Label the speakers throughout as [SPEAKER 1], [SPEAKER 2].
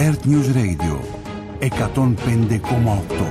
[SPEAKER 1] Earth News Radio 105,8.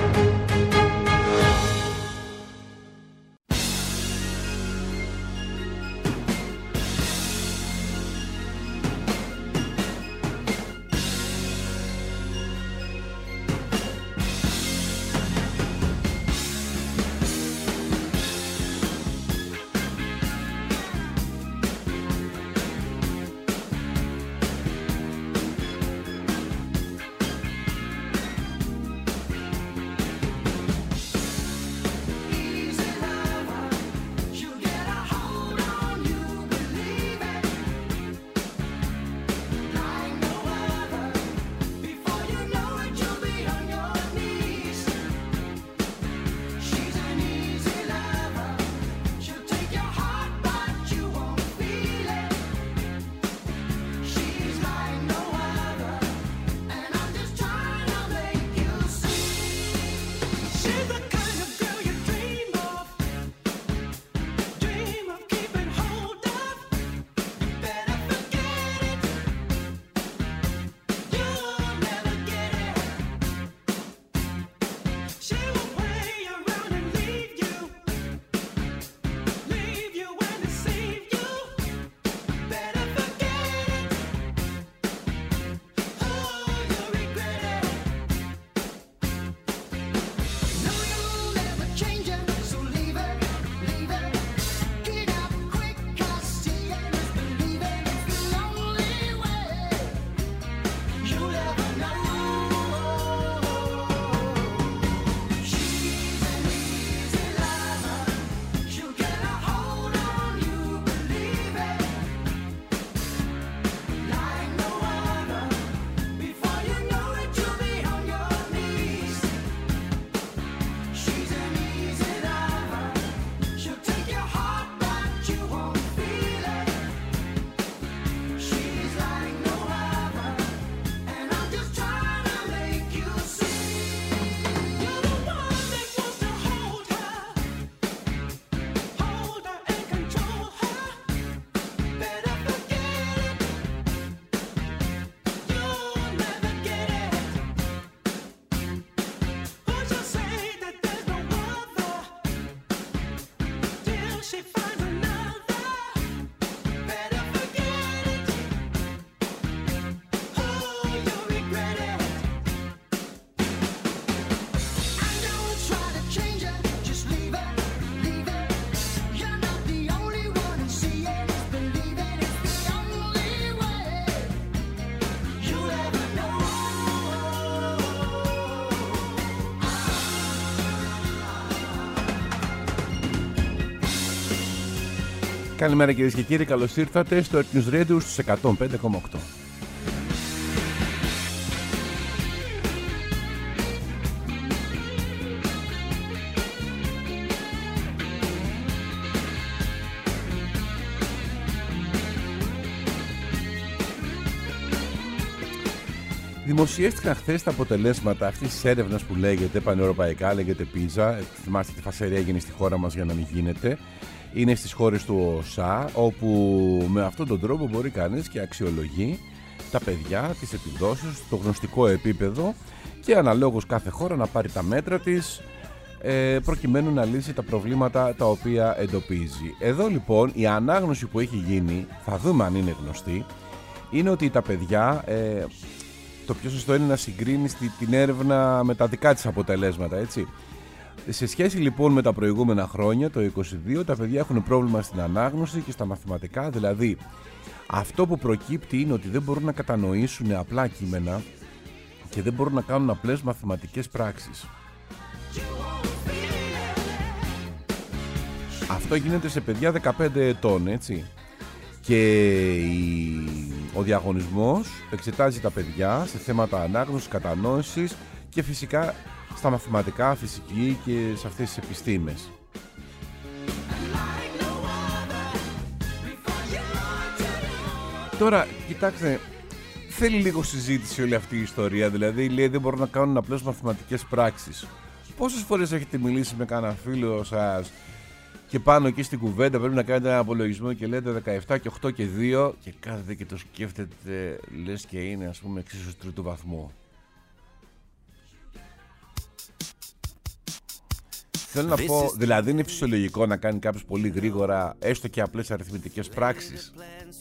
[SPEAKER 2] Καλημέρα κυρίες και κύριοι, καλώς ήρθατε στο Earth News Radio στους 105,8. Δημοσιεύτηκαν χθες τα αποτελέσματα αυτής της έρευνας που λέγεται πανευρωπαϊκά, λέγεται PISA. Θυμάστε τι φασαρία έγινε στη χώρα μας για να μην γίνεται. Είναι στις χώρες του ΟΣΑ, όπου με αυτόν τον τρόπο μπορεί κανείς και αξιολογεί τα παιδιά, τις επιδόσεις, το γνωστικό επίπεδο και αναλόγως κάθε χώρα να πάρει τα μέτρα της προκειμένου να λύσει τα προβλήματα τα οποία εντοπίζει. Εδώ λοιπόν η ανάγνωση που έχει γίνει, θα δούμε αν είναι γνωστή, είναι ότι τα παιδιά, το πιο σωστό είναι να συγκρίνει την έρευνα με τα δικά της αποτελέσματα, έτσι. Σε σχέση λοιπόν με τα προηγούμενα χρόνια, το 2022, τα παιδιά έχουν πρόβλημα στην ανάγνωση και στα μαθηματικά, δηλαδή αυτό που προκύπτει είναι ότι δεν μπορούν να κατανοήσουν απλά κείμενα και δεν μπορούν να κάνουν απλές μαθηματικές πράξεις. Αυτό γίνεται σε παιδιά 15 ετών, έτσι. Και ο διαγωνισμός εξετάζει τα παιδιά σε θέματα ανάγνωσης, κατανόησης και φυσικά στα μαθηματικά, φυσική και σε αυτές τις επιστήμες. Τώρα, κοιτάξτε, θέλει λίγο συζήτηση όλη αυτή η ιστορία. Δηλαδή, λέει δεν μπορούν να κάνουν απλές μαθηματικές πράξεις. Πόσες φορές έχετε μιλήσει με κανένα φίλο σας και πάνω εκεί στην κουβέντα πρέπει να κάνετε ένα απολογισμό και λέτε 17 και 8 και 2 και κάθετε και το σκέφτεται, λες και είναι ας πούμε εξίσου τρίτου βαθμού. Θέλω να πω, δηλαδή είναι φυσιολογικό να κάνει κάποιος πολύ γρήγορα έστω και απλές αριθμητικές πράξεις.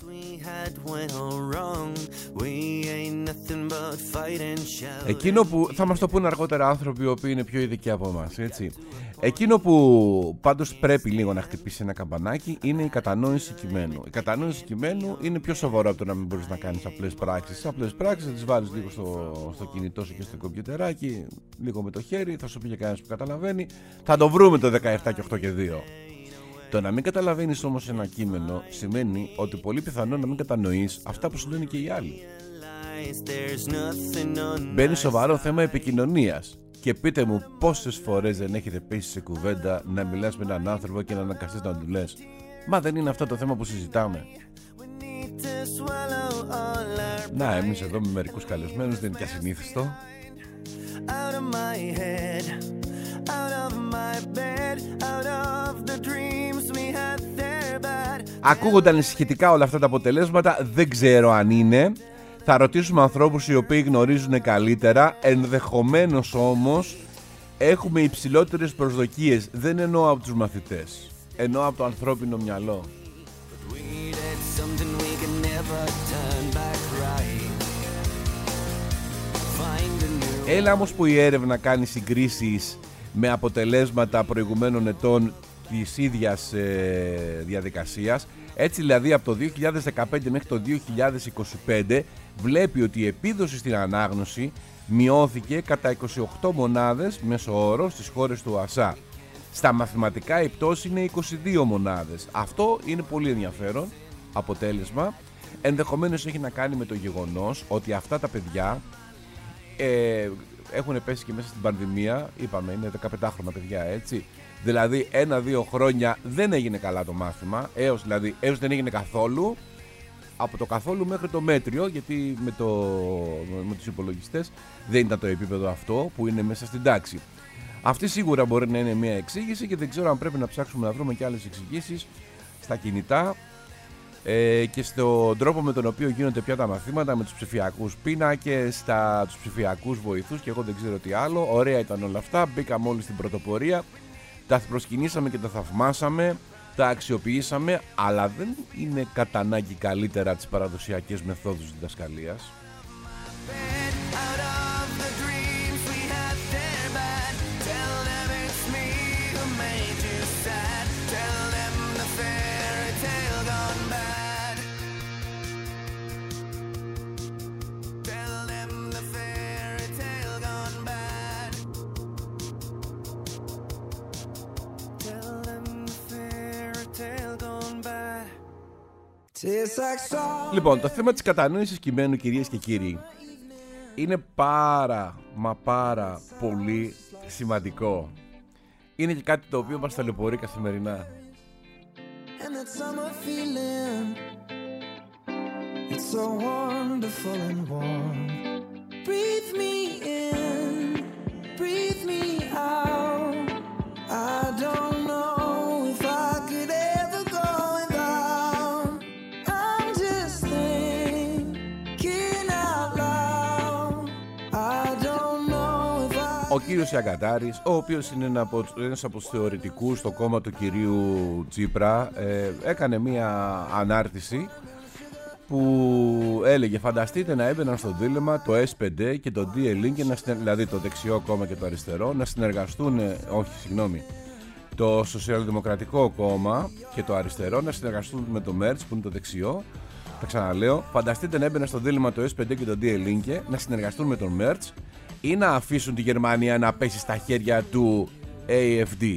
[SPEAKER 2] Εκείνο που θα μας το πούνε αργότερα άνθρωποι οι οποίοι είναι πιο ειδικοί από εμάς, έτσι. Εκείνο που πάντως πρέπει λίγο να χτυπήσει ένα καμπανάκι είναι η κατανόηση κειμένου. Η κατανόηση κειμένου είναι πιο σοβαρό από το να μην μπορείς να κάνεις απλές πράξεις. Τις απλές πράξεις θα τις βάλεις λίγο στο κινητό σου και στο κομπιουτεράκι, λίγο με το χέρι, θα σου πει και κανένας που καταλαβαίνει. Θα το βρούμε το 17 και 8 και 2. Το να μην καταλαβαίνεις όμως ένα κείμενο σημαίνει ότι πολύ πιθανό να μην κατανοείς αυτά που σου λένε και οι άλλοι. Μπαίνει σοβαρό θέμα επικοινωνίας. Και πείτε μου πόσες φορές δεν έχετε πέσει σε κουβέντα να μιλάς με έναν άνθρωπο και να αναγκαστείς να του λες «Μα δεν είναι αυτό το θέμα που συζητάμε». Να, εμείς εδώ με μερικούς καλεσμένους δεν είναι και ασυνήθιστο. Ακούγονταν ανησυχητικά όλα αυτά τα αποτελέσματα, δεν ξέρω αν είναι. Θα ρωτήσουμε ανθρώπους οι οποίοι γνωρίζουν καλύτερα. Ενδεχομένως όμως έχουμε υψηλότερες προσδοκίες. Δεν εννοώ από τους μαθητές, εννοώ από το ανθρώπινο μυαλό. Έλα όμως που η έρευνα κάνει συγκρίσεις με αποτελέσματα προηγουμένων ετών της ίδιας διαδικασίας. Έτσι δηλαδή από το 2015 μέχρι το 2025 βλέπει ότι η επίδοση στην ανάγνωση μειώθηκε κατά 28 μονάδες μέσο όρο στις χώρες του ΟΑΣΑ. Στα μαθηματικά η πτώση είναι 22 μονάδες. Αυτό είναι πολύ ενδιαφέρον αποτέλεσμα. Ενδεχομένως έχει να κάνει με το γεγονός ότι αυτά τα παιδιά έχουν πέσει και μέσα στην πανδημία. Είπαμε είναι 15χρονα παιδιά, έτσι. Δηλαδή 1-2 χρόνια δεν έγινε καλά το μάθημα, έως δεν έγινε καθόλου, από το καθόλου μέχρι το μέτριο, γιατί με τους υπολογιστές δεν ήταν το επίπεδο αυτό που είναι μέσα στην τάξη. Αυτή σίγουρα μπορεί να είναι μια εξήγηση και δεν ξέρω αν πρέπει να ψάξουμε να βρούμε και άλλες εξηγήσεις στα κινητά και στον τρόπο με τον οποίο γίνονται πια τα μαθήματα, με τους ψηφιακούς πίνακες, τους ψηφιακούς βοηθούς και εγώ δεν ξέρω τι άλλο. Ωραία ήταν όλα αυτά, μπήκαμε όλοι στην πρωτοπορία. Τα προσκυνήσαμε και τα θαυμάσαμε, τα αξιοποιήσαμε, αλλά δεν είναι κατά ανάγκη καλύτερα τις παραδοσιακές μεθόδους διδασκαλίας. Λοιπόν, το θέμα της κατανόησης κειμένου, κυρίες και κύριοι, είναι πάρα πολύ σημαντικό. Είναι και κάτι το οποίο μας ταλαιπωρεί καθημερινά. Ο κύριος Ιαγκατάρης, ο οποίος είναι ένας από τους θεωρητικούς στο κόμμα του κυρίου Τσίπρα, έκανε μία ανάρτηση που έλεγε φανταστείτε να έμπαιναν στο δίλεμμα το S5 και το DL-Link, δηλαδή το δεξιό κόμμα και το αριστερό, να συνεργαστούν, το Σοσιαλδημοκρατικό κόμμα και το αριστερό να συνεργαστούν με το Merz που είναι το δεξιό. Τα ξαναλέω, φανταστείτε να έμπαιναν στο δίλημμα το S5 και το DL-Link να συνεργαστούν με τον Merz ή να αφήσουν τη Γερμανία να πέσει στα χέρια του AfD.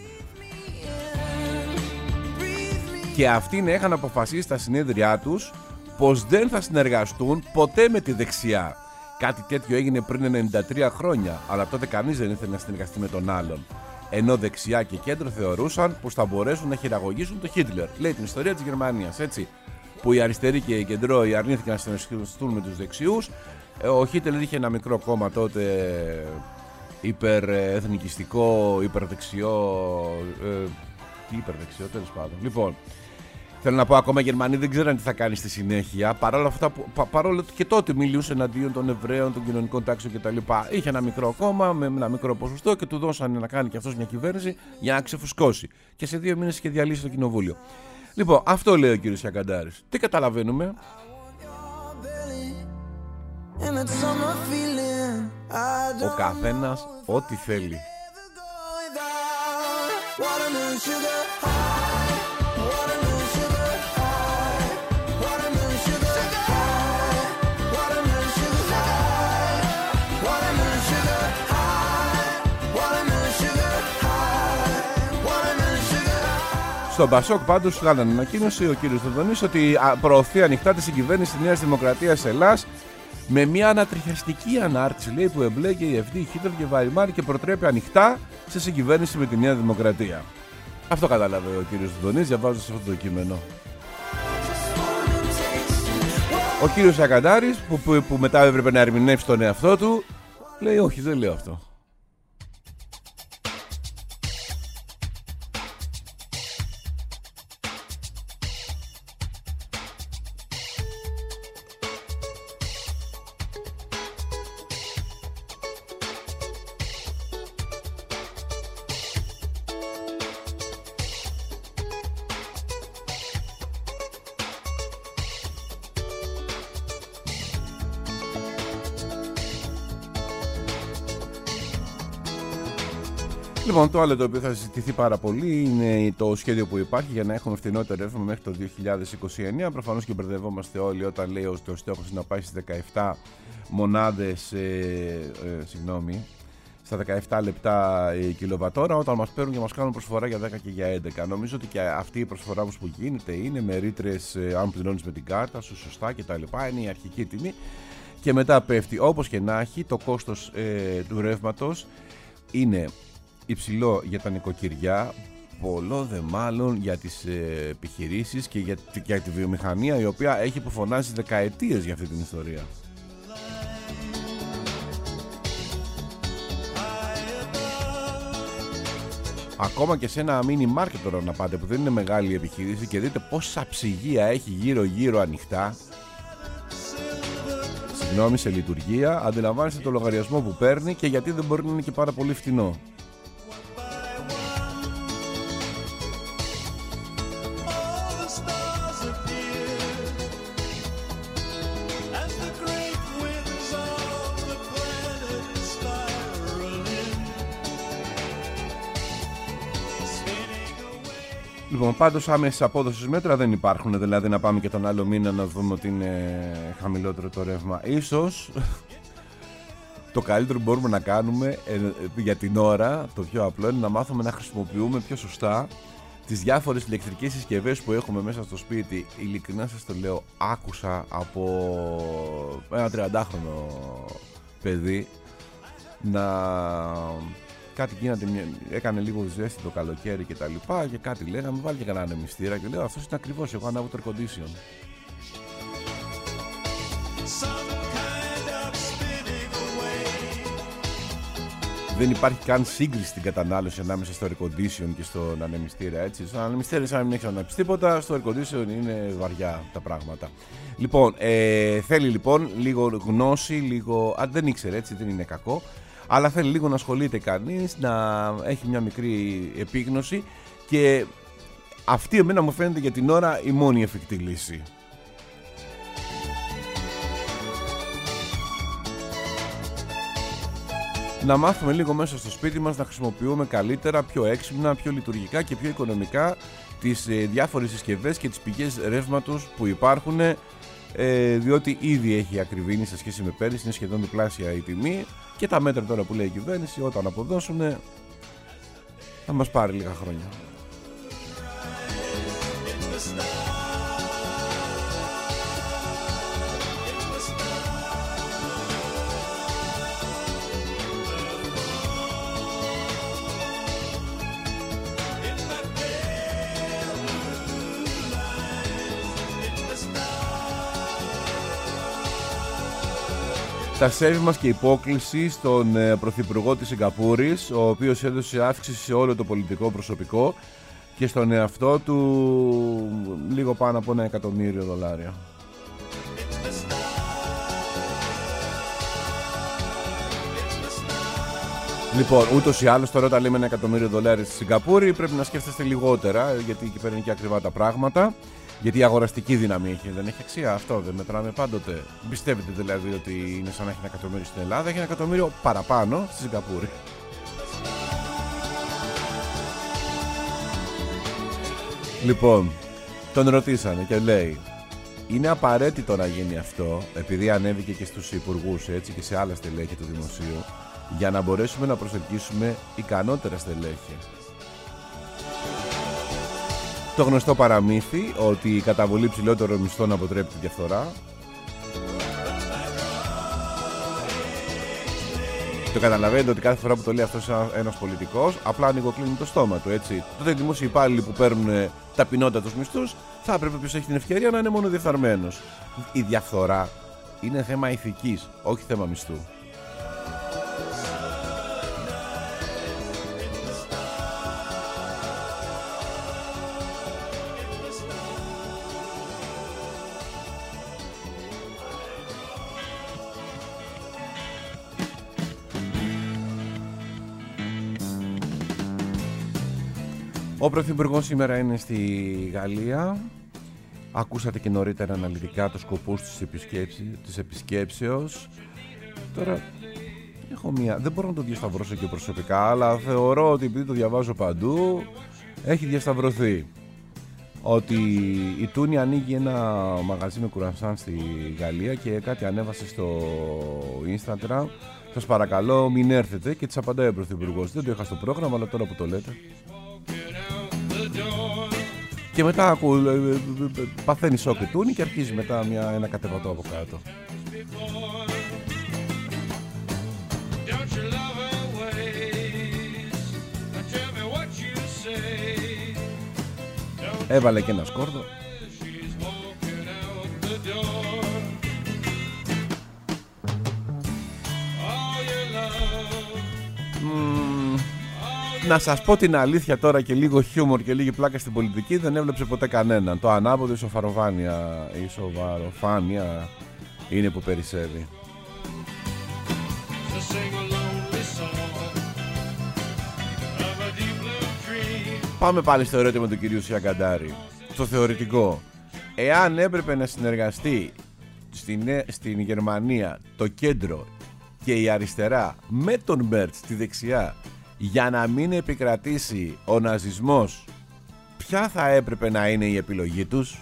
[SPEAKER 2] Και αυτοί να είχαν αποφασίσει στα συνέδριά τους πως δεν θα συνεργαστούν ποτέ με τη δεξιά. Κάτι τέτοιο έγινε πριν 93 χρόνια, αλλά τότε κανείς δεν ήθελε να συνεργαστεί με τον άλλον. Ενώ δεξιά και κέντρο θεωρούσαν πως θα μπορέσουν να χειραγωγήσουν τον Χίτλερ. Λέει την ιστορία της Γερμανίας, έτσι. Που οι αριστεροί και οι κεντρώοι αρνήθηκαν να συνεργαστούν με τους δεξιούς. Ο Χίτλερ είχε ένα μικρό κόμμα τότε υπερεθνικιστικό, υπερδεξιό, Τι υπερδεξιό, τέλος πάντων. Λοιπόν, θέλω να πω, ακόμα οι Γερμανοί δεν ξέραν τι θα κάνει στη συνέχεια. Παρόλο και τότε μιλούσε εναντίον των Εβραίων, των κοινωνικών τάξεων κτλ. Είχε ένα μικρό κόμμα με ένα μικρό ποσοστό και του δώσανε να κάνει και αυτός μια κυβέρνηση για να ξεφουσκώσει. Και σε 2 μήνες είχε διαλύσει το κοινοβούλιο. Λοιπόν, αυτό λέει ο κύριος Σακαντάρης. Τι καταλαβαίνουμε? Ο καθένας ό,τι θέλει. Στον Πασόκ πάντως κάνανε ανακοίνωση ο κύριος Θοδωνής ότι προωθεί ανοιχτά τη συγκυβέρνηση της Νέας Δημοκρατίας Ελλάς με μια ανατριχιαστική ανάρτηση, λέει, που εμπλέκει η Ευθύ, Χίτλερ και Βαϊμάρ και προτρέπει ανοιχτά σε συγκυβέρνηση με τη Νέα Δημοκρατία. Αυτό κατάλαβε ο κύριος Θοδωνής διαβάζοντας αυτό το κείμενο. Ο κύριος Σακαντάρης που μετά έπρεπε να ερμηνεύσει τον εαυτό του λέει όχι, δεν λέω αυτό. Λοιπόν, το άλλο το οποίο θα συζητηθεί πάρα πολύ είναι το σχέδιο που υπάρχει για να έχουμε φθηνότερο ρεύμα μέχρι το 2029. Προφανώς και μπερδευόμαστε όλοι όταν λέει ότι ο στόχος είναι να πάει στις 17 μονάδες, στα 17 λεπτά η κιλοβατόρα, όταν μας παίρνουν και μας κάνουν προσφορά για 10 και για 11. Νομίζω ότι και αυτή η προσφορά που γίνεται είναι με ρήτρες, αν πληρώνεις με την κάρτα σου σωστά κτλ. Είναι η αρχική τιμή και μετά πέφτει. Όπως και να έχει, το κόστος του ρεύματος είναι υψηλό για τα νοικοκυριά, πολλό δε μάλλον για τις επιχειρήσεις και για τη βιομηχανία, η οποία έχει υποφωνάσει δεκαετίες για αυτή την ιστορία. Ακόμα και σε ένα mini market τώρα να πάτε, που δεν είναι μεγάλη επιχείρηση, και δείτε πόσα ψυγεία έχει γύρω-γύρω ανοιχτά, συγγνώμη, σε λειτουργία, αντιλαμβάνεστε το λογαριασμό που παίρνει και γιατί δεν μπορεί να είναι και πάρα πολύ φτηνό. Λοιπόν, πάντως άμεσες απόδοσης μέτρα δεν υπάρχουν, δηλαδή να πάμε και τον άλλο μήνα να δούμε ότι είναι χαμηλότερο το ρεύμα. Ίσως το καλύτερο που μπορούμε να κάνουμε για την ώρα, το πιο απλό, είναι να μάθουμε να χρησιμοποιούμε πιο σωστά τις διάφορες ηλεκτρικές συσκευές που έχουμε μέσα στο σπίτι. Ειλικρινά σας το λέω, άκουσα από ένα 30χρονο παιδί να... κάτι γίνεται, έκανε λίγο ζέστη το καλοκαίρι και τα λοιπά και κάτι λέγαμε, βάλει και κανένα ανεμιστήρα και λέω αυτός είναι ακριβώς, εγώ ανάβω το air condition. Δεν υπάρχει καν σύγκριση στην κατανάλωση ανάμεσα στο air condition και στον ανεμιστήρα, έτσι. Στον ανεμιστήρα σαν να μην έχεις ανάψει τίποτα, στο air condition είναι βαριά τα πράγματα. Λοιπόν, θέλει λοιπόν λίγο γνώση, λίγο... δεν ήξερε, έτσι, δεν είναι κακό. Αλλά θέλει λίγο να ασχολείται κανείς, να έχει μια μικρή επίγνωση και αυτή εμένα μου φαίνεται για την ώρα η μόνη εφικτή λύση. Να μάθουμε λίγο μέσα στο σπίτι μας να χρησιμοποιούμε καλύτερα, πιο έξυπνα, πιο λειτουργικά και πιο οικονομικά τις διάφορες συσκευές και τις πηγές ρεύματος που υπάρχουν, διότι ήδη έχει ακριβήνει σε σχέση με πέρυσι, είναι σχεδόν διπλάσια η τιμή. Και τα μέτρα τώρα που λέει η κυβέρνηση, όταν αποδώσουν, θα μας πάρει λίγα χρόνια. Τα σέβη μας και υπόκληση στον Πρωθυπουργό της Σιγκαπούρης, ο οποίος έδωσε αύξηση σε όλο το πολιτικό προσωπικό και στον εαυτό του λίγο πάνω από $1 εκατομμύριο. Λοιπόν, ούτως ή άλλως τώρα όταν λέμε $1 εκατομμύριο στη Σιγκαπούρη πρέπει να σκέφτεστε λιγότερα, γιατί εκεί πέρα είναι και ακριβά τα πράγματα. Γιατί η αγοραστική δύναμη δεν έχει αξία, αυτό δεν μετράμε πάντοτε. Πιστεύετε δηλαδή ότι είναι σαν να έχει $1 εκατομμύριο στην Ελλάδα, έχει $1 εκατομμύριο παραπάνω στη Σιγκαπούρη. Λοιπόν, τον ρωτήσανε και λέει: είναι απαραίτητο να γίνει αυτό, επειδή ανέβηκε και στους υπουργούς έτσι και σε άλλα στελέχη του δημοσίου, για να μπορέσουμε να προσελκύσουμε ικανότερα στελέχη. Το γνωστό παραμύθι ότι η καταβολή ψηλότερων μισθών αποτρέπει τη διαφθορά. Το καταλαβαίνετε ότι κάθε φορά που το λέει αυτός ένας πολιτικός, απλά ανοιγοκλίνει το στόμα του, έτσι. Τότε οι δημόσιοι υπάλληλοι που παίρνουν ταπεινότατους μισθούς, θα έπρεπε ποιος έχει την ευκαιρία να είναι μόνο διεφθαρμένος. Η διαφθορά είναι θέμα ηθικής, όχι θέμα μισθού. Ο Πρωθυπουργός σήμερα είναι στη Γαλλία. Ακούσατε και νωρίτερα αναλυτικά τους σκοπούς της επισκέψεως. Τώρα έχω δεν μπορώ να το διασταυρώσω και προσωπικά, αλλά θεωρώ ότι επειδή το διαβάζω παντού έχει διασταυρωθεί. Ότι η Τούνη ανοίγει ένα μαγαζί με κουρασάν στη Γαλλία και κάτι ανέβασε στο Instagram. Σας παρακαλώ μην έρθετε, και της απαντάει ο Πρωθυπουργός: δεν το είχα στο πρόγραμμα, αλλά τώρα που το λέτε. Και μετά παθαίνει σοκ η Τούνη και αρχίζει μετά ένα κατεβατό από κάτω. Έβαλε και ένα σκόρδο. Να σας πω την αλήθεια τώρα, και λίγο χιούμορ και λίγη πλάκα στην πολιτική δεν έβλεψε ποτέ κανέναν. Το ανάποδο, η σοβαροφάνεια είναι που περισσεύει. Πάμε πάλι στο ερώτημα του κυρίου Σιαγκαντάρη. Στο θεωρητικό. Εάν έπρεπε να συνεργαστεί στην Γερμανία το κέντρο και η αριστερά με τον Μέρτς στη δεξιά για να μην επικρατήσει ο ναζισμός, ποια θα έπρεπε να είναι η επιλογή τους?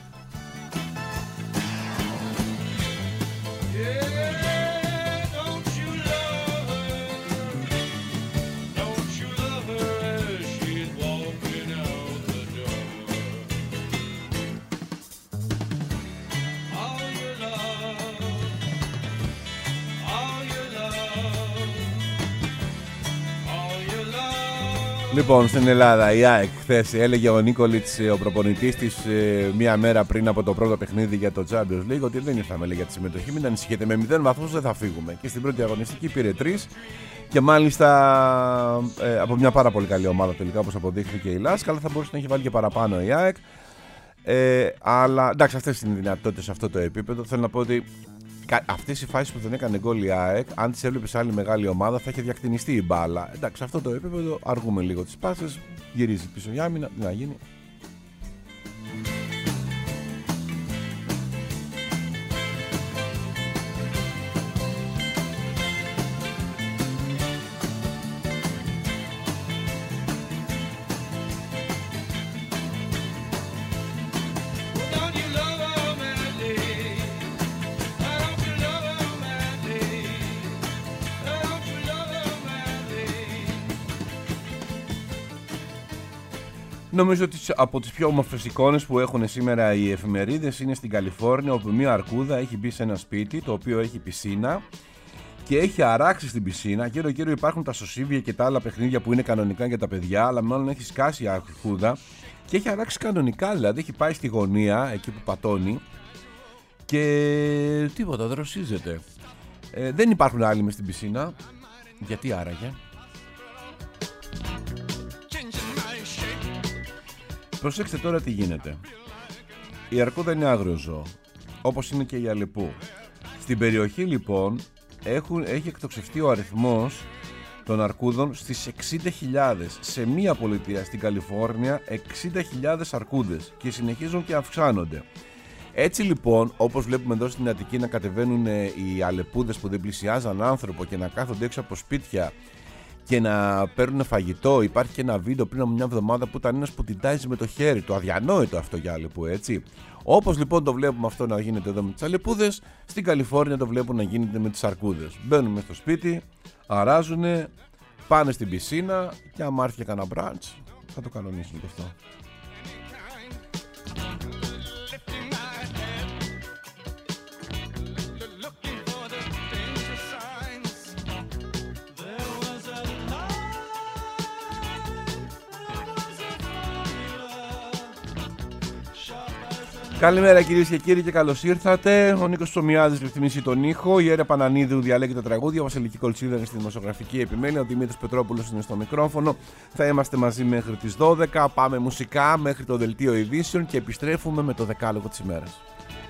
[SPEAKER 2] Λοιπόν, στην Ελλάδα η ΑΕΚ χθες, έλεγε ο Νίκολιτς, ο προπονητής της, μία μέρα πριν από το πρώτο παιχνίδι για το Champions League, ότι δεν ήρθαμε για τη συμμετοχή, μην ανησυχείτε, με 0 βαθμούς δεν θα φύγουμε. Και στην πρώτη αγωνιστική πήρε 3 και μάλιστα από μια πάρα πολύ καλή ομάδα τελικά, όπως αποδείχθηκε η ΛΑΣΚ, αλλά θα μπορούσε να έχει βάλει και παραπάνω η ΑΕΚ. Αλλά εντάξει, αυτές είναι οι δυνατότητες σε αυτό το επίπεδο. Θέλω να πω ότι αυτές οι φάσεις που δεν έκανε γκολ η ΑΕΚ, αν τις έβλεπε σε άλλη μεγάλη ομάδα, θα είχε διακτηνιστεί η μπάλα. Εντάξει, σε αυτό το επίπεδο αργούμε λίγο τις πάσες, γυρίζει πίσω η άμυνα, τι να γίνει. Νομίζω ότι από τις πιο όμορφες εικόνες που έχουν σήμερα οι εφημερίδες είναι στην Καλιφόρνια, όπου μια αρκούδα έχει μπει σε ένα σπίτι το οποίο έχει πισίνα και έχει αράξει στην πισίνα. Γύρω-γύρω υπάρχουν τα σωσίβια και τα άλλα παιχνίδια που είναι κανονικά για τα παιδιά, αλλά μάλλον έχει σκάσει η αρκούδα και έχει αράξει κανονικά, δηλαδή έχει πάει στη γωνία εκεί που πατώνει και τίποτα, δροσίζεται. Δεν υπάρχουν άλλοι μες στην πισίνα. Γιατί άραγε? Προσέξτε τώρα τι γίνεται. Η αρκούδα είναι άγριο ζώο, όπως είναι και η αλεπού. Στην περιοχή λοιπόν έχει εκτοξευτεί ο αριθμός των αρκούδων στις 60.000. Σε μία πολιτεία στην Καλιφόρνια 60.000 αρκούδες και συνεχίζουν και αυξάνονται. Έτσι λοιπόν, όπως βλέπουμε εδώ στην Αττική να κατεβαίνουν οι αλεπούδες που δεν πλησιάζαν άνθρωπο και να κάθονται έξω από σπίτια και να παίρνουν φαγητό. Υπάρχει και ένα βίντεο πριν από μια εβδομάδα που ήταν ένας που την τάιζε με το χέρι του. Αδιανόητο αυτό για αλεπού, έτσι. Όπως λοιπόν το βλέπουμε αυτό να γίνεται εδώ με τις αλεπούδες, στην Καλιφόρνια το βλέπουν να γίνεται με τις αρκούδες. Μπαίνουν μες στο σπίτι, αράζουν, πάνε στην πισίνα και άμα έρθει κανένα μπραντς θα το κανονίσουν και αυτό. Καλημέρα κυρίες και κύριοι και καλώς ήρθατε. Ο Νίκος Ψωμιάδης ρυθμίσει τον ήχο. Η Έρα Πανανίδου διαλέγει τα τραγούδια. Ο Βασιλική Κολτσίδα είναι στη δημοσιογραφική επιμέλεια. Ο Δημήτρης Πετρόπουλος είναι στο μικρόφωνο. Θα είμαστε μαζί μέχρι τις 12. Πάμε μουσικά μέχρι το δελτίο ειδήσεων και επιστρέφουμε με το δεκάλογο της ημέρας.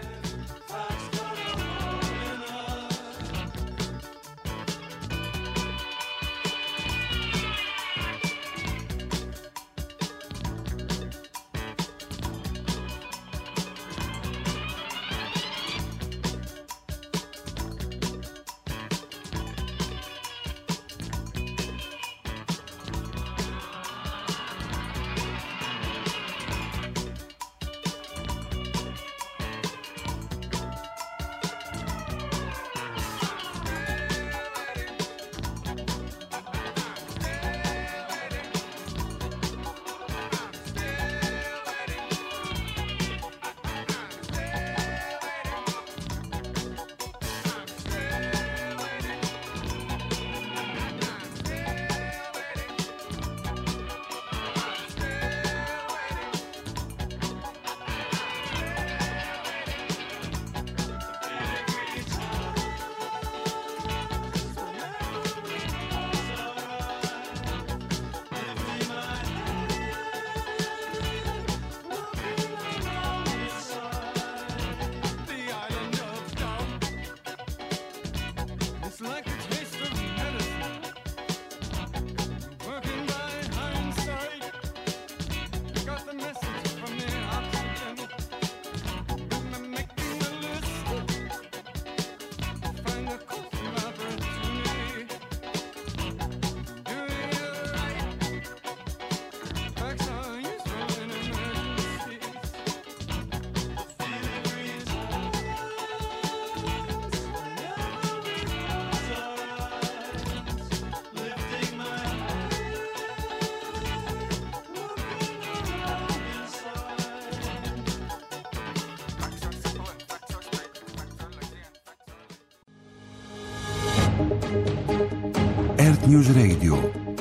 [SPEAKER 1] Earth News Radio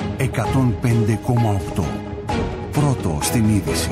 [SPEAKER 1] 105,8. Πρώτο στην είδηση.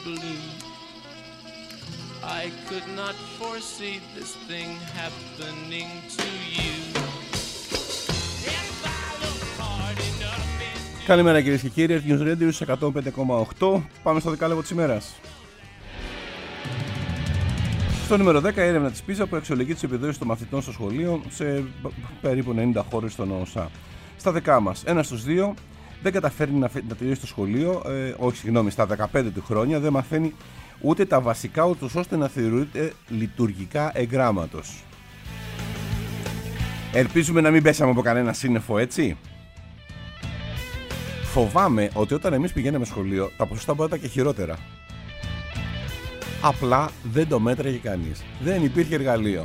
[SPEAKER 3] blue. I could not foresee this thing happening to you.
[SPEAKER 2] Καλημέρα κυρίες και κύριοι, News Radio 105,8. Πάμε στο δεκάλεπτο της ημέρας. Στο νούμερο 10, η έρευνα της PISA που αξιολογεί τις επιδόσεις των μαθητών στο σχολείο σε περίπου 90 χώρες στον ΟΣΑ. Στα δικά μας, ένας στους δύο δεν καταφέρνει να τελειώσει το σχολείο, στα 15 του χρόνια δεν μαθαίνει ούτε τα βασικά, ούτως ώστε να θεωρείται λειτουργικά εγγράμματος. Ελπίζουμε να μην πέσαμε από κανένα σύννεφο, έτσι. Φοβάμαι ότι όταν εμείς πηγαίναμε σχολείο, τα ποσοστά μπορεί να ήταν και χειρότερα. Απλά δεν το μέτραγε κανείς. Δεν υπήρχε εργαλείο.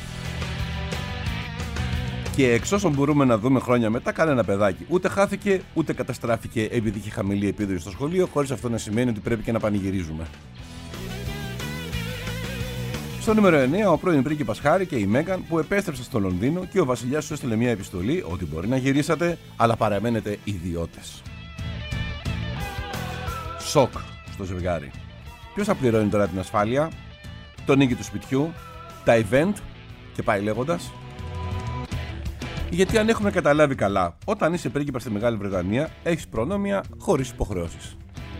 [SPEAKER 2] Και εξ όσων μπορούμε να δούμε χρόνια μετά, κανένα παιδάκι ούτε χάθηκε ούτε καταστράφηκε επειδή είχε χαμηλή επίδοση στο σχολείο, χωρίς αυτό να σημαίνει ότι πρέπει και να πανηγυρίζουμε. Στο νούμερο 9, ο πρώην πρίγκιπας Χάρη και η Μέγαν που επέστρεψαν στο Λονδίνο και ο βασιλιάς του έστειλε μια επιστολή ότι μπορεί να γυρίσατε, αλλά παραμένετε ιδιώτες. Σοκ στο ζευγάρι. Ποιος θα πληρώνει τώρα την ασφάλεια, τον οίκη του σπιτιού, τα event και πάει λέγοντας. Γιατί αν έχουμε καταλάβει καλά, όταν είσαι πρίγκιπας στη Μεγάλη Βρετανία, έχεις προνόμια χωρίς υποχρεώσεις.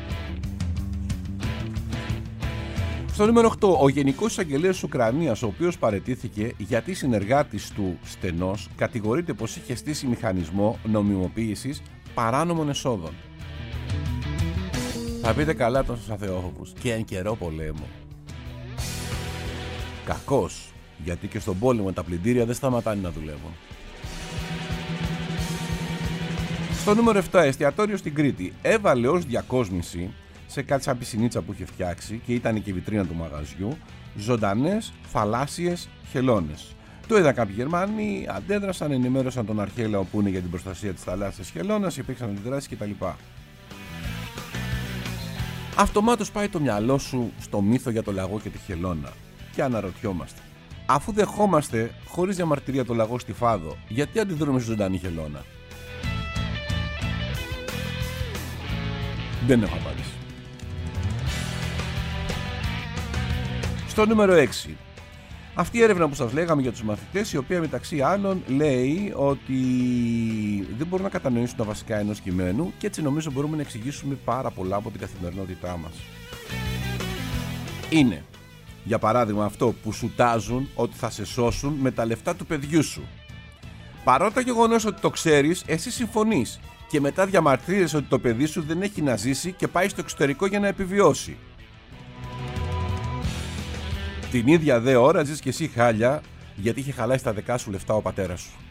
[SPEAKER 2] Στο νούμερο 8, ο Γενικός Εισαγγελέας της Ουκρανίας, ο οποίος παραιτήθηκε γιατί συνεργάτης του στενός κατηγορείται πως είχε στήσει μηχανισμό νομιμοποίησης παράνομων εσόδων. Θα πείτε καλά των αθεόφοβους και εν καιρό πολέμου. Κακός, γιατί και στον πόλεμο τα πλυντήρια δεν σταματάνε να δουλεύουν. Στο νούμερο 7, εστιατόριο στην Κρήτη έβαλε ως διακόσμηση σε κάτι σαν πισινίτσα που είχε φτιάξει και ήταν και η βιτρίνα του μαγαζιού ζωντανές θαλάσσιες χελώνες. Το είδαν κάποιοι Γερμανοί, αντέδρασαν, ενημέρωσαν τον Αρχέλαο που είναι για την προστασία της θαλάσσιας χελώνας, υπήρξαν αντιδράσεις κτλ. Αυτομάτως πάει το μυαλό σου στο μύθο για το λαγό και τη χελώνα και αναρωτιόμαστε, αφού δεχόμαστε χωρίς διαμαρτυρία το λαγό στη Φάδο, γιατί αντιδρούμε στη ζωντανή χελώνα? Δεν έχω απάντηση. Στο νούμερο 6, αυτή η έρευνα που σας λέγαμε για τους μαθητές, η οποία μεταξύ άλλων λέει ότι δεν μπορούν να κατανοήσουν τα βασικά ενός κειμένου και έτσι νομίζω μπορούμε να εξηγήσουμε πάρα πολλά από την καθημερινότητά μας. Είναι, για παράδειγμα, αυτό που σου τάζουν ότι θα σε σώσουν με τα λεφτά του παιδιού σου. Παρότι το γεγονός ότι το ξέρεις, εσύ συμφωνείς και μετά διαμαρτύρεσαι ότι το παιδί σου δεν έχει να ζήσει και πάει στο εξωτερικό για να επιβιώσει. Την ίδια δε ώρα ζεις και εσύ χάλια γιατί είχε χαλάσει τα δικά σου λεφτά ο πατέρας σου.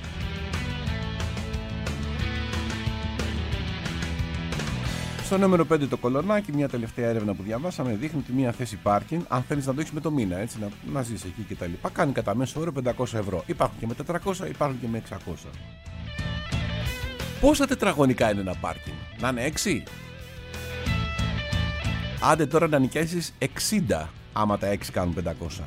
[SPEAKER 2] Στο νούμερο 5, το Κολονάκι, μια τελευταία έρευνα που διαβάσαμε δείχνει ότι μια θέση πάρκινγκ, αν θέλεις να το έχεις με το μήνα, έτσι, να ζεις εκεί κτλ., κάνει κατά μέσο όρο 500 ευρώ. Υπάρχουν και με 400, υπάρχουν και με 600. Πόσα τετραγωνικά είναι ένα πάρκινγκ? Να είναι 6? Άντε τώρα να νοικιάσεις 60, άμα τα 6 κάνουν 500.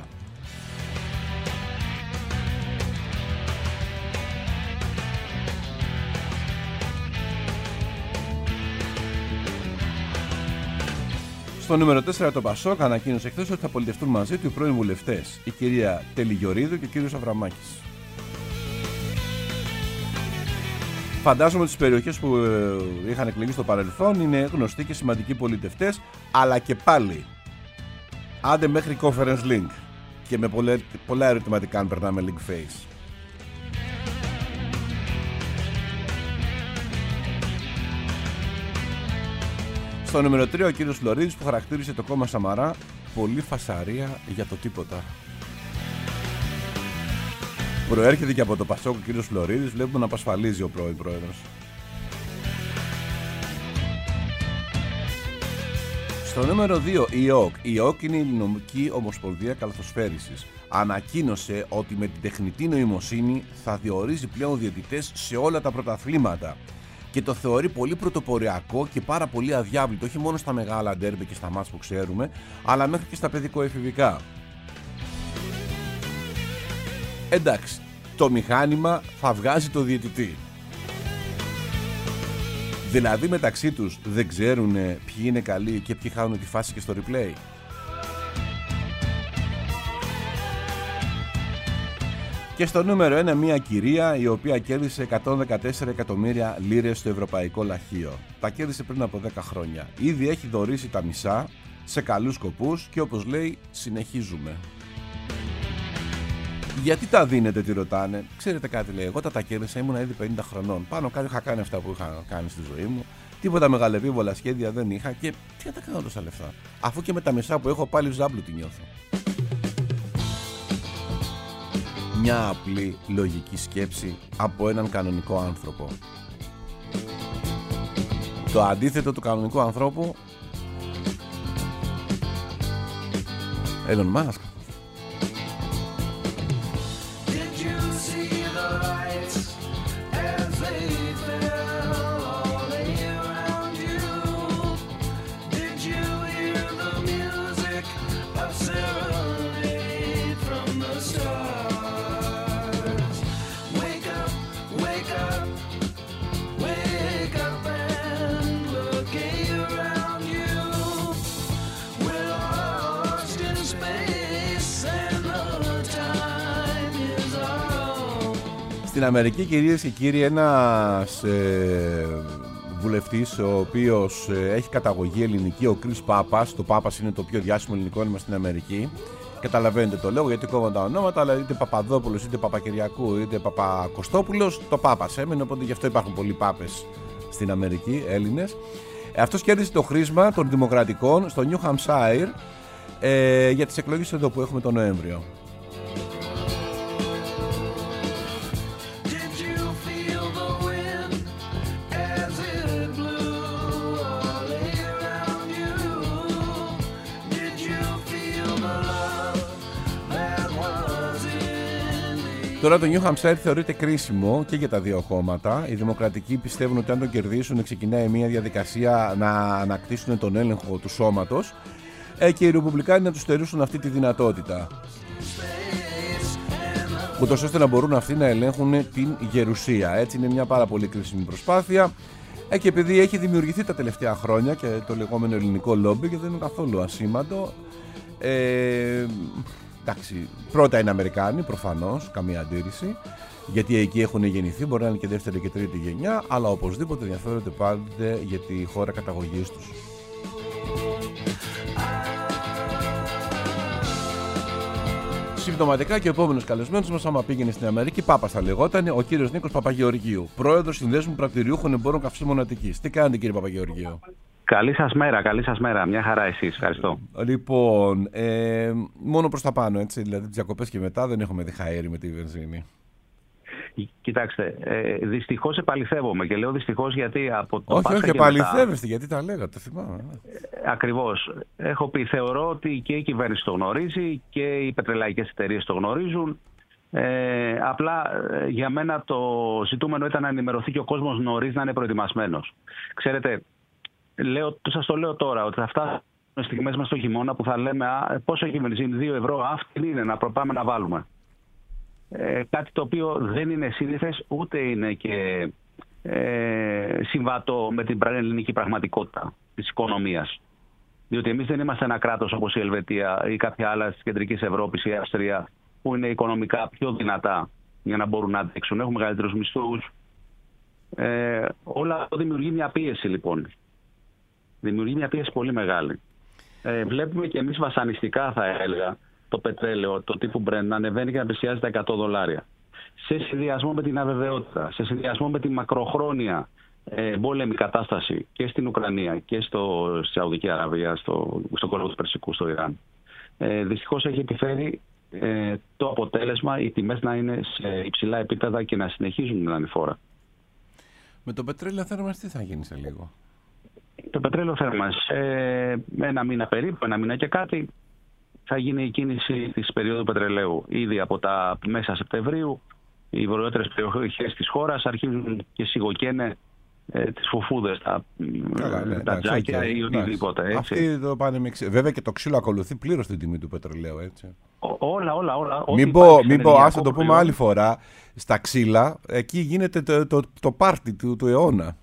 [SPEAKER 2] Στο νούμερο 4, το Πασόκ ανακοίνωσε χθες ότι θα πολιτευτούν μαζί του οι πρώην βουλευτές, η κυρία Τελιγιορίδου και ο κύριος Αβραμάκης. Φαντάζομαι ότι στις περιοχές που είχαν εκλεγεί στο παρελθόν είναι γνωστοί και σημαντικοί πολιτευτές, αλλά και πάλι άντε μέχρι conference link και με πολλά ερωτηματικά αν περνάμε link face. Στο νούμερο 3, ο κύριος Φλωρίδης που χαρακτήρισε το κόμμα Σαμαρά πολύ φασαρία για το τίποτα. Προέρχεται και από το Πασόκ ο κύριος Φλωρίδης, βλέπουμε να απασφαλίζει ο πρώην πρόεδρος. Στο νούμερο 2, η ΕΟΚ. Η ΕΟΚ είναι η Νομική Ομοσπονδία Καλαθοσφαίρισης. Ανακοίνωσε ότι με την τεχνητή νοημοσύνη θα διορίζει πλέον διαιτητές σε όλα τα πρωταθλήματα. Και το θεωρεί πολύ πρωτοποριακό και πάρα πολύ αδιάβλητο, όχι μόνο στα μεγάλα ντέρμπι και στα μάτς που ξέρουμε, αλλά μέχρι και στα παιδικοεφηβικά. Εντάξει, το μηχάνημα θα βγάζει το διαιτητή. Δηλαδή μεταξύ τους δεν ξέρουν ποιοι είναι καλοί και ποιοι χάνουν τη φάση και στο replay. Και στο νούμερο 1 μια κυρία η οποία κέρδισε 114 εκατομμύρια λίρες στο ευρωπαϊκό λαχείο. Τα κέρδισε πριν από 10 χρόνια. Ήδη έχει δωρήσει τα μισά σε καλούς σκοπούς και όπως λέει συνεχίζουμε. Γιατί τα δίνετε, τη ρωτάνε. Ξέρετε κάτι, λέει, εγώ τα κέρδισα, ήμουν ήδη 50 χρονών. Πάνω κάτω είχα κάνει αυτά που είχα κάνει στη ζωή μου. Τίποτα μεγαλεπίβολα σχέδια δεν είχα και τι να τα κάνω τόσα λεφτά. Αφού και με τα μισά που έχω πάλι ζάμπλου τη νιώθω. Μια απλή λογική σκέψη από έναν κανονικό άνθρωπο. Το αντίθετο του κανονικού ανθρώπου, Elon Musk. Στην Αμερική, κυρίες και κύριοι, ένας βουλευτής ο οποίος έχει καταγωγή ελληνική, ο Chris Papas. Το Papas είναι το πιο διάσημο ελληνικό όνομα στην Αμερική. Καταλαβαίνετε το λέω γιατί κόβω τα ονόματα, αλλά είτε Παπαδόπουλος, είτε Παπακυριακού, είτε Παπακωστόπουλος, το Papas έμεινε, οπότε γι' αυτό υπάρχουν πολλοί Πάπες στην Αμερική, Έλληνες. Αυτός κέρδισε το χρήσμα των Δημοκρατικών στο New Hampshire για τις εκλογές εδώ που έχουμε τον Νοέμβριο. Τώρα το New Hampshire θεωρείται κρίσιμο και για τα δύο κόμματα. Οι Δημοκρατικοί πιστεύουν ότι αν το κερδίσουν ξεκινάει μια διαδικασία να ανακτήσουν τον έλεγχο του σώματος και οι Ρεπουμπλικάνοι να τους στερήσουν αυτή τη δυνατότητα. Ούτως ώστε να μπορούν αυτοί να ελέγχουν την γερουσία. Έτσι είναι μια πάρα πολύ κρίσιμη προσπάθεια και επειδή έχει δημιουργηθεί τα τελευταία χρόνια και το λεγόμενο ελληνικό λόμπι και δεν είναι καθόλου ασήμαντο. Εντάξει, πρώτα είναι Αμερικάνοι, προφανώς, καμία αντίρρηση, γιατί εκεί έχουν γεννηθεί, μπορεί να είναι και δεύτερη και τρίτη γενιά, αλλά οπωσδήποτε ενδιαφέρονται πάντοτε για τη χώρα καταγωγής τους. Συμπτωματικά και ο επόμενος καλεσμένος μας, άμα πήγαινε στην Αμερική, Πάπας θα λεγόταν, ο κύριος Νίκος Παπαγεωργίου, πρόεδρος Συνδέσμου Πρακτηριούχων Εμπόρων Καυσίμων Αττικής. Τι κάνετε, κύριε Παπαγεωργίου?
[SPEAKER 4] Καλή σας μέρα. Μια χαρά εσείς. Ευχαριστώ.
[SPEAKER 2] Λοιπόν, μόνο προς τα πάνω, έτσι, δηλαδή τις διακοπές και μετά δεν έχουμε διχαέρι με τη βενζίνη.
[SPEAKER 4] Κοιτάξτε, δυστυχώς επαληθεύομαι και λέω δυστυχώς γιατί από το Πάσχα.
[SPEAKER 2] Όχι, επαληθεύεστε γιατί τα λέγατε, θυμάμαι.
[SPEAKER 4] Ακριβώς. Έχω πει, θεωρώ ότι και η κυβέρνηση το γνωρίζει και οι πετρελαϊκές εταιρείες το γνωρίζουν. Απλά για μένα το ζητούμενο ήταν να ενημερωθεί και ο κόσμος νωρίς, να είναι προετοιμασμένος. Ξέρετε, σας το λέω τώρα ότι θα φτάσουν στιγμές μας στο χειμώνα που θα λέμε πόσο έχει βενζίνη, 2 ευρώ, αυτή είναι, να προπάμε να βάλουμε. Κάτι το οποίο δεν είναι σύνηθες, ούτε είναι και συμβατό με την ελληνική πραγματικότητα της οικονομίας. Διότι εμείς δεν είμαστε ένα κράτος όπως η Ελβετία ή κάποια άλλα της κεντρικής Ευρώπης ή η Αυστρία που είναι οικονομικά πιο δυνατά για να μπορούν να αντέξουν. Έχουν μεγαλύτερους μισθούς. Όλα αυτό δημιουργεί μια πίεση λοιπόν. Δημιουργεί μια πίεση πολύ μεγάλη. Βλέπουμε και εμείς βασανιστικά, θα έλεγα, το πετρέλαιο, το τύπου Brent να ανεβαίνει και να πλησιάζει τα $100. Σε συνδυασμό με την αβεβαιότητα, σε συνδυασμό με τη μακροχρόνια εμπόλεμη κατάσταση και στην Ουκρανία και στη Σαουδική Αραβία, στον κόλπο του Περσικού, στο Ιράν. Δυστυχώς έχει επιφέρει το αποτέλεσμα οι τιμές να είναι σε υψηλά επίπεδα και να συνεχίζουν να είναι φόρα.
[SPEAKER 2] Με το πετρέλαιο θέρμανση τι θα γίνει σε λίγο?
[SPEAKER 4] Το πετρέλαιο θέρμανση ένα μήνα περίπου, ένα μήνα και κάτι, θα γίνει η κίνηση της περίοδου πετρελαίου. Ήδη από τα μέσα Σεπτεμβρίου οι βορειότερες περιοχές της χώρας αρχίζουν και σιγοκαίνε τις φουφούδες, τα τζάκια ή οτιδήποτε. Έτσι.
[SPEAKER 2] Αυτοί το πάνε με βέβαια και το ξύλο ακολουθεί πλήρως την τιμή του πετρελαίου. Έτσι.
[SPEAKER 4] Όλα.
[SPEAKER 2] Μην πω, ας το πούμε άλλη φορά, στα ξύλα, εκεί γίνεται το πάρτι του αιώνα.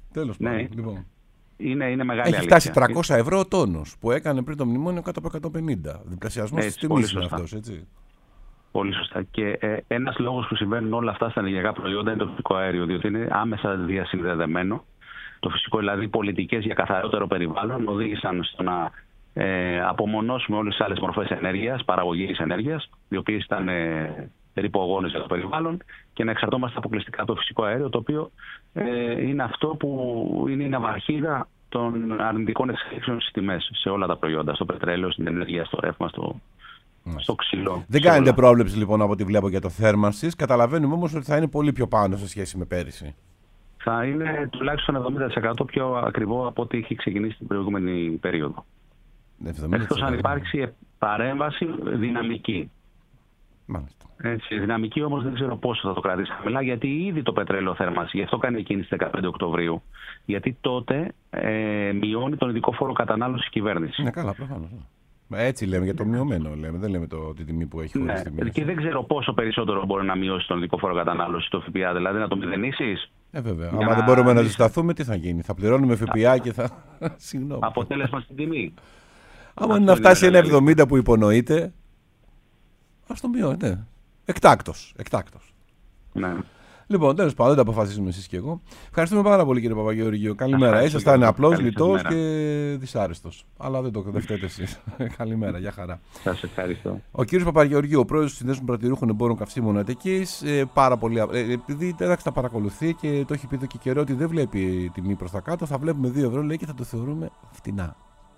[SPEAKER 2] Τέλος
[SPEAKER 4] Ναι.
[SPEAKER 2] πάντων. Λοιπόν.
[SPEAKER 4] Είναι μεγάλη
[SPEAKER 2] Έχει
[SPEAKER 4] αλήθεια.
[SPEAKER 2] φτάσει 300 ευρώ ο τόνος που έκανε πριν το μνημόνιο κάτω από 150. Διπλασιασμός της τιμής είναι αυτός, έτσι.
[SPEAKER 4] Πολύ σωστά. Και ένας λόγος που συμβαίνουν όλα αυτά στα ενεργειακά προϊόντα είναι το φυσικό αέριο, διότι είναι άμεσα διασυνδεδεμένο. Το φυσικό, δηλαδή, πολιτικές για καθαρότερο περιβάλλον οδήγησαν στο να απομονώσουμε όλες τις άλλες μορφές ενέργειας, παραγωγής ενέργειας, οι οποίες ήταν ρηπογόνες για το περιβάλλον, και να εξαρτώμαστε αποκλειστικά από το φυσικό αέριο, το οποίο είναι αυτό που είναι η ναυαρχίδα των αρνητικών εξελίξεων στις τιμές σε όλα τα προϊόντα, στο πετρέλαιο, στην ενέργεια, στο ρεύμα, στο ξύλο.
[SPEAKER 2] Δεν κάνετε πρόβλεψη λοιπόν από ό,τι βλέπω για το θέρμανσης. Καταλαβαίνουμε όμως ότι θα είναι πολύ πιο πάνω σε σχέση με πέρυσι.
[SPEAKER 4] Θα είναι τουλάχιστον 70% πιο ακριβό από ό,τι είχε ξεκινήσει την προηγούμενη περίοδο. Εκτός αν υπάρξει παρέμβαση δυναμική.
[SPEAKER 2] Μάλιστα.
[SPEAKER 4] Έτσι, δυναμική όμως δεν ξέρω πόσο θα το κρατήσει χαμηλά, γιατί ήδη το πετρέλαιο θέρμανση, γι' αυτό κάνει κίνηση 15 Οκτωβρίου, γιατί τότε μειώνει τον ειδικό φόρο κατανάλωση κυβέρνηση.
[SPEAKER 2] Ναι, καλά, προφανώς. Έτσι λέμε για το μειωμένο, λέμε. Δεν λέμε τη τιμή που έχει χωρίς τιμή.
[SPEAKER 4] Και δεν ξέρω πόσο περισσότερο μπορεί να μειώσει τον ειδικό φόρο κατανάλωση το ΦΠΑ, δηλαδή να το μηδενίσεις.
[SPEAKER 2] Βέβαια. Άμα δεν μπορούμε να ζεσταθούμε, τι θα γίνει? Θα πληρώνουμε ΦΠΑ και θα. Συγγνώμη.
[SPEAKER 4] Αποτέλεσμα στην τιμή.
[SPEAKER 2] Άμα είναι να φτάσει ένα 70 που υπονοείται, ας το μειώνετε. Εκτάκτος.
[SPEAKER 4] Ναι.
[SPEAKER 2] Λοιπόν, τέλος πάντων, δεν τα αποφασίζουμε εσείς και εγώ. Ευχαριστούμε πάρα πολύ, κύριε Παπαγεωργίου. Καλημέρα. Ήσασταν απλός, λιτός και δυσάρεστος. Αλλά δεν φταίτε εσείς. Καλημέρα, για χαρά.
[SPEAKER 4] Σας ευχαριστώ.
[SPEAKER 2] Ο κύριος Παπαγεωργίου, ο πρόεδρος του Συνδέσμου Πρατηρούχων Εμπόρων Καυσίμων Αττικής, πάρα πολύ. Επειδή τα παρακολουθεί και το έχει πει εδώ και καιρό ότι δεν βλέπει τιμή προς τα κάτω, θα βλέπουμε 2 ευρώ, λέει, και θα το θεωρούμε φτηνά.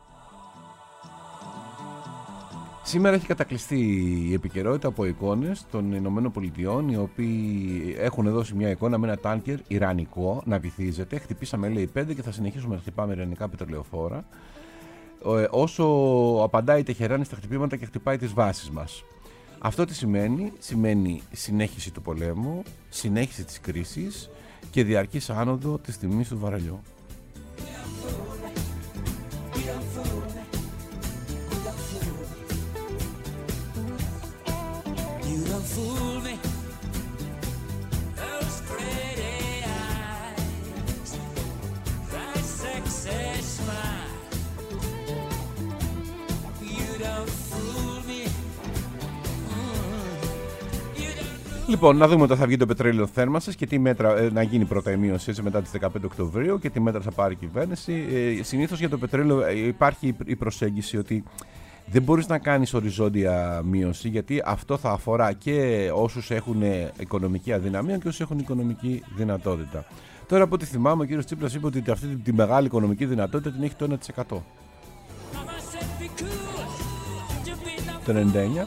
[SPEAKER 2] Σήμερα έχει κατακλειστεί η επικαιρότητα από εικόνες των Ηνωμένων Πολιτειών, οι οποίοι έχουν δώσει μια εικόνα με ένα τάνκερ ιρανικό να βυθίζεται. Χτυπήσαμε, λέει, 5 και θα συνεχίσουμε να χτυπάμε ιρανικά πετρελαιοφόρα. Όσο απαντάει η Τεχεράνη στα χτυπήματα και χτυπάει τις βάσεις μας. Αυτό τι σημαίνει? Σημαίνει συνέχιση του πολέμου, συνέχιση της κρίσης και διαρκής άνοδο της τιμής του βαρελιού. Λοιπόν, να δούμε όταν θα βγει το πετρέλαιο θέρμανσης και τι μέτρα να γίνει πρώτα η μείωση, έτσι, μετά τις 15 Οκτωβρίου, και τι μέτρα θα πάρει η κυβέρνηση. Συνήθως για το πετρέλαιο υπάρχει η προσέγγιση ότι δεν μπορείς να κάνεις οριζόντια μείωση, γιατί αυτό θα αφορά και όσους έχουν οικονομική αδυναμία και όσους έχουν οικονομική δυνατότητα. Τώρα, από ό,τι θυμάμαι, ο κύριος Τσίπρας είπε ότι αυτή τη μεγάλη οικονομική δυνατότητα την έχει το 1%. Το 99%.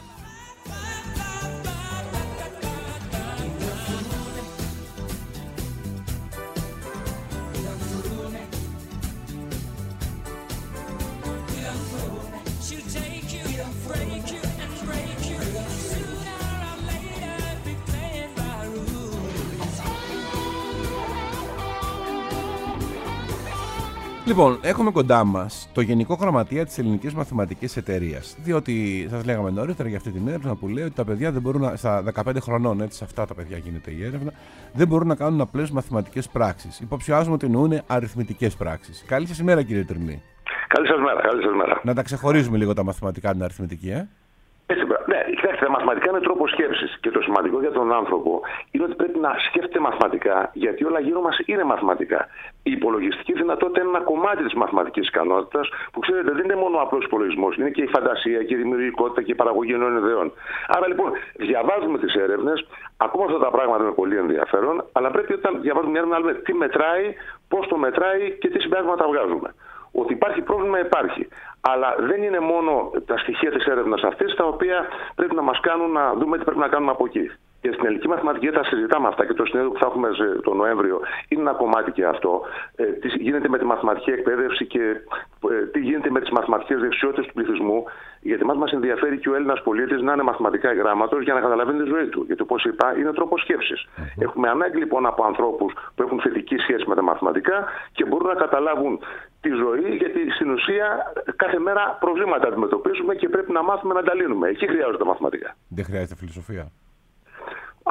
[SPEAKER 2] Λοιπόν, έχουμε κοντά μας το Γενικό Γραμματεία της Ελληνικής Μαθηματικής Εταιρείας. Διότι σας λέγαμε νωρίτερα για αυτή την έρευνα που λέει ότι τα παιδιά δεν μπορούν στα 15 χρονών, έτσι, σε αυτά τα παιδιά γίνεται η έρευνα, δεν μπορούν να κάνουν απλές μαθηματικές πράξεις. Υποψιάζουμε ότι εννοούν αριθμητικές πράξεις. Καλή σας ημέρα, κύριε Τρινή.
[SPEAKER 5] Καλή σας μέρα.
[SPEAKER 2] Να τα ξεχωρίζουμε λίγο τα μαθηματικά από την αριθμητική,
[SPEAKER 5] Έτσι, ναι, κοιτάξτε, τα μαθηματικά είναι τρόπος σκέψης. Και το σημαντικό για τον άνθρωπο είναι ότι πρέπει να σκέφτεται μαθηματικά, γιατί όλα γύρω μας είναι μαθηματικά. Η υπολογιστική δυνατότητα είναι ένα κομμάτι της μαθηματικής ικανότητας, που ξέρετε δεν είναι μόνο ο απλός υπολογισμός, είναι και η φαντασία και η δημιουργικότητα και η παραγωγή νέων ιδεών. Άρα λοιπόν, διαβάζουμε τις έρευνες, ακούμε αυτά τα πράγματα με πολύ ενδιαφέρον, αλλά πρέπει όταν διαβάζουμε μια έρευνα να λέμε τι μετράει, πώς το μετράει και τι συμπέρασματα βγάζουμε. Ότι υπάρχει πρόβλημα, υπάρχει. Αλλά δεν είναι μόνο τα στοιχεία της έρευνας αυτής τα οποία πρέπει να μας κάνουν να δούμε τι πρέπει να κάνουμε από εκεί. Και στην ελληνική μαθηματική τα συζητάμε αυτά και το συνέδριο που θα έχουμε τον Νοέμβριο είναι ένα κομμάτι και αυτό. Τι γίνεται με τη μαθηματική εκπαίδευση και τι γίνεται με τις μαθηματικές δεξιότητες του πληθυσμού. Γιατί μας ενδιαφέρει και ο Έλληνας πολίτης να είναι μαθηματικά γράμματος για να καταλαβαίνει τη ζωή του. Γιατί, όπως είπα, είναι τρόπος σκέψης. Έχουμε ανάγκη λοιπόν από ανθρώπους που έχουν θετική σχέση με τα μαθηματικά και μπορούν να καταλάβουν τη ζωή, γιατί στην ουσία κάθε μέρα προβλήματα αντιμετωπίζουμε και πρέπει να μάθουμε να τα λύνουμε. Εκεί χρειάζονται τα μαθηματικά.
[SPEAKER 2] Δεν χρειάζεται φιλοσοφία.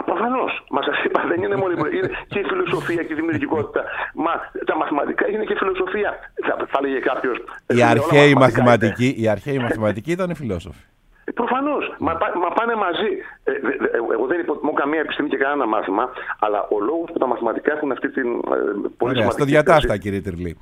[SPEAKER 5] Προφανώς. Μα σας είπα, δεν είναι μόνο είναι και η φιλοσοφία και η δημιουργικότητα. Μα τα μαθηματικά είναι και φιλοσοφία. Θα έλεγε κάποιος.
[SPEAKER 2] Οι αρχαίοι μαθηματικοί ήταν φιλόσοφοι.
[SPEAKER 5] Προφανώς. Μα πάνε μαζί. Εγώ δεν υποτιμώ καμία επιστήμη και κανένα μάθημα, αλλά ο λόγος που τα μαθηματικά έχουν αυτή την πολύ σημαντική.
[SPEAKER 2] Στο διατάφτα, κύριε Τυρλή.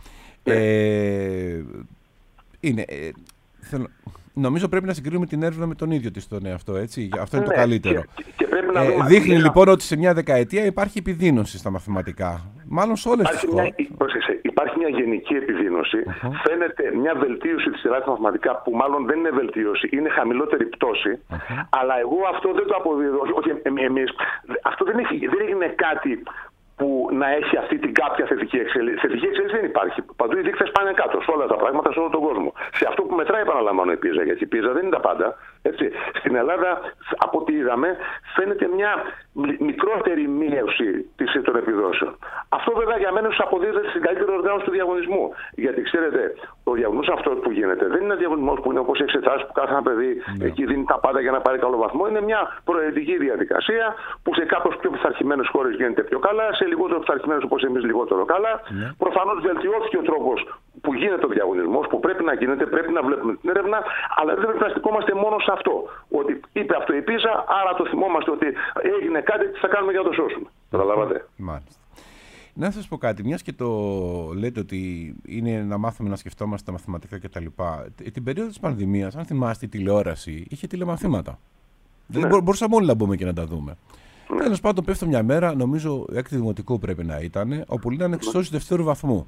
[SPEAKER 2] Νομίζω πρέπει να συγκρίνουμε την έρευνα με τον ίδιο της τον εαυτό, έτσι. Αυτό είναι το καλύτερο.
[SPEAKER 5] Και πρέπει να δούμε
[SPEAKER 2] δείχνει λοιπόν ότι σε μια δεκαετία υπάρχει επιδείνωση στα μαθηματικά. Μάλλον σε όλες τις χώρες.
[SPEAKER 5] Υπάρχει μια γενική επιδείνωση. Φαίνεται μια βελτίωση της σειράς μαθηματικά που μάλλον δεν είναι βελτίωση, είναι χαμηλότερη πτώση. Αλλά εγώ αυτό δεν το αποδίδω. Αυτό δεν έγινε κάτι που να έχει αυτή την κάποια θετική εξέλιξη. Θετική εξέλιξη δεν υπάρχει. Παντού οι δείκτες πάνε κάτω σε όλα τα πράγματα, σε όλο τον κόσμο. Σε αυτό που μετράει, επαναλαμβάνω, η πίζα. Γιατί η πίζα δεν είναι τα πάντα. Έτσι. Στην Ελλάδα, από ό,τι είδαμε, φαίνεται μια μικρότερη μείωση των επιδόσεων. Αυτό βέβαια για μένα αποδίδεται στην καλύτερη οργάνωση του διαγωνισμού. Γιατί ξέρετε, ο διαγωνισμός αυτό που γίνεται δεν είναι ένα διαγωνισμός που είναι όπως οι εξετάσεις που κάθε ένα παιδί εκεί δίνει τα πάντα για να πάρει καλό βαθμό. Είναι μια προαιρετική διαδικασία που σε κάπως πιο πειθαρχημένες χώρες γίνεται πιο καλά, σε λιγότερο πειθαρχημένες όπως εμείς λιγότερο καλά. Προφανώς βελτιώθηκε ο τρόπος που γίνεται ο διαγωνισμός, που πρέπει να γίνεται, πρέπει να βλέπουμε την έρευνα, αλλά δεν πρέπει να στεκόμαστε μόνο σε αυτό. Ότι είπε αυτό η πίζα, άρα το θυμόμαστε ότι έγινε κάτι, τι θα κάνουμε για να το σώσουμε. Καταλάβατε.
[SPEAKER 2] Μάλιστα. Να σας πω κάτι, μιας και το λέτε ότι είναι να μάθουμε να σκεφτόμαστε τα μαθηματικά κτλ. Την περίοδο της πανδημίας, αν θυμάστε, η τηλεόραση είχε τηλεμαθήματα. Δεν μπορούσαμε όλοι να μπούμε και να τα δούμε. Τέλος πάντων, πέφτω μια μέρα, νομίζω έκτη δημοτικού πρέπει να ήταν, όπου λένε εξισώσεις δευτέρου βαθμού.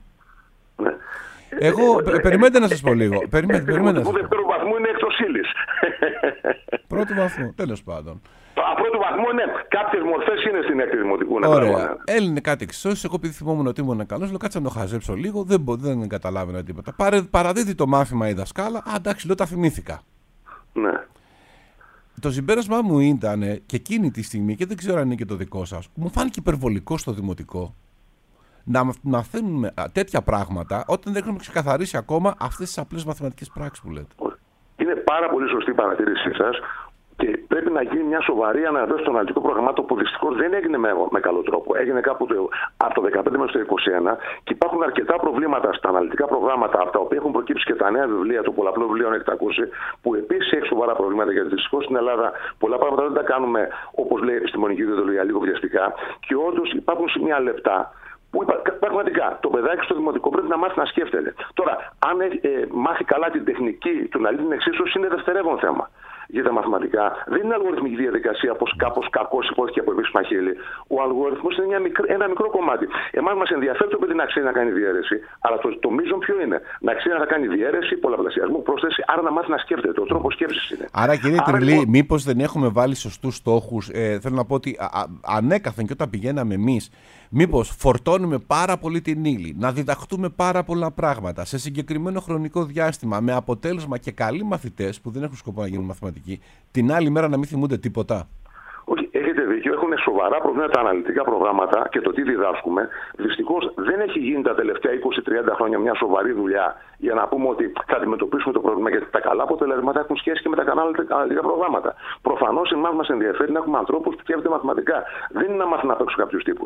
[SPEAKER 2] Εγώ, περιμένετε να σας πω λίγο. Περιμένετε.
[SPEAKER 5] Δεύτερου βαθμού είναι εκτός ύλης.
[SPEAKER 2] Πρώτου βαθμού, τέλος πάντων.
[SPEAKER 5] Πρώτου βαθμού είναι κάποιες μορφές είναι στην έκτη δημοτικού.
[SPEAKER 2] Ωραία. Έλυνε κάτι εξισώσεις. Εγώ επειδή θυμόμουν ότι ήμουν καλός, λέω κάτσε να το χαζέψω λίγο. Δεν καταλάβαινα τίποτα. Παραδίδει το μάθημα η δασκάλα. Εντάξει, λέω τα θυμήθηκα.
[SPEAKER 5] Ναι.
[SPEAKER 2] Το συμπέρασμά μου ήταν και εκείνη τη στιγμή, και δεν ξέρω αν είναι και το δικό σας, μου φάνηκε υπερβολικό στο δημοτικό να μαθαίνουμε τέτοια πράγματα όταν δεν έχουμε ξεκαθαρίσει ακόμα αυτές τις απλές μαθηματικές πράξεις που λέτε.
[SPEAKER 5] Είναι πάρα πολύ σωστή η παρατήρησή σας. Και πρέπει να γίνει μια σοβαρή αναβίωση των αναλυτικών προγραμμάτων που δυστυχώς δεν έγινε με καλό τρόπο. Έγινε κάπου από το 2015 μέχρι το 2021 και υπάρχουν αρκετά προβλήματα στα αναλυτικά προγράμματα, από τα οποία έχουν προκύψει και τα νέα βιβλία, το πολλαπλό βιβλίο ανεκτακούσει, που επίσης έχει σοβαρά προβλήματα. Γιατί δυστυχώς στην Ελλάδα πολλά πράγματα δεν τα κάνουμε όπως λέει η επιστημονική ιδεολογία, λίγο βιαστικά. Και όντως υπάρχουν σημεία λεπτά που πραγματικά το παιδάκι στο δημοτικό πρέπει να μάθει να σκέφτεται. Τώρα, αν μάθει καλά την τεχνική του να λύνει την εξίσωση, είναι δευτερεύον θέμα. Για τα μαθηματικά δεν είναι αλγοριθμική διαδικασία όπως κάπως κακώς υπόθηκε από επίσημα χείλη. Ο αλγοριθμός είναι ένα μικρό κομμάτι. Εμάς μας ενδιαφέρει το παιδί να ξέρει να κάνει διαίρεση, αλλά το μείζον ποιο είναι? Να ξέρει να κάνει διαίρεση, πολλαπλασιασμό, πρόσθεση, άρα να μάθει να σκέφτεται. Ο τρόπος σκέψης είναι.
[SPEAKER 2] Άρα, κύριε Τυρλή, μήπως δεν έχουμε βάλει σωστούς στόχους? Θέλω να πω ότι ανέκαθεν και όταν πηγαίναμε εμείς, μήπως φορτώνουμε πάρα πολύ την ύλη, να διδαχτούμε πάρα πολλά πράγματα σε συγκεκριμένο χρονικό διάστημα, με αποτέλεσμα και καλοί μαθητές που δεν έχουν σκοπό να γίνουν μαθηματικοί, την άλλη μέρα να μην θυμούνται τίποτα?
[SPEAKER 5] Όχι, έχετε δίκιο. Έχουν σοβαρά προβλήματα τα αναλυτικά προγράμματα και το τι διδάσκουμε. Δυστυχώς δεν έχει γίνει τα τελευταία 20-30 χρόνια μια σοβαρή δουλειά για να πούμε ότι θα αντιμετωπίσουμε το πρόβλημα. Γιατί τα καλά αποτελέσματα έχουν σχέση και με τα αναλυτικά προγράμματα. Προφανώς εμάς μας ενδιαφέρει να έχουμε ανθρώπους που σκέφτονται μαθηματικά. Δεν είναι να μάθουν να παίξουν κάποιους τύπους.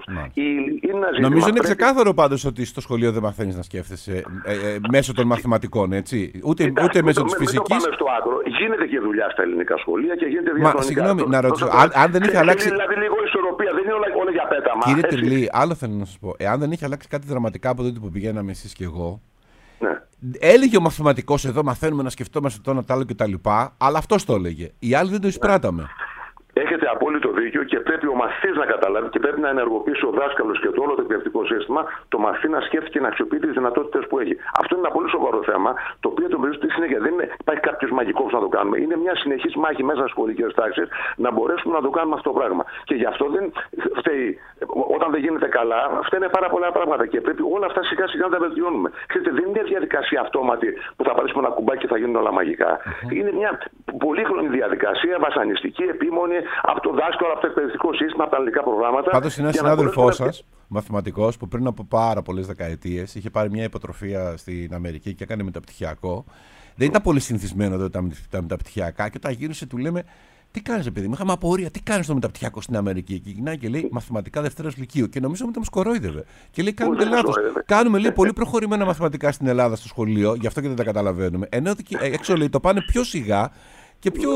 [SPEAKER 2] Νομίζω είναι ξεκάθαρο πάντως ότι στο σχολείο δεν μαθαίνεις να σκέφτεσαι μέσω των μαθηματικών, έτσι. Ούτε μέσω της φυσικής.
[SPEAKER 5] Μην το πάμε στο άκρο. Γίνεται και δουλειά στα ελληνικά σχολεία και γίνεται διαχρονικά.
[SPEAKER 2] Συγγνώμη, να ρωτήσω. Αν δεν είχε αλλάξει.
[SPEAKER 5] Δηλαδή λίγο ισορροπία, δεν είναι όλα για πέταμα.
[SPEAKER 2] Κύριε Τυρλή, άλλο θέλω να σας πω. Εάν δεν είχε αλλάξει κάτι δραματικά από τότε που πηγαίναμε εσείς και εγώ,
[SPEAKER 5] ναι.
[SPEAKER 2] Έλεγε ο μαθηματικός εδώ, μαθαίνουμε να σκεφτόμαστε το ένα το άλλο κτλ. Αλλά αυτός το έλεγε. Οι άλλοι δεν το εισπράταμε.
[SPEAKER 5] Έχετε απόλυτο δίκιο και πρέπει ο μαθητής να καταλάβει και πρέπει να ενεργοποιήσει ο δάσκαλος και το όλο το εκπαιδευτικό σύστημα το μαθητή να σκέφτεται και να αξιοποιεί τις δυνατότητες που έχει. Αυτό είναι ένα πολύ σοβαρό θέμα, το οποίο το βρίσκεται στη συνέχεια. Δεν υπάρχει κάποιος μαγικός να το κάνουμε. Είναι μια συνεχής μάχη μέσα στις σχολικές τάξεις να μπορέσουμε να το κάνουμε αυτό το πράγμα. Και γι' αυτό δεν φταίει, όταν δεν γίνεται καλά, φταίνε πάρα πολλά πράγματα και πρέπει όλα αυτά σιγά σιγά να τα βελτιώνουμε. Ξέρετε, δεν είναι μια διαδικασία αυτόματη που θα πάρουμε ένα κουμπάκι και θα γίνουν όλα μαγικά. Είναι μια πολύχρονη διαδικασία, βασανιστική, επίμονη. Από το δάσκαλο, από το εκπαιδευτικό σύστημα, από τα ελληνικά προγράμματα.
[SPEAKER 2] Πάντως, είναι ένα συνάδελφός σας, μαθηματικός, που πριν από πάρα πολλές δεκαετίες είχε πάρει μια υποτροφία στην Αμερική και έκανε μεταπτυχιακό. Δεν ήταν πολύ συνηθισμένο εδώ τα μεταπτυχιακά και όταν γύρισε του λέμε Τι κάνεις, παιδί μου? Είχαμε απορία. Τι κάνεις στο μεταπτυχιακό στην Αμερική? Και γυρνάει και λέει μαθηματικά Δευτέρας Λυκείου. Και νομίζω ότι μας κορόιδευε. Και λέει κάνετε λάθος. Κάνουμε, λέει, πολύ προχωρημένα μαθηματικά στην Ελλάδα στο σχολείο, γι' αυτό και δεν τα καταλαβαίνουμε. Ενώ έξω, λέει, το πάνε πιο σιγά και πιο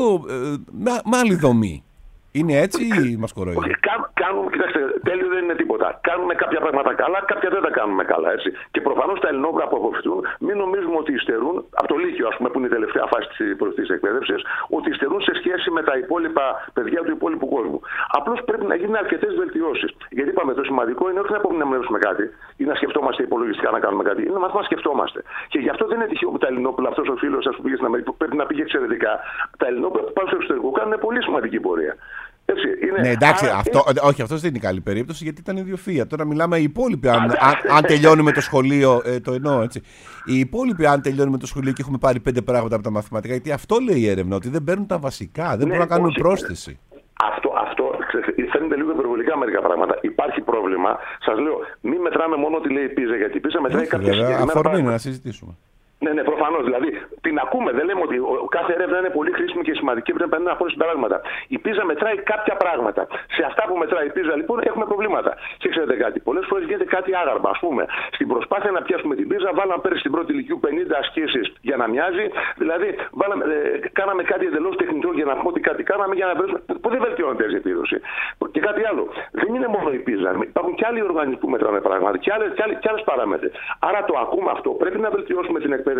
[SPEAKER 2] με άλλη δομή. Είναι έτσι ή μας κοροϊδεύουν?
[SPEAKER 5] Όχι, κοιτάξτε, τέλειο δεν είναι τίποτα. Κάνουμε κάποια πράγματα καλά, κάποια δεν τα κάνουμε καλά. Έτσι. Και προφανώς τα ελληνόβρα που αποφυτούν, μην νομίζουμε ότι υστερούν, από το Λύκειο, ας πούμε, που είναι η τελευταία φάση της εκπαίδευσης, ότι υστερούν σε σχέση με τα υπόλοιπα παιδιά του υπόλοιπου κόσμου. Απλώς πρέπει να γίνουν αρκετές βελτιώσεις. Γιατί είπαμε, το σημαντικό είναι όχι να απομνημονεύσουμε κάτι ή να σκεφτόμαστε υπολογιστικά να κάνουμε κάτι, είναι να μάθουμε να σκεφτόμαστε. Και γι' αυτό δεν είναι τυχαίο που τα Ελληνόπουλα, αυτός ο φίλος σας που πήγε στην Αμερική, που πρέπει να πήγε εξαιρετικά, τα Ελληνόπουλα που πάνε στο εξωτερικό κάνουν πολύ σημαντική πορεία. Έτσι,
[SPEAKER 2] ναι, εντάξει, όχι, αυτός δεν είναι καλή περίπτωση γιατί ήταν ιδιοφυΐα. Τώρα μιλάμε οι υπόλοιποι. Αν τελειώνουμε το σχολείο, το εννοώ έτσι. Οι υπόλοιποι, αν τελειώνουμε το σχολείο και έχουμε πάρει 5 πράγματα από τα μαθηματικά, γιατί αυτό λέει η έρευνα, ότι δεν παίρνουν τα βασικά, δεν μπορούν να κάνουν πρόσθεση.
[SPEAKER 5] Αυτό φαίνεται λίγο υπερβολικά μερικά πράγματα. Υπάρχει πρόβλημα. Σας λέω, μην μετράμε μόνο ό,τι λέει η Πίζα, γιατί η Πίζα μετράει κάποια συγκεκριμένα πράγματα.
[SPEAKER 2] Αφορμή να συζητήσουμε.
[SPEAKER 5] Ναι, προφανώς. Δηλαδή, την ακούμε, δεν λέμε ότι κάθε έρευνα είναι πολύ χρήσιμη και σημαντική, πρέπει να πάρει συμπεράσματα. Η Πίζα μετράει κάποια πράγματα. Σε αυτά που μετράει η Πίζα, λοιπόν, έχουμε προβλήματα. Και ξέρετε κάτι, πολλές φορές γίνεται κάτι άγαρμα. Ας πούμε, στην προσπάθεια να πιάσουμε την Πίζα, βάλαμε πέρυσι στην πρώτη ηλικίου 50 ασκήσεις για να μοιάζει. Δηλαδή, κάναμε κάτι εντελώς τεχνητό για να πούμε ότι κάτι κάναμε για να βρούμε. Που δεν βελτιώνεται η επίδοση. Και κάτι άλλο. Δεν είναι μόνο η Πίζα. Υπάρχουν και άλλοι οργανισμοί που μετράνε πράγματα και άλλες παράμετροι. Άρα το ακούμε αυτό. Πρέπει να βελτιώσουμε την εκπαίδευση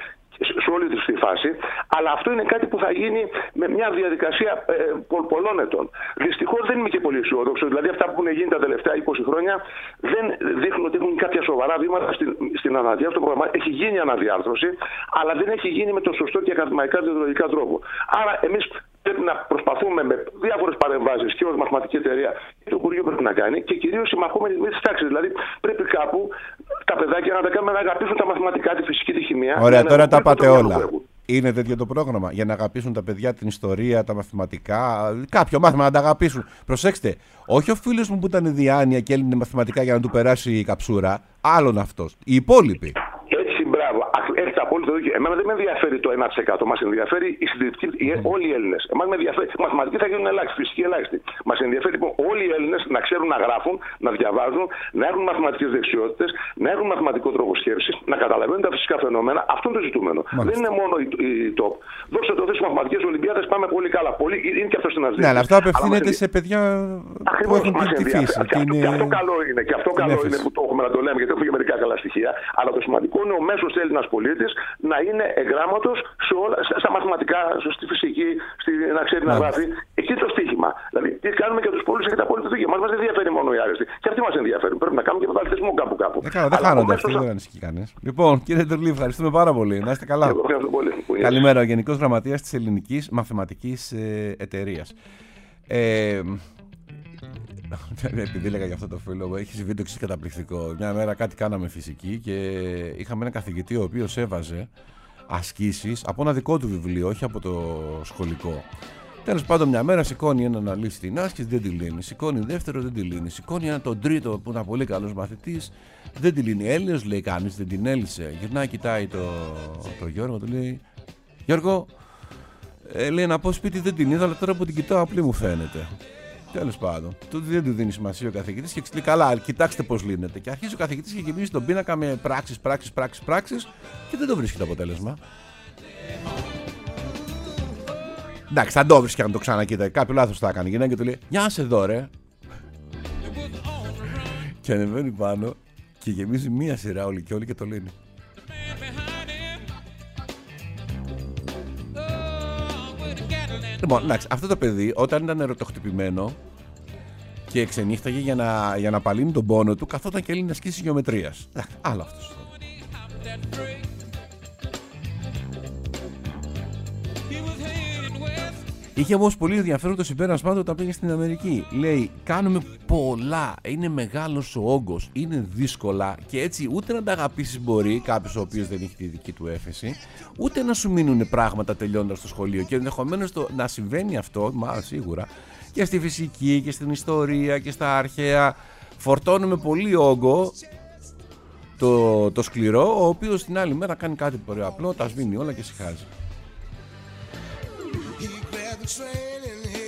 [SPEAKER 5] σε όλη τη φάση, αλλά αυτό είναι κάτι που θα γίνει με μια διαδικασία πολλών ετών. Δυστυχώς δεν είμαι και πολύ αισιόδοξο. Δηλαδή, αυτά που έχουν γίνει τα τελευταία 20 χρόνια δεν δείχνουν ότι έχουν κάποια σοβαρά βήματα στην αναδιάρθρωση του προγραμμάτων. Έχει γίνει αναδιάρθρωση, αλλά δεν έχει γίνει με τον σωστό και ακαδημαϊκά διοντολογικά τρόπο. Άρα, εμείς πρέπει να προσπαθούμε με διάφορες παρεμβάσεις και ως μαθηματική εταιρεία και το Υπουργείο πρέπει να κάνει και κυρίως συμμαχόμενοι με τις τάξεις. Δηλαδή, πρέπει κάπου τα παιδάκια να τα κάνουμε να αγαπήσουν τα μαθηματικά, τη φυσική, τη χημεία.
[SPEAKER 2] Ωραία, τώρα τα πάτε όλα. Είναι τέτοιο το πρόγραμμα για να αγαπήσουν τα παιδιά την ιστορία, τα μαθηματικά, κάποιο μάθημα να τα αγαπήσουν. Προσέξτε, όχι ο φίλος μου που ήταν διάνοια και έλυνε μαθηματικά για να του περάσει η καψούρα, άλλον αυτός. Οι υπόλοιποι.
[SPEAKER 5] Μπράβο, έχετε απόλυτο δίκιο. Εμένα δεν με ενδιαφέρει το 1%. Μας ενδιαφέρει οι συντηρητικοί, όλοι οι Έλληνες. Εμάς με ενδιαφέρει. Οι μαθηματικοί θα γίνουν ελάχιστοι, φυσικοί ελάχιστοι. Μας ενδιαφέρει λοιπόν όλοι οι Έλληνες να ξέρουν να γράφουν, να διαβάζουν, να έχουν μαθηματικές δεξιότητες, να έχουν μαθηματικό τρόπο σκέψης, να καταλαβαίνουν τα φυσικά φαινόμενα. Αυτό είναι το ζητούμενο. Μάλιστα. Δεν είναι μόνο η top. Δώστε το στις μαθηματικές Ολυμπιάδες, πάμε πολύ καλά. Είναι και αυτό στην Αζία.
[SPEAKER 2] Ναι, αλλά αυτό απευθύνεται σε παιδιά που έχουν τη φύση.
[SPEAKER 5] Και αυτό καλό είναι. Και αυτό καλό είναι που το έχουμε να το λέμε, γιατί έχουμε και μερικά καλά στοιχεία. Αλλά το σημαντικό είναι ο μέσος Έλληνας πολίτης να είναι εγγράμματος στα μαθηματικά, στη φυσική, να ξέρει να γράφει. Εκεί το στοίχημα. Δηλαδή, τι κάνουμε για τους πολίτες, έχετε απόλυτο δίκιο. Μας δεν ενδιαφέρει μόνο οι άρεστοι. Και αυτοί μας ενδιαφέρουν. Πρέπει να κάνουμε και πρωταθλητισμό κάπου.
[SPEAKER 2] Δεν χάνονται αυτοί, δεν ανησυχεί κανείς. Λοιπόν, κύριε Τερλή, ευχαριστούμε πάρα πολύ. Να είστε καλά. Καλημέρα, ο Γενικός Γραμματέας της Ελληνικής Μαθηματικής Εταιρείας. Επειδή έλεγα για αυτό το φίλο, έχει συμβεί το εξής καταπληκτικό. Μια μέρα κάτι κάναμε φυσική και είχαμε ένα καθηγητή ο οποίος έβαζε ασκήσεις από ένα δικό του βιβλίο, όχι από το σχολικό. Τέλος πάντων, μια μέρα σηκώνει έναν να λύσει την άσκηση, δεν τη λύνει. Σηκώνει δεύτερο, δεν τη λύνει. Σηκώνει έναν τον τρίτο που είναι πολύ καλός μαθητής, δεν τη λύνει. Έλληνος, λέει κανείς, δεν την έλυσε. Γυρνάει, κοιτάει το Γιώργο, του λέει: Γιώργο, λέει να πω σπίτι δεν την είδα, αλλά τώρα που την κοιτάω απλή μου φαίνεται. Τέλος πάντων, τότε δεν του δίνει σημασία ο καθηγητής και λέει: καλά, κοιτάξτε πώς λύνεται. Και αρχίζει ο καθηγητής και γεμίζει τον πίνακα με πράξεις και δεν το βρίσκει το αποτέλεσμα. Εντάξει, θα το βρίσκει αν το ξανακοίταγε. Κάποιο λάθος θα έκανε. Η γυναίκα του λέει: Γεια σε εδώ, ρε. Και ανεβαίνει πάνω και γεμίζει μία σειρά όλοι και το λύνει. Λοιπόν, εντάξει, αυτό το παιδί όταν ήταν ερωτοχτυπημένο και ξενύχταγε για να απαλύνει τον πόνο του, καθόταν και έλυνε ασκήσεις γεωμετρίας. Άλλο αυτός. Είχε όμως πολύ ενδιαφέρον το συμπέρασμά του όταν πήγε στην Αμερική. Λέει: κάνουμε πολλά, είναι μεγάλος ο όγκος, είναι δύσκολα και έτσι ούτε να τα αγαπήσεις μπορεί κάποιος ο οποίος δεν έχει τη δική του έφεση, ούτε να σου μείνουν πράγματα τελειώντας στο σχολείο. Και ενδεχομένως να συμβαίνει αυτό, μάλλον σίγουρα, και στη φυσική και στην ιστορία και στα αρχαία. Φορτώνουμε πολύ όγκο το σκληρό, ο οποίος την άλλη μέρα κάνει κάτι πολύ απλό, τα σβήνει όλα και συχάζει.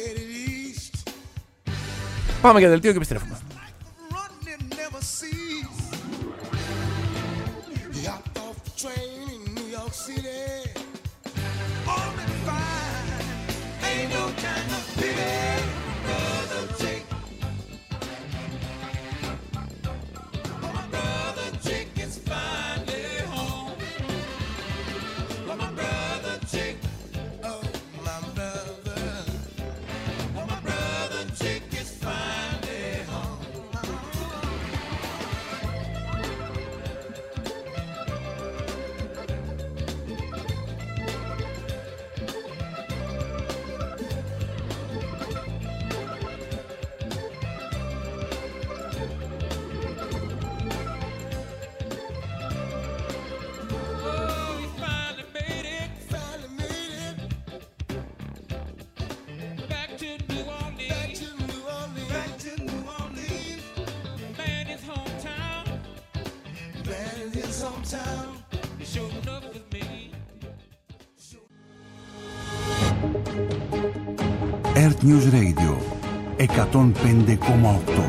[SPEAKER 2] Πάμε για δελτίο και επιστρέφουμε.
[SPEAKER 1] Earth News Radio 105,8.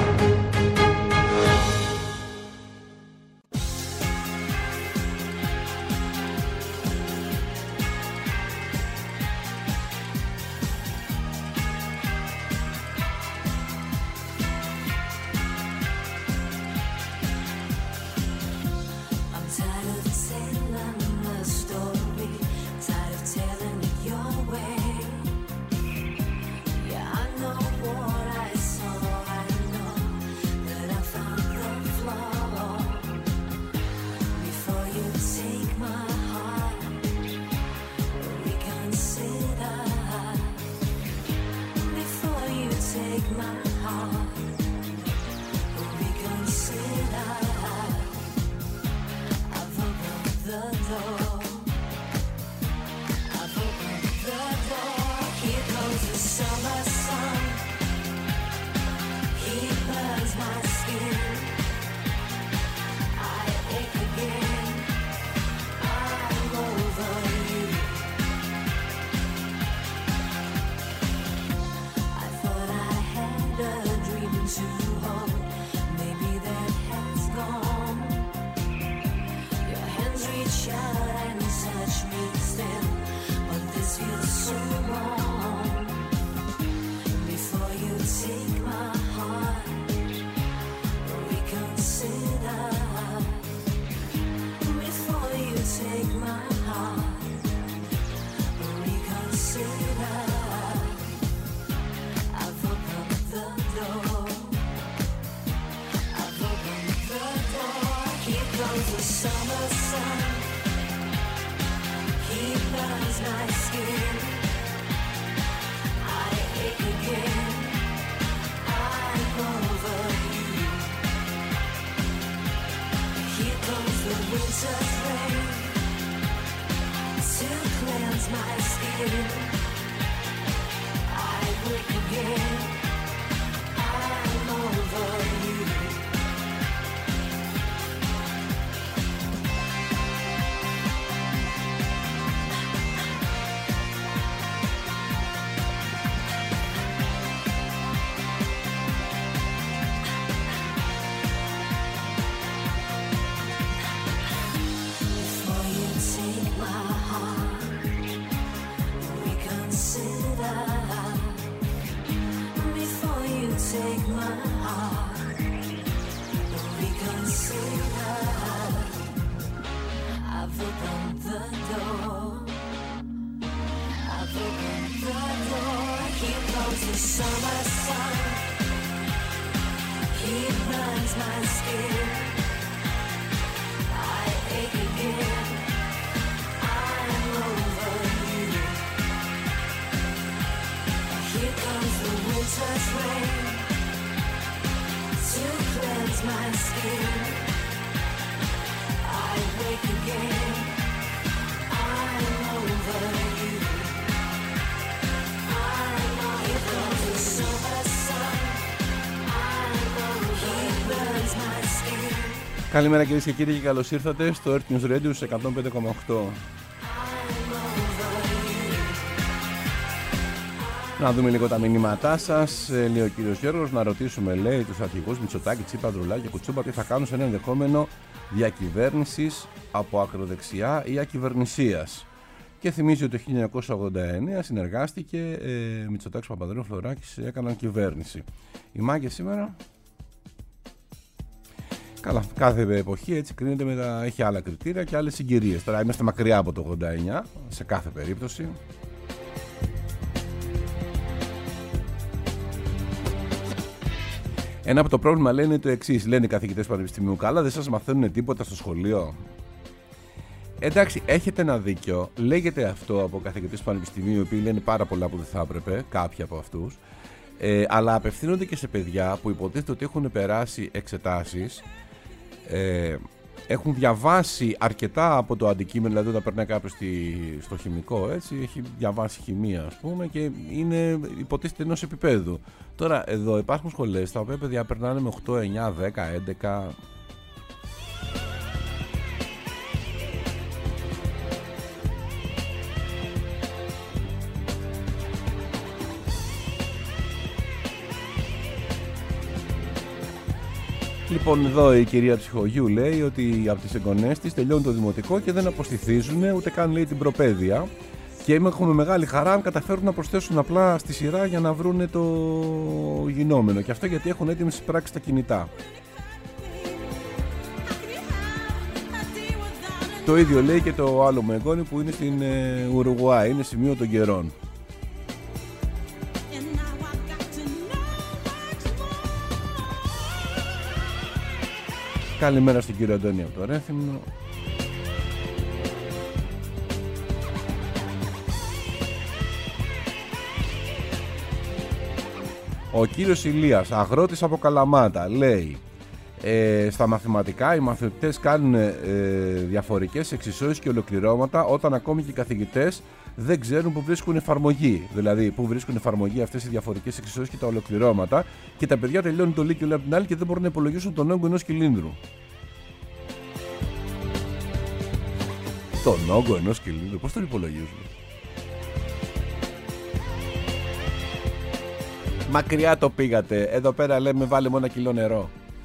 [SPEAKER 2] Καλημέρα κυρίες και κύριοι και καλώς ήρθατε στο Earth News Radio 105,8. Να δούμε λίγο τα μηνύματά σας. Λέει ο κύριος Γιώργος, να ρωτήσουμε, λέει, τους αρχηγούς Μητσοτάκη, Τσίπρα, Ανδρουλάκη και Κουτσούμπα τι θα κάνουν σε ένα ενδεχόμενο διακυβέρνησης από ακροδεξιά ή ακυβερνησίας. Και θυμίζει ότι το 1989 συνεργάστηκε Μητσοτάκης, Παπανδρέου, Φλωράκης, έκαναν κυβέρνηση. Οι μάγκες σήμερα. Καλά, κάθε εποχή έτσι κρίνεται έχει άλλα κριτήρια και άλλες συγκυρίες. Τώρα είμαστε μακριά από το 89 σε κάθε περίπτωση. Ένα από το πρόβλημα λένε το εξής. Λένε οι καθηγητές πανεπιστημίου, καλά, δεν σας μαθαίνουν τίποτα στο σχολείο. Εντάξει, έχετε ένα δίκιο. Λέγεται αυτό από καθηγητές πανεπιστημίου, οι οποίοι λένε πάρα πολλά που δεν θα έπρεπε, κάποιοι από αυτούς. Αλλά απευθύνονται και σε παιδιά που υποτίθεται ότι έχουν περάσει εξετάσεις, έχουν διαβάσει αρκετά από το αντικείμενο, δηλαδή όταν περνάει κάποιος στο χημικό, έτσι, έχει διαβάσει χημεία, ας πούμε, και είναι υποτίθεται ενός επίπεδου. Τώρα εδώ υπάρχουν σχολές τα οποία παιδιά περνάνε με 8, 9, 10, 11. Λοιπόν, εδώ η κυρία Ψυχογιού λέει ότι από τις εγγονές της τελειώνει το δημοτικό και δεν αποστηθίζουν, ούτε καν, λέει, την προπαίδεια. Και έχουμε μεγάλη χαρά αν καταφέρουν να προσθέσουν απλά στη σειρά για να βρούνε το γινόμενο. Και αυτό γιατί έχουν έτοιμες πράξεις τα κινητά. Το ίδιο λέει και το άλλο μου εγγόνι που είναι στην Ουρουγουάη, είναι σημείο των καιρών. Καλημέρα στον κύριο Αντώνη από το Ρέθυμνο. Ο κύριος Ηλίας, αγρότης από Καλαμάτα, λέει στα μαθηματικά οι μαθητές κάνουν διαφορικές εξισώσεις και ολοκληρώματα όταν ακόμη και οι καθηγητές δεν ξέρουν που βρίσκουν εφαρμογή. Δηλαδή, που βρίσκουν εφαρμογή αυτές οι διαφορικές εξισώσεις και τα ολοκληρώματα, και τα παιδιά τελειώνουν το λύκειο από την άλλη και δεν μπορούν να υπολογίσουν τον όγκο ενός κυλίνδρου. Τον όγκο ενός κυλίνδρου, πώς τον υπολογίζουν? Μακριά το πήγατε. Εδώ πέρα λέμε βάλε μόνο 1 κιλό νερό.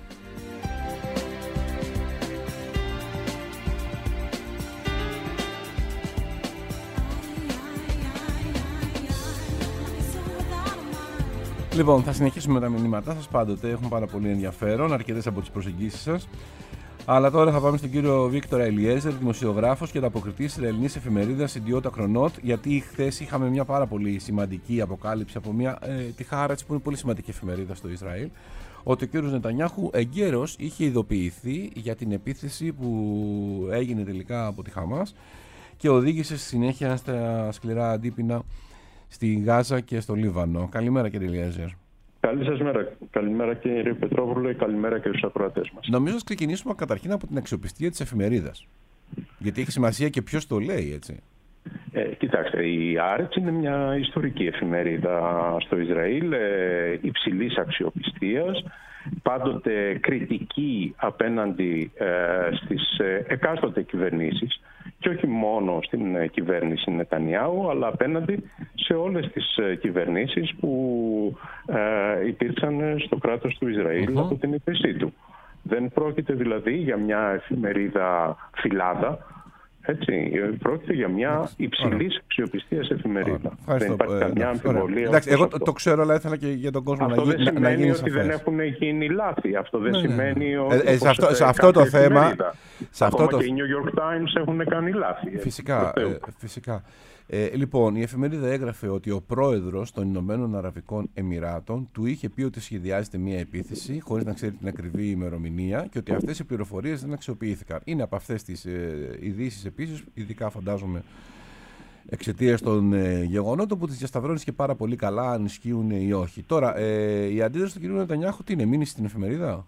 [SPEAKER 2] Λοιπόν, θα συνεχίσουμε με τα μηνύματά σας, πάντοτε έχουν πάρα πολύ ενδιαφέρον, αρκετές από τις προσεγγίσεις σας. Αλλά τώρα θα πάμε στον κύριο Βίκτορα Ελιέζερ, δημοσιογράφος και ανταποκριτής της ελληνικής εφημερίδας Ιντιότα Χρονότ, γιατί χθες είχαμε μια πάρα πολύ σημαντική αποκάλυψη από τη Χάρατς, που είναι πολύ σημαντική εφημερίδα στο Ισραήλ, ότι ο κύριος Νετανιάχου εγκαίρος είχε ειδοποιηθεί για την επίθεση που έγινε τελικά από τη Χαμάς και οδήγησε στη συνέχεια στα σκληρά αντίπεινα στη Γάζα και στο Λίβανο. Καλημέρα, κύριε Ελιέζερ.
[SPEAKER 6] Καλή σας μέρα. Καλημέρα, κύριε Πετρόπουλο, καλημέρα και στους ακροατές μας.
[SPEAKER 2] Νομίζω να ξεκινήσουμε καταρχήν από την αξιοπιστία της εφημερίδας. Γιατί έχει σημασία και ποιος το λέει, έτσι.
[SPEAKER 6] Κοιτάξτε, η Άρετς είναι μια ιστορική εφημερίδα στο Ισραήλ, υψηλής αξιοπιστίας, πάντοτε κριτική απέναντι στις εκάστοτε κυβερνήσεις, και όχι μόνο στην κυβέρνηση Νετανιάου, αλλά απέναντι σε όλες τις κυβερνήσεις που υπήρξαν στο κράτος του Ισραήλ από την ίδρυσή του. Δεν πρόκειται δηλαδή για μια εφημερίδα φυλάδα, έτσι, πρόκειται για μια υψηλής αξιοπιστίας εφημερίδα. Δεν υπάρχει καμιά αμφιβολία.
[SPEAKER 2] Εντάξει, εγώ το ξέρω, αλλά ήθελα και για τον κόσμο
[SPEAKER 6] αυτό
[SPEAKER 2] να γίνει σαφές.
[SPEAKER 6] Αυτό δεν σημαίνει ότι δεν έχουν γίνει λάθη. Αυτό δεν σημαίνει ότι
[SPEAKER 2] σε αυτό το θέμα,
[SPEAKER 6] ακόμα και οι New York Times έχουν κάνει λάθη.
[SPEAKER 2] Φυσικά. Λοιπόν, η εφημερίδα έγραφε ότι ο πρόεδρος των Ηνωμένων Αραβικών Εμιράτων του είχε πει ότι σχεδιάζεται μια επίθεση χωρίς να ξέρει την ακριβή ημερομηνία και ότι αυτές οι πληροφορίες δεν αξιοποιήθηκαν. Είναι από αυτές τις ειδήσεις επίσης, ειδικά φαντάζομαι εξαιτίας των γεγονότων που τις διασταυρώνεις και πάρα πολύ καλά αν ισχύουν ή όχι. Τώρα, η αντίδραση του κ. Νετανιάχου τι είναι, μείνει στην εφημερίδα?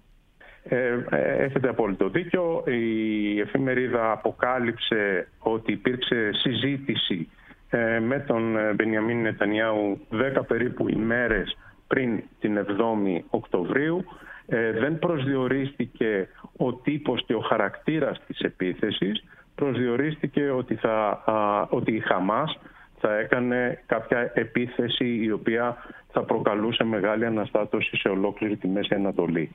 [SPEAKER 6] Έχετε απόλυτο δίκιο. Η εφημερίδα αποκάλυψε ότι υπήρξε συζήτηση με τον Μπενιαμίν Νετανιάου 10 περίπου ημέρες πριν την 7η Οκτωβρίου. Δεν προσδιορίστηκε ο τύπος και ο χαρακτήρας της επίθεσης. Προσδιορίστηκε ότι η Χαμάς θα έκανε κάποια επίθεση η οποία θα προκαλούσε μεγάλη αναστάτωση σε ολόκληρη τη Μέση Ανατολή.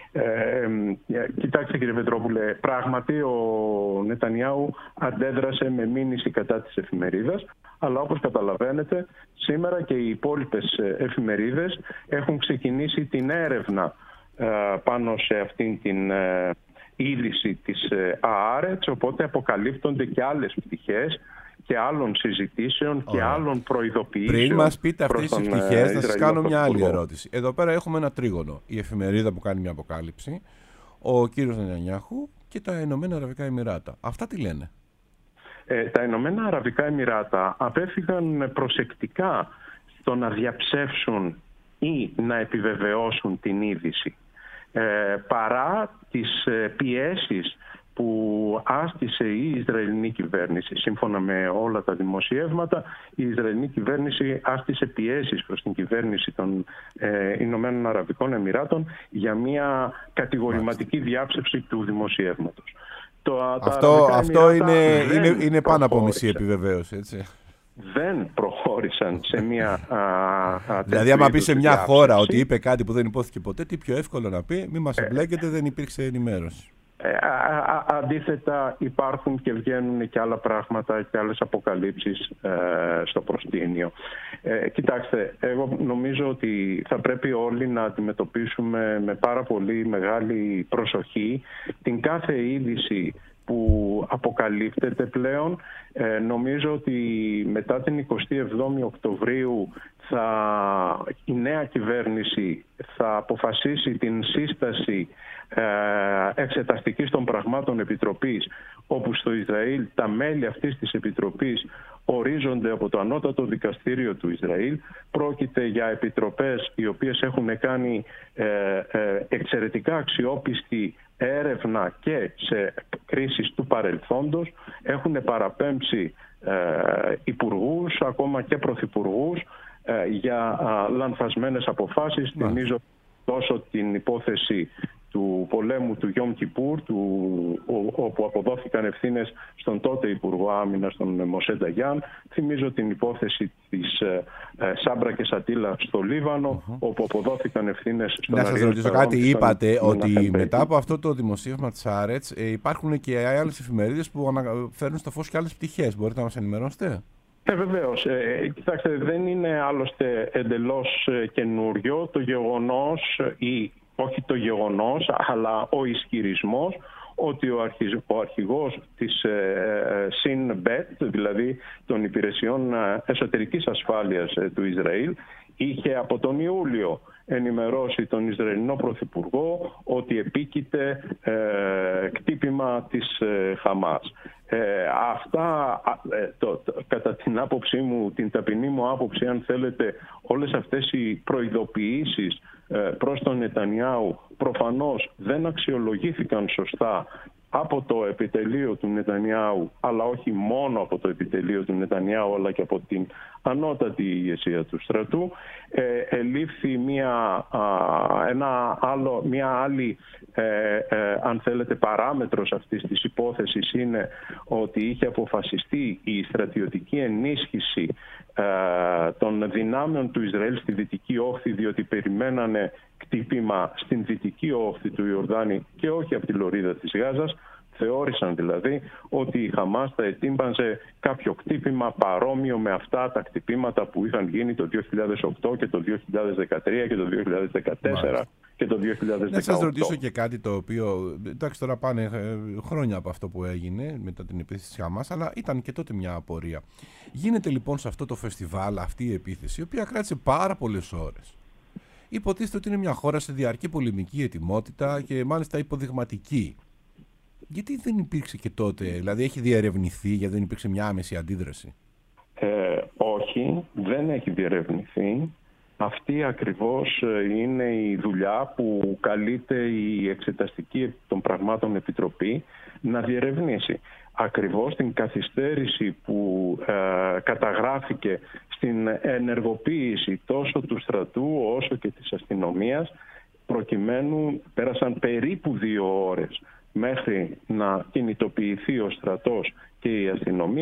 [SPEAKER 6] Κοιτάξτε κύριε Πετρόπουλε, πράγματι ο Νετανιάου αντέδρασε με μήνυση κατά της εφημερίδας, αλλά όπως καταλαβαίνετε σήμερα και οι υπόλοιπες εφημερίδες έχουν ξεκινήσει την έρευνα πάνω σε αυτήν την είδηση της Haaretz, οπότε αποκαλύπτονται και άλλες πτυχές και άλλων συζητήσεων και άλλων προειδοποιήσεων.
[SPEAKER 2] Πριν μας πείτε αυτές τις πτυχές, θα σας κάνω μια άλλη ερώτηση. Εδώ πέρα έχουμε ένα τρίγωνο. Η εφημερίδα που κάνει μια αποκάλυψη, ο κύριος Νετανιάχου και τα Ηνωμένα Αραβικά Εμιράτα. Αυτά τι λένε?
[SPEAKER 6] Τα Ηνωμένα Αραβικά Εμιράτα απέφυγαν προσεκτικά στο να διαψεύσουν ή να επιβεβαιώσουν την είδηση. Παρά τις πιέσεις που άσκησε η Ισραηλινή κυβέρνηση. Σύμφωνα με όλα τα δημοσιεύματα, η Ισραηλινή κυβέρνηση άσκησε πιέσεις προς την κυβέρνηση των Ηνωμένων Αραβικών Εμιράτων για μια κατηγορηματική διάψευση του δημοσιεύματος.
[SPEAKER 2] Αυτό είναι πάνω από μισή επιβεβαίωση, έτσι.
[SPEAKER 6] Δεν προχώρησαν σε μια...
[SPEAKER 2] Δηλαδή, άμα πει σε μια χώρα ότι είπε κάτι που δεν υπόθηκε ποτέ, τι πιο εύκολο να πει, μη μας εμπλέκετε, δεν υπήρξε ενημέρωση.
[SPEAKER 6] Αντίθετα υπάρχουν και βγαίνουν και άλλα πράγματα και άλλες αποκαλύψεις στο προσκήνιο. Κοιτάξτε, εγώ νομίζω ότι θα πρέπει όλοι να αντιμετωπίσουμε με πάρα πολύ μεγάλη προσοχή την κάθε είδηση που αποκαλύπτεται πλέον. Νομίζω ότι μετά την 27η Οκτωβρίου η νέα κυβέρνηση θα αποφασίσει την σύσταση εξεταστικής των πραγμάτων επιτροπής, όπου στο Ισραήλ τα μέλη αυτής της επιτροπής ορίζονται από το Ανώτατο Δικαστήριο του Ισραήλ. Πρόκειται για επιτροπές οι οποίες έχουν κάνει εξαιρετικά αξιόπιστη έρευνα και σε κρίσεις του παρελθόντος. Έχουν παραπέμψει υπουργούς, ακόμα και πρωθυπουργούς για λανθασμένες αποφάσεις. Θυμίζω τόσο την υπόθεση του πολέμου του Γιόμ Κιπούρ, όπου αποδόθηκαν ευθύνες στον τότε Υπουργό Άμυνας, τον Μοσέ Νταγιάν. Θυμίζω την υπόθεση της Σάμπρα και Σατίλα στο Λίβανο, όπου αποδόθηκαν ευθύνες στον
[SPEAKER 2] Να σας ρωτήσω κάτι. Είπατε ότι μετά από αυτό το δημοσίευμα της Haaretz υπάρχουν και άλλες εφημερίδες που φέρνουν στο φως και άλλες πτυχές. Μπορείτε να μας ενημερώσετε?
[SPEAKER 6] Βεβαίως. Κοιτάξτε, δεν είναι άλλωστε εντελώς καινούριο το γεγονός, ή όχι το γεγονός, αλλά ο ισχυρισμός ότι ο αρχηγός της ΣΥΝ-ΜΠΕΤ, δηλαδή των υπηρεσιών εσωτερικής ασφάλειας του Ισραήλ, είχε από τον Ιούλιο ενημερώσει τον Ισραηλινό Πρωθυπουργό ότι επίκειται κτύπημα της Χαμάς. Αυτά, κατά την άποψή μου, την ταπεινή μου άποψη, αν θέλετε, όλες αυτές οι προειδοποιήσεις προς τον Νετανιάου προφανώς δεν αξιολογήθηκαν σωστά από το επιτελείο του Νετανιάου, αλλά όχι μόνο από το επιτελείο του Νετανιάου, αλλά και από την ανώτατη ηγεσία του στρατού. Ελήφθη μια άλλη, αν θέλετε, παράμετρος αυτής της υπόθεσης είναι ότι είχε αποφασιστεί η στρατιωτική ενίσχυση των δυνάμεων του Ισραήλ στη Δυτική Όχθη, διότι περιμένανε κτύπημα στην Δυτική Όχθη του Ιορδάνη και όχι από τη λωρίδα της Γάζας. Θεώρησαν δηλαδή ότι η Χαμάς θα ετύμπανζε κάποιο κτύπημα παρόμοιο με αυτά τα κτυπήματα που είχαν γίνει το 2008 και το 2013 και το 2014 και το 2018.
[SPEAKER 2] Να σας ρωτήσω και κάτι το οποίο, εντάξει, τώρα πάνε χρόνια από αυτό που έγινε μετά την επίθεση της Χαμάς, αλλά ήταν και τότε μια απορία. Γίνεται λοιπόν σε αυτό το φεστιβάλ αυτή η επίθεση, η οποία κράτησε πάρα πολλές ώρες. Υποτίθεται ότι είναι μια χώρα σε διαρκή πολεμική ετοιμότητα και μάλιστα υποδειγματική. Γιατί δεν υπήρξε και τότε, δηλαδή έχει διερευνηθεί, γιατί δεν υπήρξε μια άμεση αντίδραση?
[SPEAKER 6] Όχι, δεν έχει διερευνηθεί. Αυτή ακριβώς είναι η δουλειά που καλείται η Εξεταστική των Πραγμάτων Επιτροπή να διερευνήσει. Ακριβώς την καθυστέρηση που καταγράφηκε στην ενεργοποίηση τόσο του στρατού όσο και της αστυνομίας, προκειμένου πέρασαν περίπου 2 ώρες μέχρι να κινητοποιηθεί ο στρατός και η αστυνομία,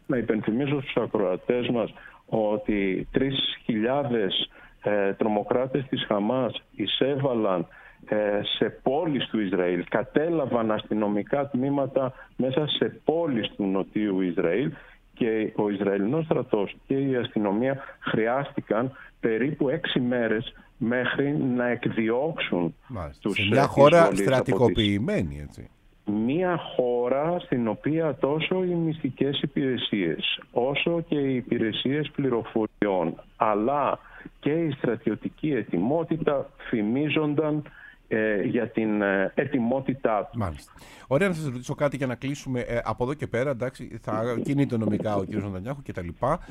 [SPEAKER 6] Να υπενθυμίσω στους ακροατές μας ότι 3.000 τρομοκράτες της Χαμάς εισέβαλαν σε πόλεις του Ισραήλ, κατέλαβαν αστυνομικά τμήματα μέσα σε πόλεις του νοτίου Ισραήλ, και ο Ισραηλινός στρατός και η αστυνομία χρειάστηκαν περίπου 6 μέρες μέχρι να εκδιώξουν τους
[SPEAKER 2] σε μια χώρα στρατικοποιημένη, έτσι.
[SPEAKER 6] Μια χώρα στην οποία τόσο οι μυστικές υπηρεσίες όσο και οι υπηρεσίες πληροφοριών αλλά και η στρατιωτική ετοιμότητα φημίζονταν για την ετοιμότητά του.
[SPEAKER 2] Μάλιστα. Ωραία, να σας ρωτήσω κάτι για να κλείσουμε. Από εδώ και πέρα, εντάξει, θα κινείται νομικά ο κ. Νετανιάχου κτλ.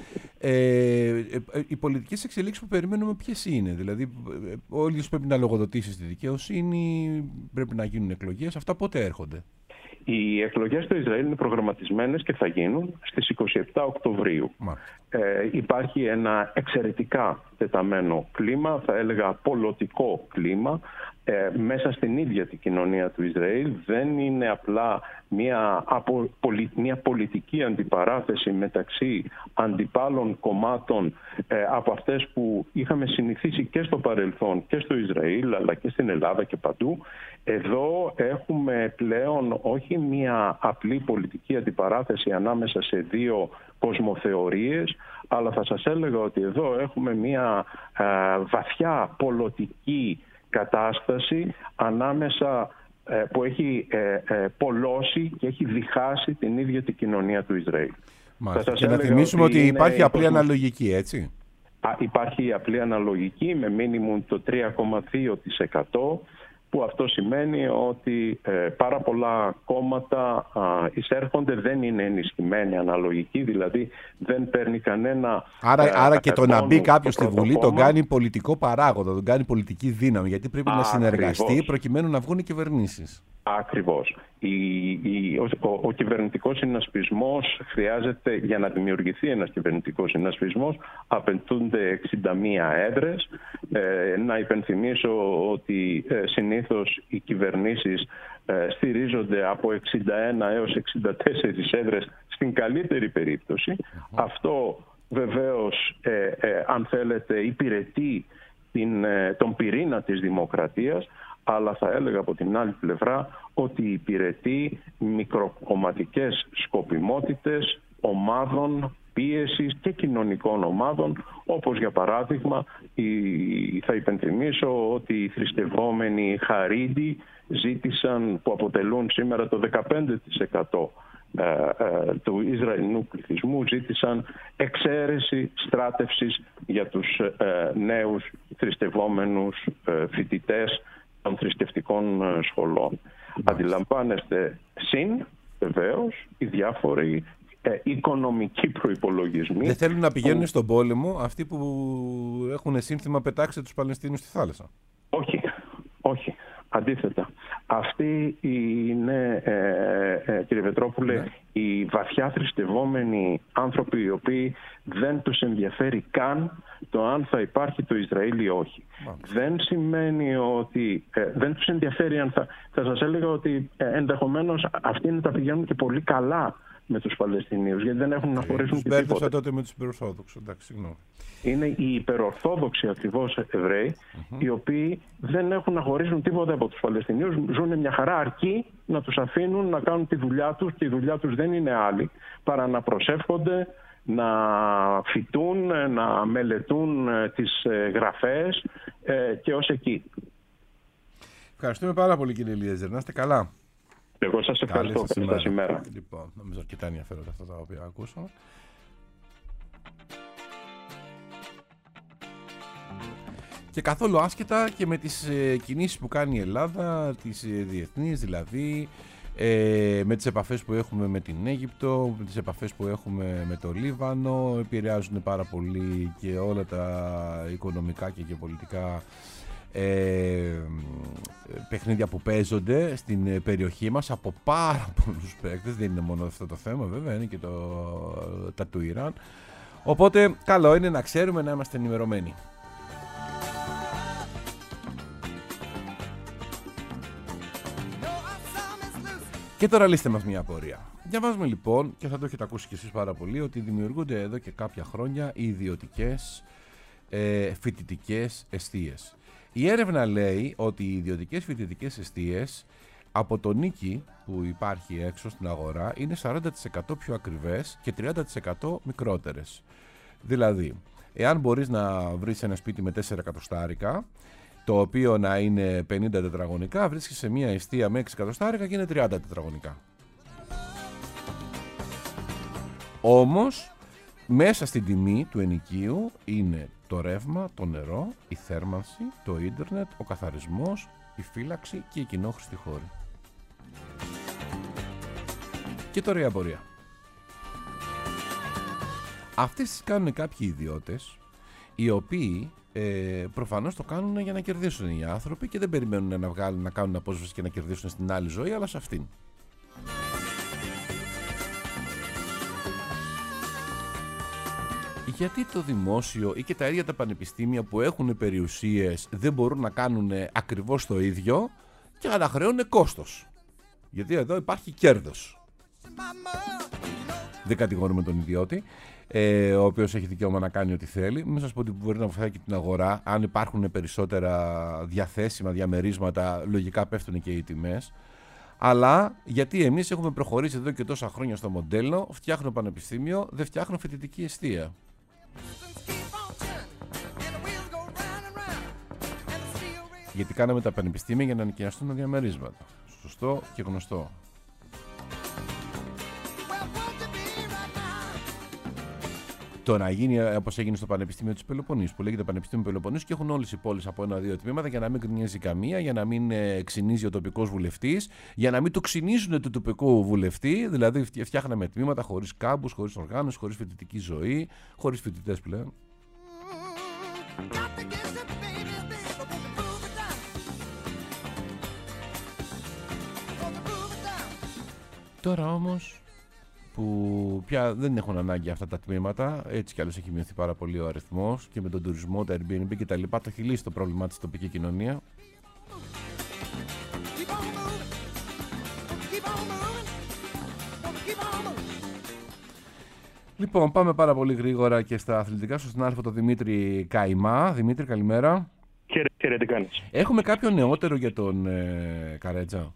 [SPEAKER 2] Οι πολιτικές εξελίξεις που περιμένουμε ποιες είναι? Δηλαδή, ο ίδιος πρέπει να λογοδοτήσει στη δικαιοσύνη, πρέπει να γίνουν εκλογές. Αυτά πότε έρχονται?
[SPEAKER 6] Οι εκλογές στο Ισραήλ είναι προγραμματισμένες και θα γίνουν στις 27 Οκτωβρίου. Υπάρχει ένα εξαιρετικά τεταμένο κλίμα, θα έλεγα πολιτικό κλίμα, μέσα στην ίδια την κοινωνία του Ισραήλ. Δεν είναι απλά μια πολιτική αντιπαράθεση μεταξύ αντιπάλων κομμάτων από αυτές που είχαμε συνηθίσει και στο παρελθόν και στο Ισραήλ αλλά και στην Ελλάδα και παντού. Εδώ έχουμε πλέον όχι μια απλή πολιτική αντιπαράθεση ανάμεσα σε δύο κοσμοθεωρίες, αλλά θα σας έλεγα ότι εδώ έχουμε μια βαθιά πολιτική κατάσταση ανάμεσα που έχει πολλώσει και έχει διχάσει την ίδια την κοινωνία του Ισραήλ.
[SPEAKER 2] Και να θυμίσουμε ότι υπάρχει απλή αναλογική, έτσι.
[SPEAKER 6] Υπάρχει η απλή αναλογική με μίνιμουμ το 3,2%, που αυτό σημαίνει ότι πάρα πολλά κόμματα εισέρχονται, δεν είναι ενισχυμένη αναλογική, δηλαδή δεν παίρνει κανένα...
[SPEAKER 2] Άρα και το να μπει κάποιος στη Βουλή τον κάνει πολιτικό παράγοντα, τον κάνει πολιτική δύναμη, γιατί πρέπει να συνεργαστεί προκειμένου να βγουν οι κυβερνήσεις. Ακριβώς.
[SPEAKER 6] Ο κυβερνητικός συνασπισμός χρειάζεται, για να δημιουργηθεί ένας κυβερνητικός συνασπισμός, απαιτούνται 61 έδρες. Να υπενθυμίσω ότι συνήθως οι κυβερνήσεις στηρίζονται από 61 έως 64 έδρες στην καλύτερη περίπτωση. Αυτό βεβαίως, αν θέλετε, υπηρετεί τον πυρήνα της δημοκρατίας, αλλά θα έλεγα από την άλλη πλευρά ότι υπηρετεί μικροκομματικές σκοπιμότητες ομάδων πίεσης και κοινωνικών ομάδων, όπως για παράδειγμα θα υπενθυμίσω ότι οι θρησκευόμενοι Χαρίντι ζήτησαν, που αποτελούν σήμερα το 15% του Ισραηλινού πληθυσμού, ζήτησαν εξαίρεση στράτευσης για τους νέους θρησκευόμενους φοιτητές των θρησκευτικών σχολών. Αντιλαμβάνεστε, συν βεβαίως οι διάφοροι οικονομικοί προϋπολογισμοί.
[SPEAKER 2] Δεν θέλουν να πηγαίνουν στον πόλεμο αυτοί που έχουν σύνθημα «Πετάξτε τους Παλαιστίνους στη θάλασσα».
[SPEAKER 6] Όχι. Αντίθετα. Αυτοί είναι, κύριε Πετρόπουλε, οι βαθιά θρησκευόμενοι άνθρωποι, οι οποίοι δεν τους ενδιαφέρει καν το αν θα υπάρχει το Ισραήλ ή όχι. Δεν σημαίνει ότι δεν τους ενδιαφέρει αν θα σας έλεγα ότι ενδεχομένως αυτοί τα πηγαίνουν και πολύ καλά με τους Παλαιστινίους, γιατί δεν έχουν να χωρίσουν τίποτα.
[SPEAKER 2] Μπέρδεψα τότε με τους υπερορθόδοξους, εντάξει, συγγνώμη.
[SPEAKER 6] Είναι οι υπερορθόδοξοι ακριβώς Εβραίοι, οι οποίοι δεν έχουν να χωρίσουν τίποτα από τους Παλαιστινίους, ζουν μια χαρά, αρκεί να τους αφήνουν να κάνουν τη δουλειά τους, και η δουλειά τους δεν είναι άλλη παρά να προσεύχονται, να φοιτούν, να μελετούν τις γραφές και ως εκεί.
[SPEAKER 2] Ευχαριστούμε πάρα πολύ, κύριε Ελιέζερ. Να είστε καλά.
[SPEAKER 6] Εγώ σας ευχαριστώ. Καλή σας ημέρα.
[SPEAKER 2] Λοιπόν, νομίζω αρκετά ενδιαφέροντα αυτά τα οποία ακούσαμε. Και καθόλου άσχετα και με τις κινήσεις που κάνει η Ελλάδα, τις διεθνείς δηλαδή, με τις επαφές που έχουμε με την Αίγυπτο, με τις επαφές που έχουμε με το Λίβανο, επηρεάζουν πάρα πολύ και όλα τα οικονομικά και γεωπολιτικά παιχνίδια που παίζονται στην περιοχή μας από πάρα πολλούς παίκτες. Δεν είναι μόνο αυτό το θέμα, βέβαια, είναι και τα του Ιράν. Οπότε καλό είναι να ξέρουμε, να είμαστε ενημερωμένοι. Και τώρα λύστε μας μια απορία. Διαβάζουμε λοιπόν, και θα το έχετε ακούσει κι εσείς πάρα πολύ, ότι δημιουργούνται εδώ και κάποια χρόνια οι ιδιωτικές φοιτητικές εστίες. Η έρευνα λέει ότι οι ιδιωτικές φοιτητικές εστίες από το νίκη που υπάρχει έξω στην αγορά είναι 40% πιο ακριβές και 30% μικρότερες. Δηλαδή, εάν μπορείς να βρεις ένα σπίτι με 4 εκατοστάρικα, το οποίο να είναι 50 τετραγωνικά, βρίσκεις σε μια εστία με 6 εκατοστάρικα και είναι 30 τετραγωνικά. Όμως, μέσα στην τιμή του ενοικίου είναι το ρεύμα, το νερό, η θέρμανση, το ίντερνετ, ο καθαρισμός, η φύλαξη και η κοινόχρηστη χώρη. Και τώρα η απορία. Αυτές τις κάνουν κάποιοι ιδιώτες, οι οποίοι προφανώς το κάνουν για να κερδίσουν οι άνθρωποι και δεν περιμένουν να κάνουν απόσβεση και να κερδίσουν στην άλλη ζωή, αλλά σε αυτήν. Γιατί το δημόσιο ή και τα ίδια τα πανεπιστήμια που έχουν περιουσίες δεν μπορούν να κάνουν ακριβώς το ίδιο και αναχρεώνουν κόστος? Γιατί εδώ υπάρχει κέρδος. Δεν κατηγορούμε τον ιδιώτη, ο οποίος έχει δικαίωμα να κάνει ό,τι θέλει. Μην σας πω ότι μπορεί να βοηθάει και την αγορά. Αν υπάρχουν περισσότερα διαθέσιμα διαμερίσματα, λογικά πέφτουν και οι τιμές. Αλλά γιατί εμείς έχουμε προχωρήσει εδώ και τόσα χρόνια στο μοντέλο, φτιάχνω πανεπιστήμιο, δεν φτιάχνω φοιτητική εστία. Γιατί κάναμε τα πανεπιστήμια για να νοικιαστούν διαμερίσματα. Σωστό και γνωστό. Το να γίνει όπως έγινε στο Πανεπιστήμιο της Πελοποννήσου, που λέγεται Πανεπιστήμιο Πελοποννήσου και έχουν όλες οι πόλεις από 1-2 τμήματα για να μην γκρινιάζει καμία, για να μην ξυνίζει ο τοπικός βουλευτής, για να μην το ξυνίζουν του τοπικού βουλευτή. Δηλαδή, φτιάχναμε τμήματα χωρίς κάμπους, χωρίς οργάνωση, χωρίς φοιτητική ζωή, χωρίς φοιτητές πλέον. Τώρα όμως, που πια δεν έχουν ανάγκη αυτά τα τμήματα, έτσι κι άλλως έχει μειωθεί πάρα πολύ ο αριθμός και με τον τουρισμό, τα Airbnb και τα λοιπά, το έχει λύσει το πρόβλημά της τοπική κοινωνία. Λοιπόν, πάμε πάρα πολύ γρήγορα και στα αθλητικά. Στον συνάδελφο τον Δημήτρη Καϊμά. Δημήτρη, καλημέρα.
[SPEAKER 7] Κύριε, τι κάνεις?
[SPEAKER 2] Έχουμε κάποιο νεότερο για τον Καρέτζα?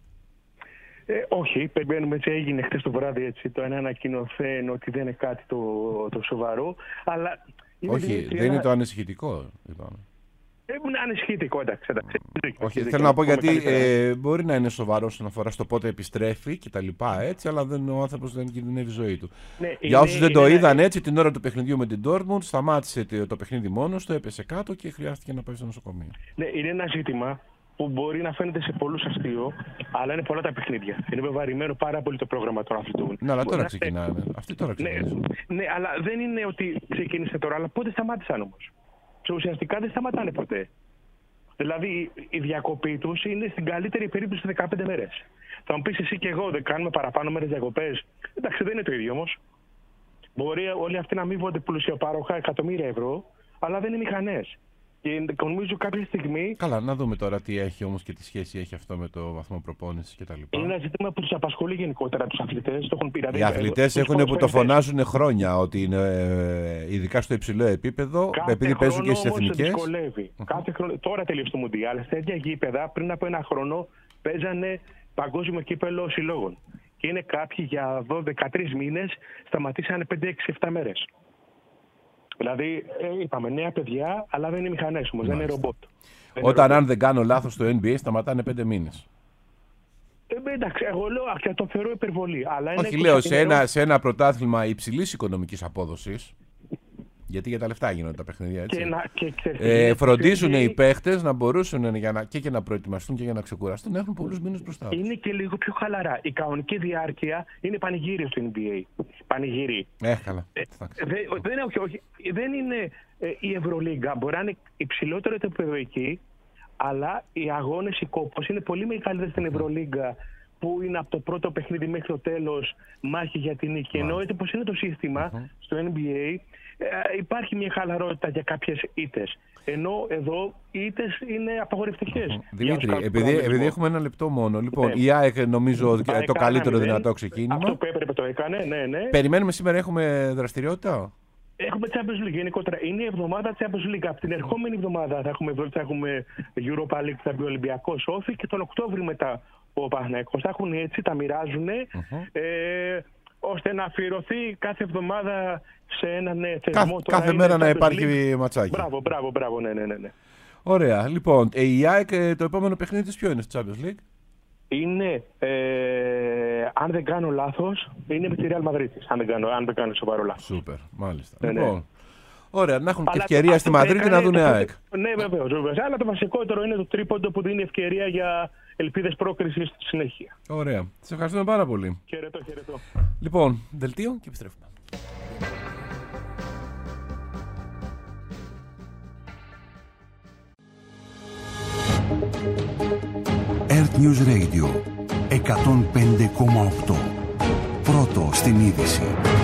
[SPEAKER 7] Όχι, περιμένουμε, έτσι έγινε χτες το βράδυ, έτσι, το ένα ανακοινωθέν ότι δεν είναι κάτι το σοβαρό, αλλά...
[SPEAKER 2] Όχι, δεν είναι το ανησυχητικό, είπαμε.
[SPEAKER 7] Είναι ανησυχητικό, εντάξει.
[SPEAKER 2] Όχι, θέλω να πω γιατί μπορεί να είναι σοβαρό όσον αφορά στο πότε επιστρέφει και τα λοιπά, έτσι, αλλά ο άνθρωπος δεν κινδυνεύει η ζωή του. Ναι, για όσους δεν το είδαν έτσι, την ώρα του παιχνιδιού με την Dortmund, σταμάτησε το παιχνίδι μόνος του, έπεσε κάτω και χρειάστηκε να πάει στο νοσοκομείο. Ναι,
[SPEAKER 7] είναι ένα ζήτημα που μπορεί να φαίνεται σε πολλούς αστείο, αλλά είναι πολλά τα παιχνίδια. Είναι βεβαρημένο πάρα πολύ το πρόγραμμα των αθλητών.
[SPEAKER 2] Ναι, αλλά τώρα ξεκινάνε. Αυτοί τώρα ξεκινάνε.
[SPEAKER 7] Ναι, αλλά δεν είναι ότι ξεκίνησε τώρα, αλλά πότε σταμάτησαν όμως? Ουσιαστικά δεν σταματάνε ποτέ. Δηλαδή η διακοπή τους είναι στην καλύτερη περίπτωση 15 μέρες. Θα μου πεις εσύ και εγώ, δεν κάνουμε παραπάνω μέρες διακοπές? Εντάξει, δεν είναι το ίδιο όμως. Μπορεί όλοι αυτοί να αμείβονται πλουσιοπάροχα εκατομμύρια ευρώ, αλλά δεν είναι μηχανές. Και νομίζω κάποια στιγμή.
[SPEAKER 2] Καλά, να δούμε τώρα τι έχει όμως και τι σχέση έχει αυτό με το βαθμό προπόνησης κτλ.
[SPEAKER 7] Είναι ένα ζήτημα που τους απασχολεί γενικότερα τους αθλητές. Το έχουν πει.
[SPEAKER 2] Οι αθλητές έχουν που το φωνάζουν χρόνια ότι είναι ειδικά στο υψηλό επίπεδο, επειδή παίζουν και στις εθνικές.
[SPEAKER 7] Κάθε χρόνο. Τώρα τελείωσε το Μουντιάλ. Στα ίδια γήπεδα πριν από ένα χρόνο παίζανε παγκόσμιο κύπελο συλλόγων. Και είναι κάποιοι για 12-13 μήνες σταματήσανε 5-6-7 μέρες. Δηλαδή, είπαμε νέα παιδιά, αλλά δεν είναι μηχανές όμως, δεν είναι ρομπότ.
[SPEAKER 2] Όταν, αν δεν κάνω λάθος, στο NBA σταματάνε 5 μήνες.
[SPEAKER 7] Εντάξει, εγώ λέω και το θεωρώ υπερβολή. Αλλά είναι
[SPEAKER 2] όχι, λέω σε ένα πρωτάθλημα υψηλής οικονομικής απόδοσης. Γιατί για τα λεφτά γίνονται τα παιχνίδια, έτσι. Φροντίζουν οι παίχτες να μπορούσαν και να προετοιμαστούν και για να ξεκουραστούν, να έχουν πολλούς μήνες μπροστά τους.
[SPEAKER 7] Είναι και λίγο πιο χαλαρά. Η κανονική διάρκεια είναι πανηγύρι στο NBA. Πανηγύρι.
[SPEAKER 2] Καλά.
[SPEAKER 7] Δεν είναι η Ευρωλίγκα. Μπορεί να είναι υψηλότερο το επίπεδο εκεί, αλλά οι αγώνες, οι κόπος είναι πολύ μεγαλύτεροι στην Ευρωλίγκα, που είναι από το πρώτο παιχνίδι μέχρι το τέλος μάχη για την νίκη. Ενώ έτσι πως είναι το σύστημα στο NBA, υπάρχει μια χαλαρότητα για κάποιες ήττες. Ενώ εδώ οι ήττες είναι απαγορευτικές.
[SPEAKER 2] Δημήτρη, επειδή έχουμε ένα λεπτό μόνο, λοιπόν, η ΑΕΚ νομίζω το καλύτερο δυνατό ξεκίνημα.
[SPEAKER 7] Αυτό που έπρεπε το έκανε, ναι.
[SPEAKER 2] Περιμένουμε σήμερα, έχουμε δραστηριότητα.
[SPEAKER 7] Έχουμε Champions League γενικότερα. Είναι η εβδομάδα Champions League. Από την ερχόμενη εβδομάδα θα έχουμε Europa League, θα μπει ο Ολυμπιακός Όφη και τον Οκτώβρη μετά ο Παναθηναϊκός. Θα έχουν έτσι, τα μοιράζουν, ώστε να αφιερωθεί κάθε εβδομάδα σε έναν θεσμό.
[SPEAKER 2] Κάθε μέρα να υπάρχει ματσάκι.
[SPEAKER 7] Μπράβο, ναι.
[SPEAKER 2] Ωραία. Λοιπόν, η ΑΕΚ το επόμενο παιχνίδι της ποιο είναι στο Champions League?
[SPEAKER 7] Είναι, αν δεν κάνω λάθος, είναι με τη Real Madrid. Αν δεν κάνω σοβαρό λάθος.
[SPEAKER 2] Σούπερ, μάλιστα. Λοιπόν, ωραία, να έχουν και ευκαιρία στη Μαδρίτη και να δουν ΑΕΚ.
[SPEAKER 7] Ναι, βεβαίως. Αλλά το βασικότερο είναι το τρίποντο που δίνει ευκαιρία για ελπίδες πρόκρισης στη συνέχεια.
[SPEAKER 2] Ωραία. Σας ευχαριστούμε πάρα πολύ.
[SPEAKER 7] Χαιρετώ.
[SPEAKER 2] Λοιπόν, δελτίο και επιστρέφουμε.
[SPEAKER 1] Earth News Radio 105,8. Πρώτο στην είδηση.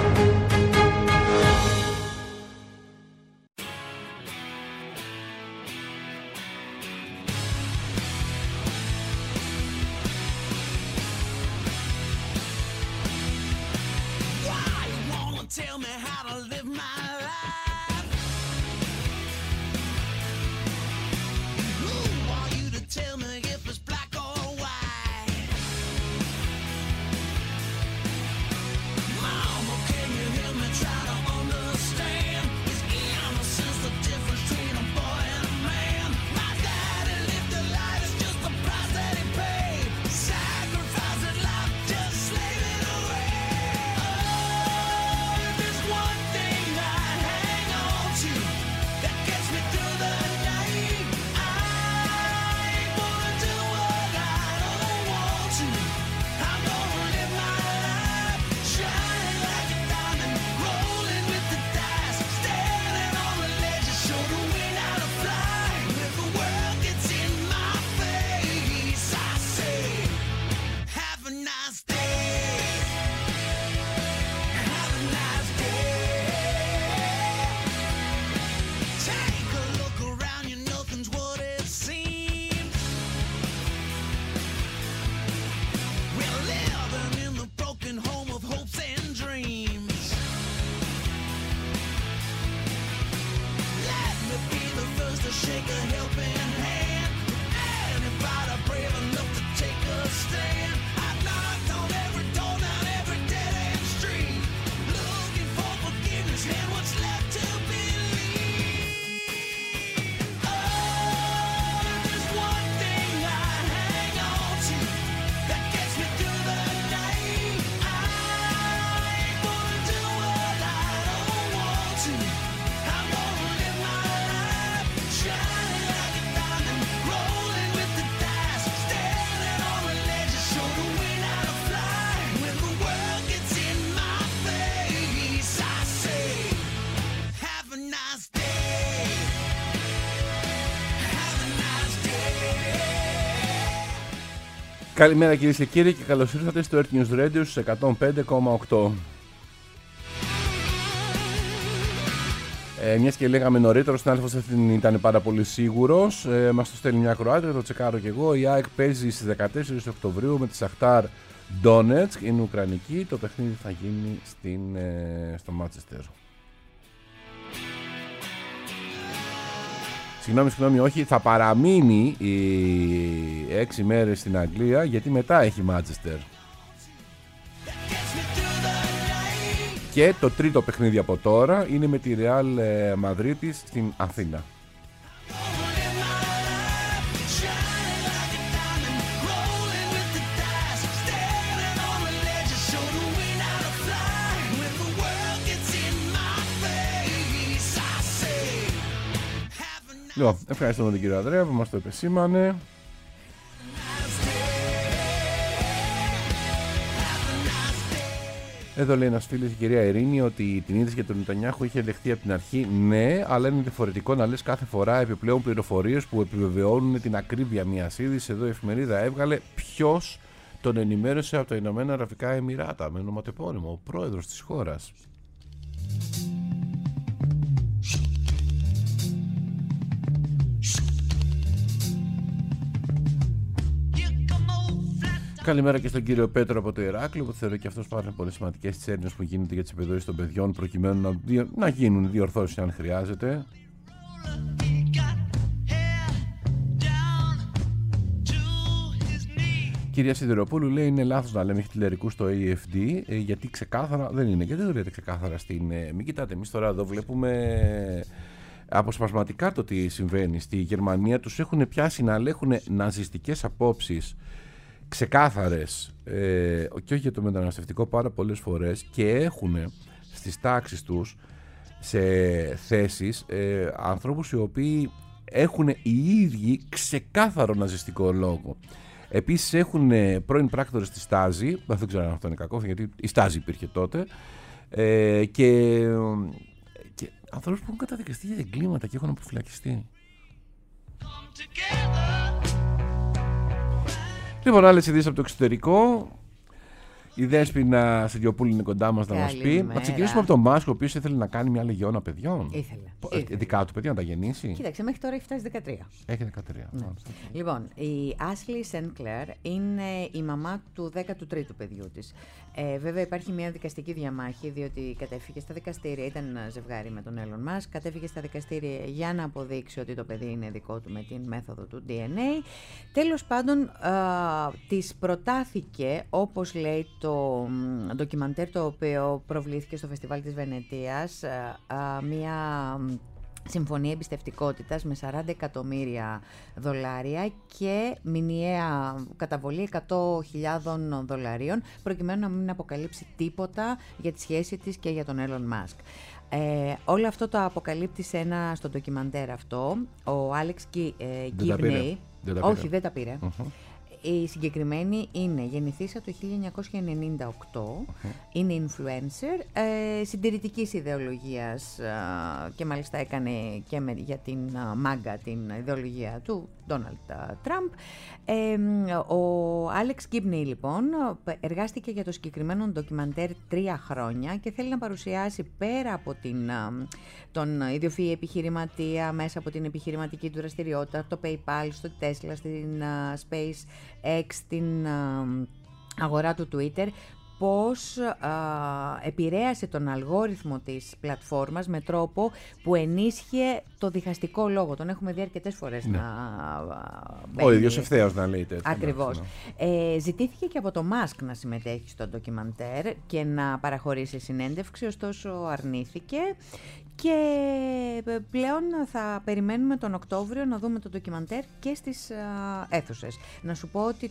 [SPEAKER 2] Καλημέρα κυρίες και κύριοι και καλώς ήρθατε στο Earth News Radio στους 105,8. Μιας και λέγαμε νωρίτερα, ο συνάδελφος ήταν πάρα πολύ σίγουρος. Μας το στέλνει μια Κροάτρια, το τσεκάρω και εγώ. Η ΑΕΚ παίζει στις 14 Οκτωβρίου με τη Σαχτάρ Ντόνετσκ, είναι ουκρανική. Το παιχνίδι θα γίνει στο Μάντσεστερ. Συγγνώμη, όχι, θα παραμείνει οι 6 μέρες στην Αγγλία γιατί μετά έχει Μάντσεστερ. Και το τρίτο παιχνίδι από τώρα είναι με τη Real Μαδρίτης στην Αθήνα. Λοιπόν, ευχαριστούμε τον κύριο Ανδρέα που μας το επεσήμανε. Εδώ λέει ένας φίλος, η κυρία Ειρήνη, ότι την είδηση για τον Νετανιάχου είχε ελεγχθεί από την αρχή. Ναι, αλλά είναι διαφορετικό να λες κάθε φορά επιπλέον πληροφορίες που επιβεβαιώνουν την ακρίβεια μιας είδησης. Εδώ η εφημερίδα έβγαλε ποιος τον ενημέρωσε από τα Ηνωμένα Αραβικά Εμιράτα με ονοματεπώνυμο, ο πρόεδρος της χώρας. Καλημέρα και στον κύριο Πέτρο από το Ηράκλειο, που θεωρώ και αυτός πάρα πολύ σημαντικές τις έρευνες που γίνεται για τις επιδόσεις των παιδιών, προκειμένου να γίνουν διορθώσεις αν χρειάζεται. Κυρία Σιδηροπούλου λέει: είναι λάθος να λέμε χιτλερικούς στο AFD, γιατί ξεκάθαρα δεν είναι. Γιατί δεν λέτε ξεκάθαρα στην. Μην κοιτάτε, εμείς τώρα εδώ βλέπουμε αποσπασματικά το τι συμβαίνει. Στη Γερμανία τους έχουν πιάσει να ελέγχουν ναζιστικές απόψεις ξεκάθαρες, και όχι για το μεταναστευτικό πάρα πολλές φορές, και έχουν στις τάξεις τους σε θέσεις ανθρώπους οι οποίοι έχουν οι ίδιοι ξεκάθαρο ναζιστικό λόγο. Επίσης έχουν πρώην πράκτορες της Στάζη, δεν ξέρω αν αυτό είναι κακό, γιατί η Στάζη υπήρχε τότε, και ανθρώπους που έχουν καταδικαστεί για εγκλήματα και έχουν αποφυλακιστεί. Λοιπόν, άλλες ειδήσεις από το εξωτερικό. Η Δέσποινα Σιριοπούλου είναι κοντά μας να μας πει. Να ξεκινήσουμε από τον Μάσκ, ο οποίος ήθελε να κάνει μια λεγιώνα παιδιών. Ήθελε. Δικά του παιδιά να τα γεννήσει.
[SPEAKER 8] Κοίταξε, μέχρι τώρα έχει φτάσει 13.
[SPEAKER 2] Έχει 13.
[SPEAKER 8] Ναι. Λοιπόν, η Άσλι Σενκλέρ είναι η μαμά του 13ου παιδιού της. Βέβαια υπάρχει μια δικαστική διαμάχη, διότι κατέφυγε στα δικαστήρια, ήταν ένα ζευγάρι με τον Έλλον Μάσκ, κατέφυγε στα δικαστήρια για να αποδείξει ότι το παιδί είναι δικό του με την μέθοδο του DNA. Τέλος πάντων, της προτάθηκε, όπως λέει το ντοκιμαντέρ το οποίο προβλήθηκε στο Φεστιβάλ της Βενετίας, μια συμφωνία εμπιστευτικότητας με 40 εκατομμύρια δολάρια και μηνιαία καταβολή 100.000 δολαρίων, προκειμένου να μην αποκαλύψει τίποτα για τη σχέση της και για τον Έλλον Μάσκ. Όλο αυτό το αποκαλύπτει στο ντοκιμαντέρ αυτό ο Άλεξ Γκίμπνεϊ. Όχι, δεν τα πήρε. Η συγκεκριμένη είναι γεννηθήσα το 1998, είναι influencer, συντηρητικής ιδεολογίας και μάλιστα έκανε και για την MAGA την ιδεολογία του Donald Trump. Ο Άλεξ Γκίμπνεϊ λοιπόν εργάστηκε για το συγκεκριμένο ντοκιμαντέρ 3 χρόνια και θέλει να παρουσιάσει πέρα από τον ιδιοφυή επιχειρηματία μέσα από την επιχειρηματική του δραστηριότητα, το PayPal, στο Tesla, στην SpaceX, στην αγορά του Twitter, πώς επηρέασε τον αλγόριθμο της πλατφόρμας με τρόπο που ενίσχυε το διχαστικό λόγο. Τον έχουμε δει αρκετές φορές να μπαίνει.
[SPEAKER 2] Ο ίδιος ευθέως να λέει τέτοια.
[SPEAKER 8] Ακριβώς. Ζητήθηκε και από το Μάσκ να συμμετέχει στο ντοκιμαντέρ και να παραχωρήσει συνέντευξη, ωστόσο αρνήθηκε. Και πλέον θα περιμένουμε τον Οκτώβριο να δούμε το ντοκιμαντέρ και στις αίθουσες. Να σου πω ότι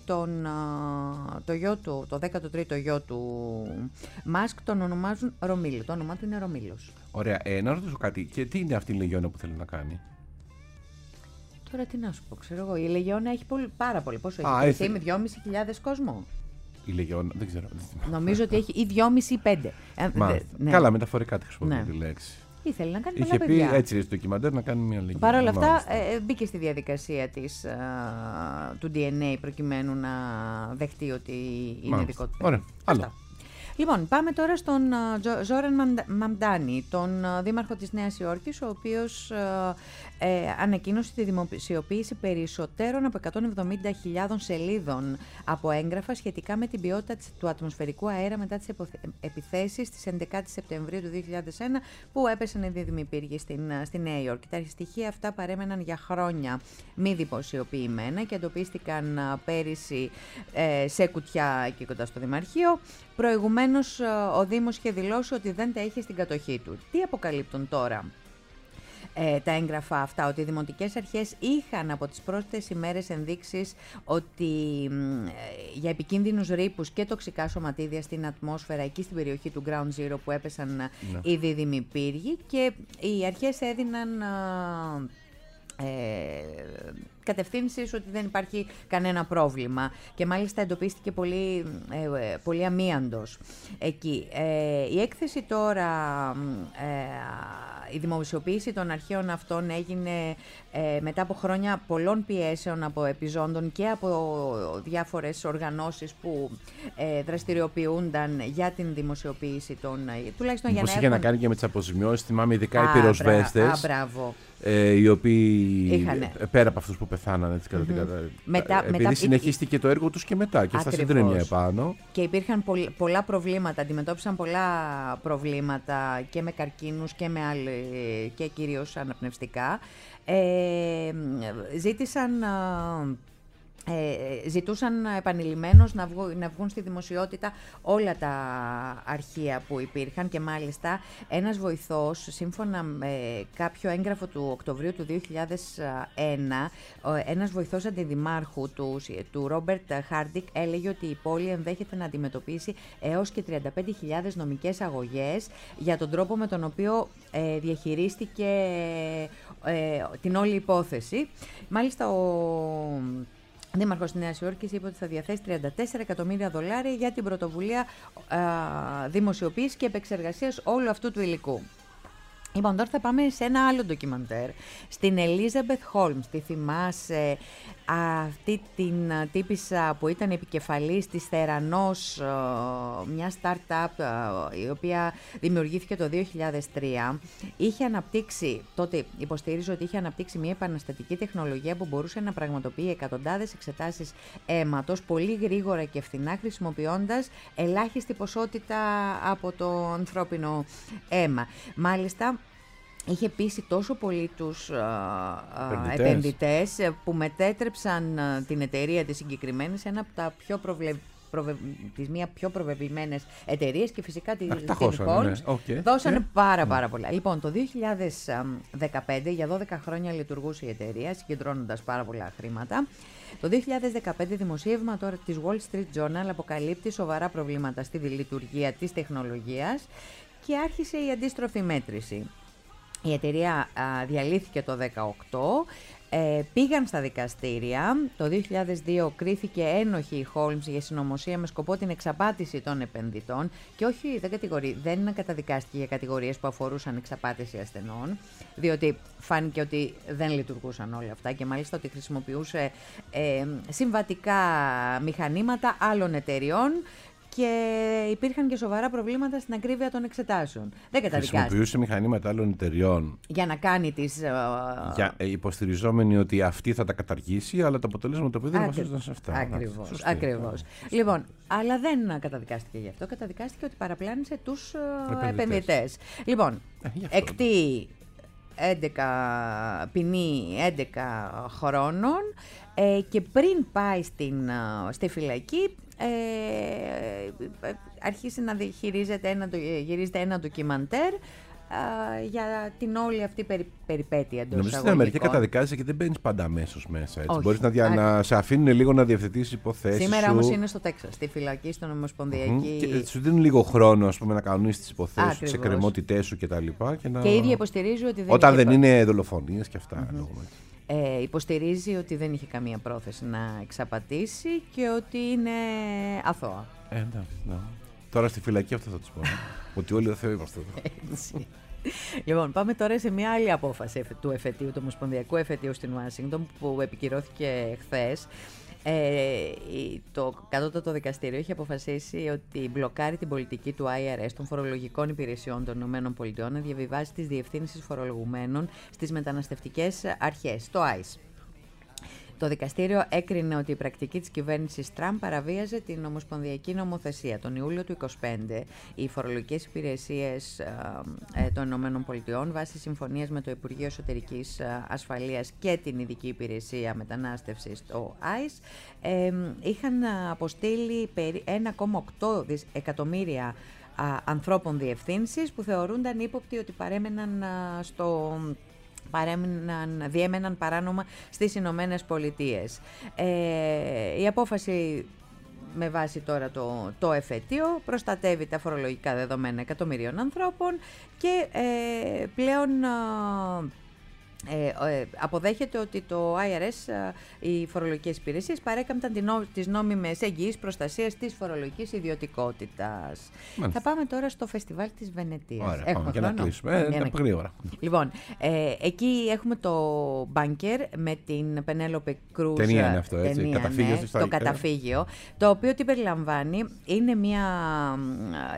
[SPEAKER 8] το 13ο γιο του Μάσκ τον ονομάζουν Ρωμίλο. Το όνομά του είναι Ρωμίλος.
[SPEAKER 2] Ωραία. Να ρωτήσω κάτι. Και τι είναι αυτή η λεγιώνα που θέλει να κάνει?
[SPEAKER 8] Τώρα τι να σου πω, ξέρω εγώ. Η λεγιώνα έχει πάρα πολύ. Πόσο έχει? Με 2.500 κόσμο.
[SPEAKER 2] Η λεγιώνα, δεν ξέρω.
[SPEAKER 8] Νομίζω ότι έχει ή 2.500 ή 5.
[SPEAKER 2] Ναι. Καλά, μεταφορικά τη χρησιμοποιεί τη λέξη.
[SPEAKER 8] Ήθελε να κάνει
[SPEAKER 2] πολλά
[SPEAKER 8] παιδιά.
[SPEAKER 2] Είχε πει έτσι στο ντοκιμαντέρ να κάνει μια λεγιώνα.
[SPEAKER 8] Παρ' όλα αυτά μπήκε στη διαδικασία του DNA προκειμένου να δεχτεί ότι είναι δικό του παιδί.
[SPEAKER 2] Ωραία. Άλλο.
[SPEAKER 8] Λοιπόν, πάμε τώρα στον Ζόραν Μαμντάνι, τον δήμαρχο της Νέας Υόρκης, ο οποίος ανακοίνωσε τη δημοσιοποίηση περισσότερων από 170.000 σελίδων από έγγραφα σχετικά με την ποιότητα του ατμοσφαιρικού αέρα μετά τις επιθέσεις της 11 Σεπτεμβρίου του 2001 που έπεσαν οι δίδυμοι πύργοι στη Νέα Υόρκη. Τα στοιχεία αυτά παρέμεναν για χρόνια μη δημοσιοποιημένα και εντοπίστηκαν πέρυσι σε κουτιά εκεί κοντά στο Δημαρχείο. Προηγουμένως ο Δήμος είχε δηλώσει ότι δεν τα είχε στην κατοχή του. Τι αποκαλύπτουν τώρα τα έγγραφα αυτά? Ότι οι δημοτικές αρχές είχαν από τις πρώτες ημέρες ενδείξεις ότι για επικίνδυνους ρήπους και τοξικά σωματίδια στην ατμόσφαιρα εκεί στην περιοχή του Ground Zero που έπεσαν οι δίδυμοι πύργοι, και οι αρχές έδιναν κατευθύνσεις ότι δεν υπάρχει κανένα πρόβλημα και μάλιστα εντοπίστηκε πολύ αμίαντος εκεί. Η έκθεση τώρα, η δημοσιοποίηση των αρχείων αυτών έγινε μετά από χρόνια πολλών πιέσεων από επιζώντων και από διάφορες οργανώσεις που δραστηριοποιούνταν για την δημοσιοποίηση των, τουλάχιστον για να
[SPEAKER 2] είχε να κάνει και με τις αποζημιώσεις, θυμάμαι ειδικά οι πυροσβέστες.
[SPEAKER 8] Μπράβο.
[SPEAKER 2] οι οποίοι πέρα από αυτούς που πεθάνανε κατά την επειδή συνεχίστηκε το έργο τους και μετά και στα συντρίμμια επάνω.
[SPEAKER 8] Και υπήρχαν πολλά προβλήματα, αντιμετώπισαν πολλά προβλήματα και με καρκίνους και με και κυρίως αναπνευστικά. Ζητούσαν επανειλημμένως να βγουν στη δημοσιότητα όλα τα αρχεία που υπήρχαν και μάλιστα ένας βοηθός, σύμφωνα με κάποιο έγγραφο του Οκτωβρίου του 2001, ένας βοηθός αντιδημάρχου του Ρόμπερτ Χάρντικ έλεγε ότι η πόλη ενδέχεται να αντιμετωπίσει έως και 35.000 νομικές αγωγές για τον τρόπο με τον οποίο διαχειρίστηκε την όλη υπόθεση. Μάλιστα ο Δήμαρχος της Νέας Υόρκης είπε ότι θα διαθέσει $34 εκατομμύρια για την πρωτοβουλία δημοσιοποίησης και επεξεργασίας όλου αυτού του υλικού. Λοιπόν, τώρα θα πάμε σε ένα άλλο ντοκιμαντέρ, στην Elizabeth Holmes. Τη θυμάσαι αυτή την τύπισσα που ήταν επικεφαλής της Theranos, μια startup η οποία δημιουργήθηκε το 2003. Είχε αναπτύξει, τότε υποστηρίζω ότι είχε αναπτύξει μια επαναστατική τεχνολογία που μπορούσε να πραγματοποιεί εκατοντάδες εξετάσεις αίματος πολύ γρήγορα και φθηνά, χρησιμοποιώντας ελάχιστη ποσότητα από το ανθρώπινο αίμα. Μάλιστα, είχε πείσει τόσο πολύ τους επενδυτές που μετέτρεψαν την εταιρεία της συγκεκριμένη σε ένα από τα πιο τις μία πιο προβεβλημένες εταιρείες και φυσικά την Holmes δώσανε πάρα πολλά. Λοιπόν, το 2015, για 12 χρόνια λειτουργούσε η εταιρεία, συγκεντρώνοντας πάρα πολλά χρήματα. Το 2015 δημοσίευμα τώρα της Wall Street Journal αποκαλύπτει σοβαρά προβλήματα στη λειτουργία της τεχνολογίας και άρχισε η αντίστροφη μέτρηση. Η εταιρεία διαλύθηκε το 2018, πήγαν στα δικαστήρια. Το 2002 κρίθηκε ένοχη η Holmes για συνωμοσία με σκοπό την εξαπάτηση των επενδυτών και όχι, δεν καταδικάστηκε για κατηγορίες που αφορούσαν εξαπάτηση ασθενών, διότι φάνηκε ότι δεν λειτουργούσαν όλα αυτά και μάλιστα ότι χρησιμοποιούσε συμβατικά μηχανήματα άλλων εταιριών και υπήρχαν και σοβαρά προβλήματα στην ακρίβεια των εξετάσεων. Δεν καταδικάστηκε.
[SPEAKER 2] Χρησιμοποιούσε μηχανήματα άλλων εταιριών.
[SPEAKER 8] Για να κάνει τις.
[SPEAKER 2] Υποστηριζόμενοι ότι αυτή θα τα καταργήσει, αλλά τα αποτελέσματα που δεν βασίζονταν σε αυτά.
[SPEAKER 8] Ακριβώς. Λοιπόν, αλλά δεν καταδικάστηκε γι' αυτό. Καταδικάστηκε ότι παραπλάνησε τους επενδυτές. Λοιπόν, εκτεί ποινή 11 χρόνων και πριν πάει στη φυλακή αρχίσει να γυρίζεται ένα ντοκιμαντέρ για την όλη αυτή περιπέτεια εντός
[SPEAKER 2] Νομίζω στην Αμερική καταδικάζεσαι και δεν μπαίνεις πάντα αμέσως μέσα. Μπορείς να σε αφήνουν λίγο να διευθετήσεις υποθέσεις.
[SPEAKER 8] Σήμερα όμως είναι στο Τέξας, στη φυλακή, στον Ομοσπονδιακή.
[SPEAKER 2] Και σου δίνουν λίγο χρόνο να κανονίσεις τις υποθέσεις, τις εκκρεμότητές σου κτλ.
[SPEAKER 8] Και η ίδια υποστηρίζει ότι
[SPEAKER 2] όταν δεν είναι δολοφονίες και αυτά.
[SPEAKER 8] Υποστηρίζει ότι δεν είχε καμία πρόθεση να εξαπατήσει και ότι είναι αθώα.
[SPEAKER 2] Τώρα στη φυλακή αυτό θα τους πω. Ότι όλοι ο Θεό είμαστε εδώ.
[SPEAKER 8] Λοιπόν, πάμε τώρα σε μια άλλη απόφαση του εφετείου, του Ομοσπονδιακού Εφετείου στην Ουάσιγκτον, που επικυρώθηκε χθες. Το κατώτατο δικαστήριο έχει αποφασίσει ότι μπλοκάρει την πολιτική του IRS, των φορολογικών υπηρεσιών των ΗΠΑ, να διαβιβάσει τις διευθύνσεις φορολογουμένων στις μεταναστευτικές αρχές, το ICE. Το δικαστήριο έκρινε ότι η πρακτική της κυβέρνησης Τραμπ παραβίαζε την ομοσπονδιακή νομοθεσία. Τον Ιούλιο του 2025, οι φορολογικές υπηρεσίες των ΗΠΑ, βάσει συμφωνίας με το Υπουργείο Εσωτερικής Ασφαλείας και την Ειδική Υπηρεσία Μετανάστευσης, το ICE, είχαν αποστείλει 1,8 εκατομμύρια ανθρώπων διευθύνσεις που θεωρούνταν ύποπτοι ότι διέμεναν παράνομα στις Ηνωμένες Πολιτείες. Η απόφαση με βάση τώρα το εφετείο προστατεύει τα φορολογικά δεδομένα εκατομμυρίων ανθρώπων και πλέον αποδέχεται ότι το IRS, οι φορολογικές υπηρεσίες, παρέκαμπταν τις νόμιμες εγγυήσεις προστασίας της φορολογικής ιδιωτικότητας. Θα πάμε τώρα στο Φεστιβάλ της Βενετίας.
[SPEAKER 2] Ωραία, έχουμε για να κλείσουμε. Γρήγορα.
[SPEAKER 8] Λοιπόν, εκεί έχουμε το Μπάνκερ με την Πενέλοπε Κρούζ.
[SPEAKER 2] Ταινία είναι αυτό, έτσι.
[SPEAKER 8] Το καταφύγιο. Το οποίο τι περιλαμβάνει? Είναι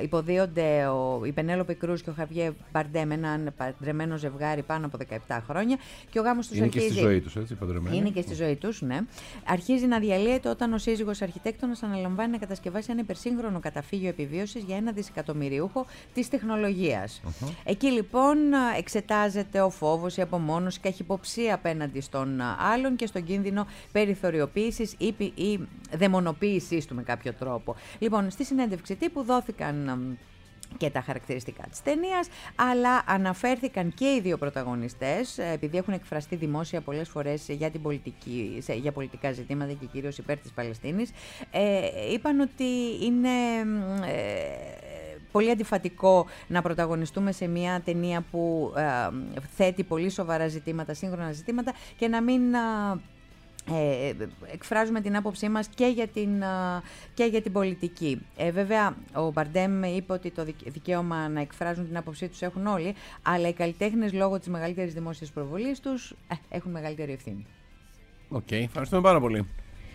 [SPEAKER 8] υποδίονται η Πενέλοπε Κρούζ και ο Χαβιέ Μπαρντέμ, έναν παντρεμένο ζευγάρι πάνω από 17 χρόνια, χρόνια και ο γάμος τους αρχίζει.
[SPEAKER 2] Είναι και στη ζωή τους, έτσι, παντρεμένοι.
[SPEAKER 8] Είναι και στη ζωή τους, ναι. Αρχίζει να διαλύεται όταν ο σύζυγος αρχιτέκτονας αναλαμβάνει να κατασκευάσει ένα υπερσύγχρονο καταφύγιο επιβίωσης για ένα δισεκατομμυριούχο της τεχνολογίας. Εκεί λοιπόν εξετάζεται ο φόβος, η απομόνωση, η καχυποψία απέναντι στον άλλον και στον κίνδυνο περιθωριοποίησης ή δαιμονοποίησης του με κάποιο τρόπο. Λοιπόν, στη συνέντευξη τύπου δόθηκαν και τα χαρακτηριστικά της ταινίας, αλλά αναφέρθηκαν και οι δύο πρωταγωνιστές, επειδή έχουν εκφραστεί δημόσια πολλές φορές για πολιτικά ζητήματα και κυρίως υπέρ της Παλαιστίνης, είπαν ότι είναι πολύ αντιφατικό να πρωταγωνιστούμε σε μια ταινία που θέτει πολύ σοβαρά ζητήματα, σύγχρονα ζητήματα, και να μην εκφράζουμε την άποψή μας και για την πολιτική. Βέβαια, ο Μπαρντέμ είπε ότι το δικαίωμα να εκφράζουν την άποψή τους έχουν όλοι, αλλά οι καλλιτέχνες λόγω της μεγαλύτερης δημόσιας προβολής τους έχουν μεγαλύτερη ευθύνη.
[SPEAKER 2] Οκ, ευχαριστούμε πάρα πολύ.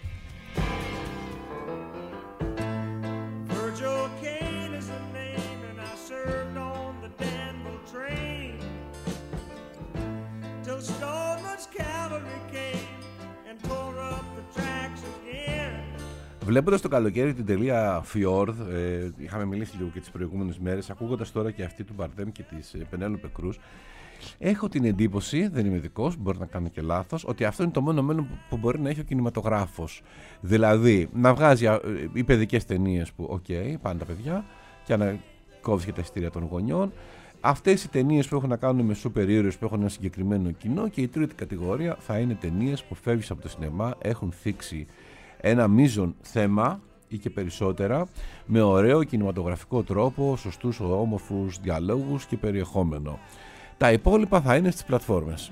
[SPEAKER 2] Βλέποντας το καλοκαίρι την τελεία Fjord, είχαμε μιλήσει λίγο και τις προηγούμενες μέρες, ακούγοντας τώρα και αυτή του Μπαρντέμ και της Πενέλοπε Κρούς, έχω την εντύπωση, δεν είμαι ειδικός, μπορεί να κάνω και λάθος, ότι αυτό είναι το μόνο μέλλον που μπορεί να έχει ο κινηματογράφος. Δηλαδή, να βγάζει οι παιδικές ταινίες που, πάνε τα παιδιά, και να κόβεις και τα εισιτήρια των γονιών. Αυτές οι ταινίες που έχουν να κάνουν με σούπερ ήρωες που έχουν ένα συγκεκριμένο κοινό, και η τρίτη κατηγορία θα είναι ταινίες που φεύγεις από το σινεμά, έχουν θίξει ένα μείζον θέμα ή και περισσότερα, με ωραίο κινηματογραφικό τρόπο, σωστούς όμορφους διαλόγους και περιεχόμενο. Τα υπόλοιπα θα είναι στις πλατφόρμες.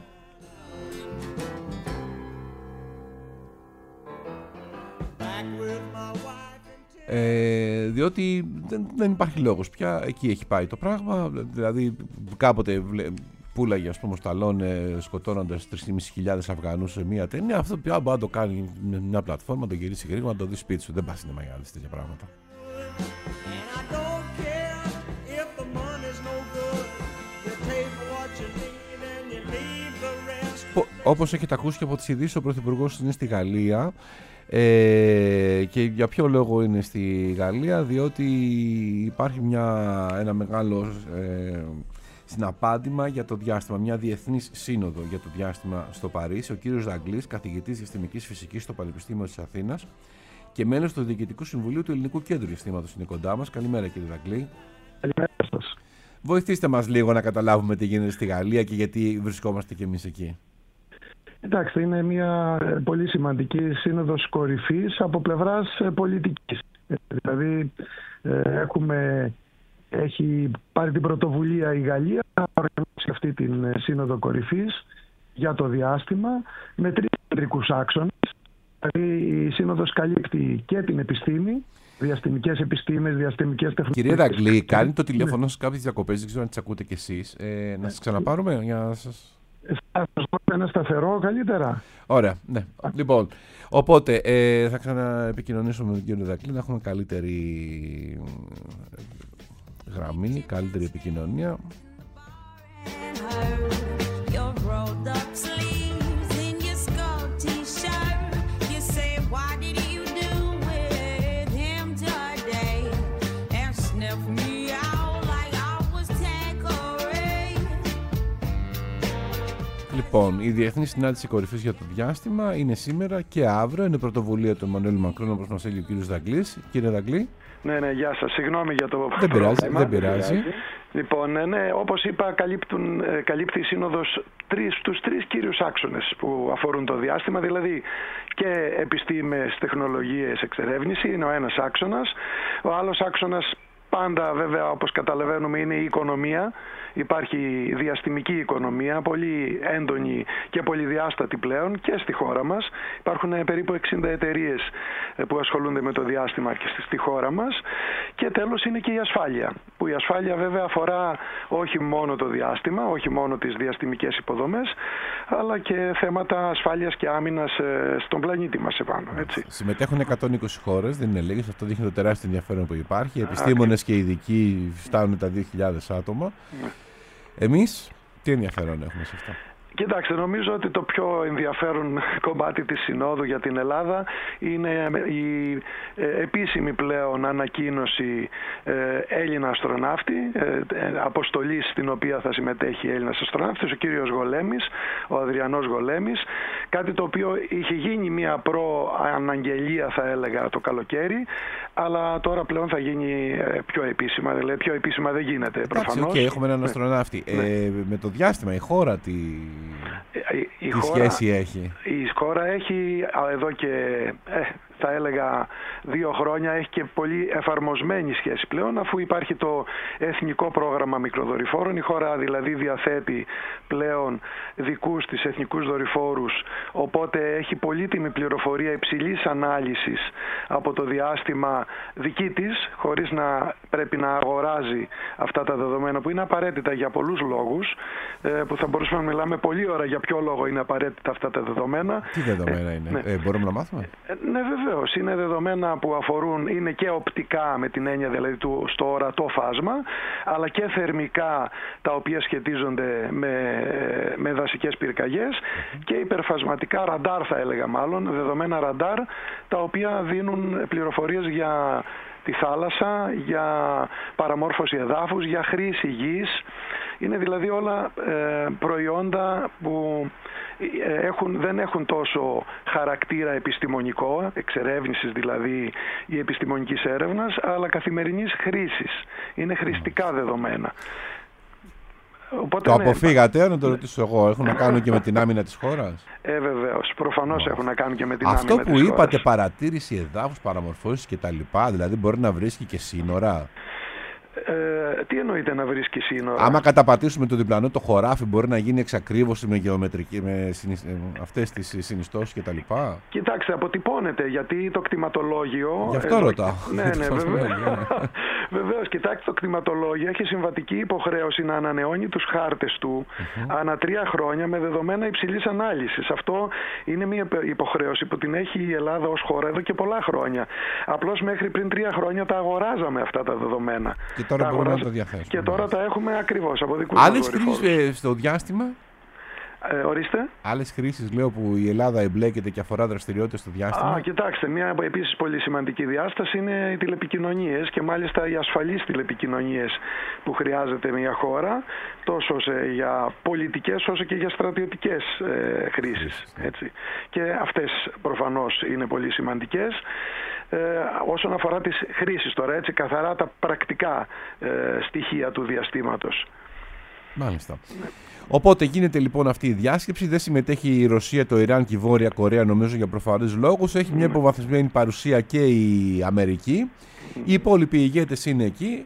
[SPEAKER 2] Διότι δεν υπάρχει λόγος πια, εκεί έχει πάει το πράγμα. Δηλαδή κάποτε πουλάγε, ας πούμε, ο Σταλόνε σκοτώνοντας 3.500 Αφγανούς σε μία ταινία. Αυτό πια μπορεί να το κάνει μια πλατφόρμα, το γυρίσει γρήγορα, να το δει σπίτι σου. Δεν πας σινεμά για να δεις τέτοια πράγματα. Όπως έχετε ακούσει και από τις ειδήσεις, ο Πρωθυπουργός είναι στη Γαλλία. Και για ποιο λόγο είναι στη Γαλλία? Διότι υπάρχει ένα μεγάλο συναπάντημα για το διάστημα, μια διεθνής σύνοδο για το διάστημα στο Παρίσι. Ο κύριος Δαγκλής, καθηγητής διαστημικής φυσικής στο Πανεπιστήμιο της Αθήνας και μέλος του Διοικητικού Συμβουλίου του Ελληνικού Κέντρου Διαστήματος, είναι κοντά μας. Καλημέρα, κύριε Δαγκλή.
[SPEAKER 9] Καλημέρα σας.
[SPEAKER 2] Βοηθήστε μας λίγο να καταλάβουμε τι γίνεται στη Γαλλία και γιατί βρισκόμαστε κι εμείς εκεί.
[SPEAKER 9] Εντάξει, είναι μια πολύ σημαντική σύνοδος κορυφής από πλευράς πολιτικής. Δηλαδή έχει πάρει την πρωτοβουλία η Γαλλία να οργανώσει αυτή την σύνοδο κορυφής για το διάστημα με τρεις κεντρικούς άξονες. Δηλαδή η σύνοδος καλύπτει και την επιστήμη, διαστημικές επιστήμες, διαστημικές τεχνολογίες.
[SPEAKER 2] Κύριε Δαγκλή, κάνει το τηλέφωνο σας κάποιες διακοπές, δεν ξέρω αν τις ακούτε κι εσείς. Να σας ξαναπάρουμε για να σας...
[SPEAKER 9] Θα σας πω ένα σταθερό καλύτερα.
[SPEAKER 2] Ωραία, ναι. Λοιπόν, οπότε θα ξαναεπικοινωνήσουμε με τον κύριο Δαγκλή να έχουμε καλύτερη γραμμή, καλύτερη επικοινωνία. Λοιπόν, η Διεθνή Συνάντηση Κορυφής για το Διάστημα είναι σήμερα και αύριο. Είναι πρωτοβουλία του Εμμανουέλ Μακρόν, όπως μας έλεγε ο κύριος Δαγκλής. Κύριε Δαγκλή.
[SPEAKER 9] Ναι, γεια σας. Συγγνώμη για το
[SPEAKER 2] Δεν πειράζει.
[SPEAKER 9] Λοιπόν, ναι, όπως είπα, καλύπτει η Σύνοδος τους τρεις κύριους άξονες που αφορούν το διάστημα, δηλαδή και επιστήμες, τεχνολογίες, εξερεύνηση, είναι ο ένας άξονας. Ο άλλος άξονας, πάντα βέβαια όπως καταλαβαίνουμε, είναι η οικονομία. Υπάρχει διαστημική οικονομία, πολύ έντονη και πολυδιάστατη πλέον και στη χώρα μας. Υπάρχουν περίπου 60 εταιρείες που ασχολούνται με το διάστημα και στη χώρα μας. Και τέλος είναι και η ασφάλεια, που η ασφάλεια βέβαια αφορά όχι μόνο το διάστημα, όχι μόνο τις διαστημικές υποδομές, αλλά και θέματα ασφάλειας και άμυνας στον πλανήτη μας επάνω. Έτσι.
[SPEAKER 2] Συμμετέχουν 120 χώρες, δεν είναι λίγες, αυτό δείχνει το τεράστιο ενδιαφέρον που υπάρχει. Οι επιστήμονες και οι ειδικοί φτάνουν τα 2.000 άτομα. Εμείς τι ενδιαφέρον έχουμε σε αυτά?
[SPEAKER 9] Κοιτάξτε, νομίζω ότι το πιο ενδιαφέρον κομμάτι της Συνόδου για την Ελλάδα είναι η επίσημη πλέον ανακοίνωση Έλληνα αστροναύτη, αποστολή στην οποία θα συμμετέχει Έλληνας αστροναύτης, ο κύριος Γολέμης, ο Αδριανός Γολέμης, κάτι το οποίο είχε γίνει μια προαναγγελία, θα έλεγα, το καλοκαίρι, αλλά τώρα πλέον θα γίνει πιο επίσημα, δηλαδή πιο επίσημα δεν γίνεται προφανώς.
[SPEAKER 2] Okay, έχουμε έναν αστροναύτη. Με το διάστημα, η χώρα τι σχέση έχει?
[SPEAKER 9] Η χώρα έχει εδώ και θα έλεγα 2 χρόνια, έχει και πολύ εφαρμοσμένη σχέση πλέον, αφού υπάρχει το Εθνικό Πρόγραμμα Μικροδορυφόρων. Η χώρα δηλαδή διαθέτει πλέον δικούς της εθνικούς δορυφόρους, οπότε έχει πολύτιμη πληροφορία υψηλής ανάλυσης από το διάστημα δική της, χωρίς να πρέπει να αγοράζει αυτά τα δεδομένα που είναι απαραίτητα για πολλούς λόγους, που θα μπορούσαμε να μιλάμε πολλή ώρα για ποιο λόγο είναι απαραίτητα αυτά τα δεδομένα.
[SPEAKER 2] Τι δεδομένα είναι? Μπορούμε να μάθουμε?
[SPEAKER 9] Ναι, βεβαίως. Είναι δεδομένα που αφορούν, είναι και οπτικά με την έννοια δηλαδή στο ορατό φάσμα, αλλά και θερμικά, τα οποία σχετίζονται με δασικές πυρκαγιές, και υπερφασματικά ραντάρ, θα έλεγα μάλλον, δεδομένα ραντάρ, τα οποία δίνουν πληροφορίες για τη θάλασσα, για παραμόρφωση εδάφους, για χρήση γης. Είναι δηλαδή όλα προϊόντα που δεν έχουν τόσο χαρακτήρα επιστημονικό, εξερεύνησης δηλαδή ή επιστημονικής έρευνας, αλλά καθημερινής χρήσης. Είναι χρηστικά δεδομένα. Οπότε,
[SPEAKER 2] το αποφύγατε, να το ρωτήσω εγώ, έχουν να κάνουν και με την άμυνα της χώρας?
[SPEAKER 9] Βεβαίως, προφανώς έχουν να κάνουν και με την άμυνα της χώρας.
[SPEAKER 2] Αυτό που είπατε, παρατήρηση εδάφους, παραμορφώσεις κτλ., δηλαδή μπορεί να βρίσκει και σύνορα?
[SPEAKER 9] Τι εννοείται να βρίσκει σύνορα?
[SPEAKER 2] Άμα καταπατήσουμε το διπλανό το χωράφι, μπορεί να γίνει εξακρίβωση με γεωμετρική, αυτές τις συνιστώσεις κτλ.
[SPEAKER 9] Κοιτάξτε, αποτυπώνεται, γιατί το κτηματολόγιο...
[SPEAKER 2] Γι' αυτό ρωτάω.
[SPEAKER 9] Ναι, βεβαίως, κοιτάξτε, το κτηματολόγιο έχει συμβατική υποχρέωση να ανανεώνει τους χάρτες του ανά 3 χρόνια με δεδομένα υψηλής ανάλυσης. Αυτό είναι μια υποχρέωση που την έχει η Ελλάδα ως χώρα εδώ και πολλά χρόνια. Απλώς μέχρι πριν 3 χρόνια τα αγοράζαμε αυτά τα δεδομένα.
[SPEAKER 2] Και τώρα μπορούμε να τα διαθέσουμε.
[SPEAKER 9] Και τώρα τα έχουμε ακριβώς από δικούς μας
[SPEAKER 2] δορυφόρους. Άλλες χρήσεις στο διάστημα?
[SPEAKER 9] Ορίστε.
[SPEAKER 2] Άλλες χρήσεις, λέω, που η Ελλάδα εμπλέκεται και αφορά δραστηριότητες στο διάστημα?
[SPEAKER 9] Κοιτάξτε, μια επίσης πολύ σημαντική διάσταση είναι οι τηλεπικοινωνίες, και μάλιστα οι ασφαλείς τηλεπικοινωνίες που χρειάζεται μια χώρα, τόσο για πολιτικές όσο και για στρατιωτικές χρήσεις. Έτσι. Και αυτές προφανώς είναι πολύ σημαντικές. Όσον αφορά τις χρήσεις τώρα, έτσι, καθαρά τα πρακτικά στοιχεία του διαστήματος.
[SPEAKER 2] Μάλιστα. Οπότε γίνεται λοιπόν αυτή η διάσκεψη. Δεν συμμετέχει η Ρωσία, το Ιράν και η Βόρεια Κορέα, νομίζω, για προφανείς λόγους. Έχει μια υποβαθμισμένη παρουσία και η Αμερική. Οι υπόλοιποι ηγέτες είναι εκεί.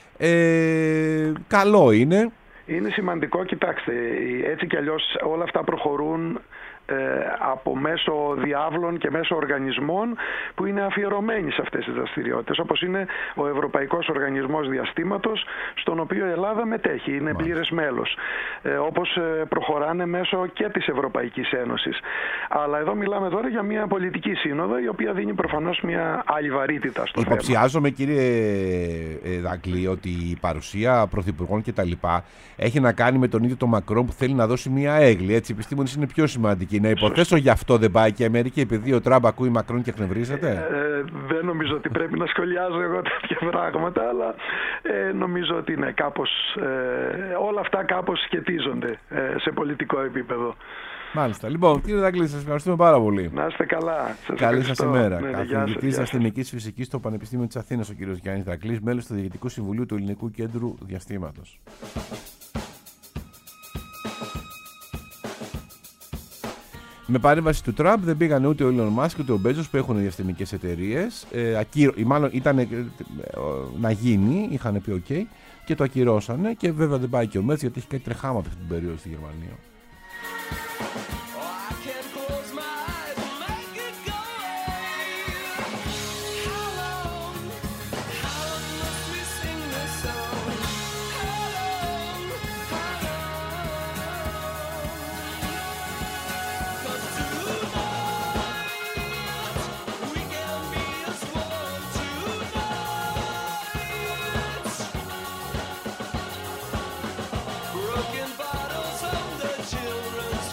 [SPEAKER 2] Καλό είναι. Είναι
[SPEAKER 9] σημαντικό. Κοιτάξτε, έτσι κι αλλιώς όλα αυτά προχωρούν από μέσω διάβλων και μέσω οργανισμών που είναι αφιερωμένοι σε αυτές τις δραστηριότητες, όπως είναι ο Ευρωπαϊκός Οργανισμός Διαστήματος, στον οποίο η Ελλάδα μετέχει, είναι πλήρες μέλος, όπως προχωράνε μέσω και της Ευρωπαϊκής Ένωσης. Αλλά εδώ μιλάμε τώρα για μια πολιτική σύνοδο, η οποία δίνει προφανώς μια άλλη βαρύτητα στο θέμα.
[SPEAKER 2] Υποψιάζομαι, κύριε Δάκλη, ότι η παρουσία πρωθυπουργών και τα λοιπά έχει να κάνει με τον ίδιο τον Μακρόν, που θέλει να δώσει μια έγκλη. Έτσι, οι επιστήμονες είναι πιο σημαντικοί. Να υποθέσω γι' αυτό δεν πάει και η Αμερική, επειδή ο Τραμπ ακούει Μακρόν και εκνευρίζεται?
[SPEAKER 9] Δεν νομίζω ότι πρέπει να σχολιάζω εγώ τέτοια πράγματα, αλλά νομίζω ότι είναι κάπως, όλα αυτά κάπως σχετίζονται σε πολιτικό επίπεδο.
[SPEAKER 2] Μάλιστα. Λοιπόν, κύριε Δάκλη, σας ευχαριστούμε πάρα πολύ.
[SPEAKER 9] Να είστε καλά.
[SPEAKER 2] Καλή σας ημέρα. Καθηγητής Αστυνομικής Φυσικής στο Πανεπιστήμιο της Αθήνας, ο κύριος Γιάννης Δακλής, μέλος του Διοικητικού Συμβουλίου του Ελληνικού Κέντρου Διαστήματος. Με παρέμβαση του Τραμπ δεν πήγαν ούτε ο Elon Musk ούτε ο Μπέζος, που έχουν διαστημικές εταιρείες. Μάλλον ήταν να γίνει, είχαν πει OK, και το ακυρώσανε. Και βέβαια δεν πάει και ο Μέτς, γιατί έχει κάτι τρεχάματα αυτή την περίοδο στη Γερμανία.
[SPEAKER 3] Broken bottles on the children's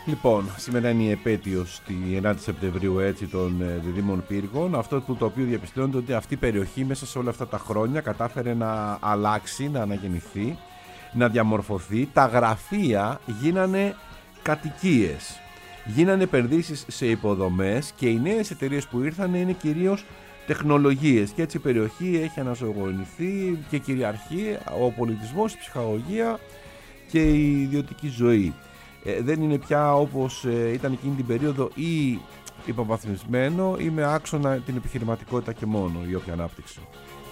[SPEAKER 2] Λοιπόν, σήμερα είναι η επέτειος τη 9η Σεπτεμβρίου έτσι, των διδήμων πύργων. Αυτό το οποίο διαπιστώνεται ότι αυτή η περιοχή μέσα σε όλα αυτά τα χρόνια κατάφερε να αλλάξει, να αναγεννηθεί, να διαμορφωθεί. Τα γραφεία γίνανε κατοικίες, γίνανε επενδύσεις σε υποδομές και οι νέες εταιρείες που ήρθαν είναι κυρίως τεχνολογίες και έτσι η περιοχή έχει αναζωογονηθεί και κυριαρχεί ο πολιτισμός, η ψυχαγωγία και η ιδιωτική ζωή. Δεν είναι πια όπως ήταν εκείνη την περίοδο ή υποβαθμισμένο ή με άξονα την επιχειρηματικότητα και μόνο η όποια ανάπτυξη.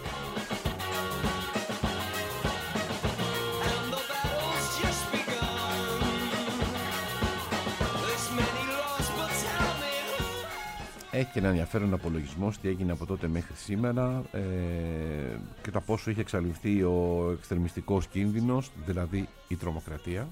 [SPEAKER 2] Έχει και ένα ενδιαφέρον απολογισμό τι έγινε από τότε μέχρι σήμερα και τα πόσο είχε εξαλειφθεί ο εξτρεμιστικός κίνδυνος, δηλαδή η τρομοκρατία.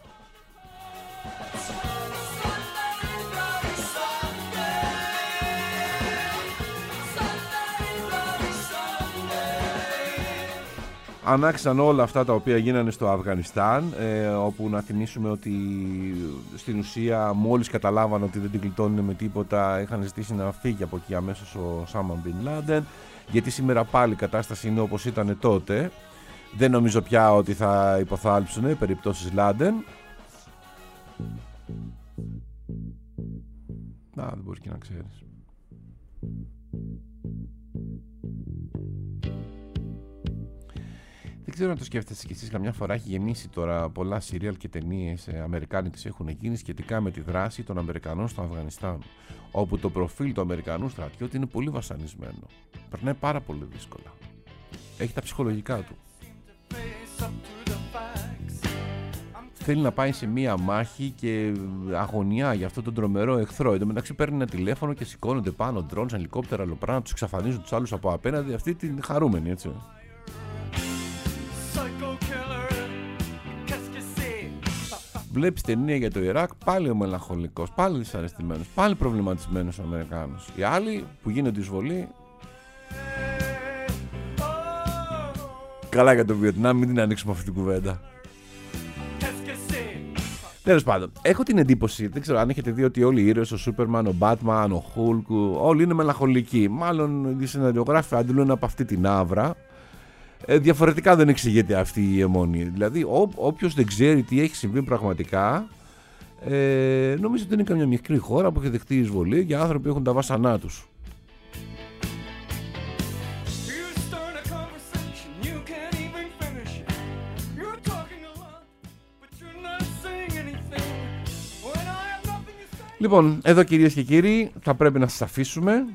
[SPEAKER 2] Ανάξαν όλα αυτά τα οποία γίνανε στο Αφγανιστάν, όπου να θυμίσουμε ότι στην ουσία μόλις καταλάβαν ότι δεν την γλιτώνουν με τίποτα είχαν ζητήσει να φύγει από εκεί αμέσως ο Οσάμα Μπιν Λάντεν, γιατί σήμερα πάλι η κατάσταση είναι όπως ήταν τότε. Δεν νομίζω πια ότι θα υποθάλψουν περιπτώσεις Λάντεν. Δεν μπορείς και να ξέρεις. Δεν ξέρω αν το σκέφτεστε κι εσείς, καμιά φορά έχει γεμίσει τώρα πολλά σύριαλ και ταινίες αμερικάνικες έχουν γίνει σχετικά με τη δράση των Αμερικανών στο Αφγανιστάν, όπου το προφίλ του Αμερικανού στρατιώτη είναι πολύ βασανισμένο. Περνάει πάρα πολύ δύσκολα. Έχει τα ψυχολογικά του. Θέλει να πάει σε μία μάχη και αγωνιά για αυτόν τον τρομερό εχθρό. Εν τω μεταξύ παίρνει ένα τηλέφωνο και σηκώνονται πάνω drones, ελικόπτερα, αλλοπράνα, τους εξαφανίζουν τους άλλους από απέναντι. Αυτή την χαρούμενη, έτσι. Βλέπεις ταινία για το Ιράκ, πάλι ο μελαγχολικός, πάλι δυσαρεστημένος, πάλι προβληματισμένος ο Αμερικάνος. Οι άλλοι που γίνονται εισβολή. Καλά για το Βιετνάμ, μην την ανοίξουμε αυτή την κουβέντα. Τέλος πάντων, έχω την εντύπωση, δεν ξέρω αν έχετε δει ότι όλοι οι ήρωες, ο Σούπερμαν, ο Μπάτμαν, ο Χούλκ, όλοι είναι μελαγχολικοί. Μάλλον οι σεναριογράφοι αντιλούν από αυτή την άβρα. Διαφορετικά δεν εξηγείται αυτή η αιμονή. Δηλαδή, όποιος δεν ξέρει τι έχει συμβεί πραγματικά, νομίζω ότι είναι καμιά μικρή χώρα που έχει δεχτεί εισβολή για άνθρωποι που έχουν τα βάσανά τους. Λοιπόν, εδώ κυρίες και κύριοι, θα πρέπει να σας αφήσουμε.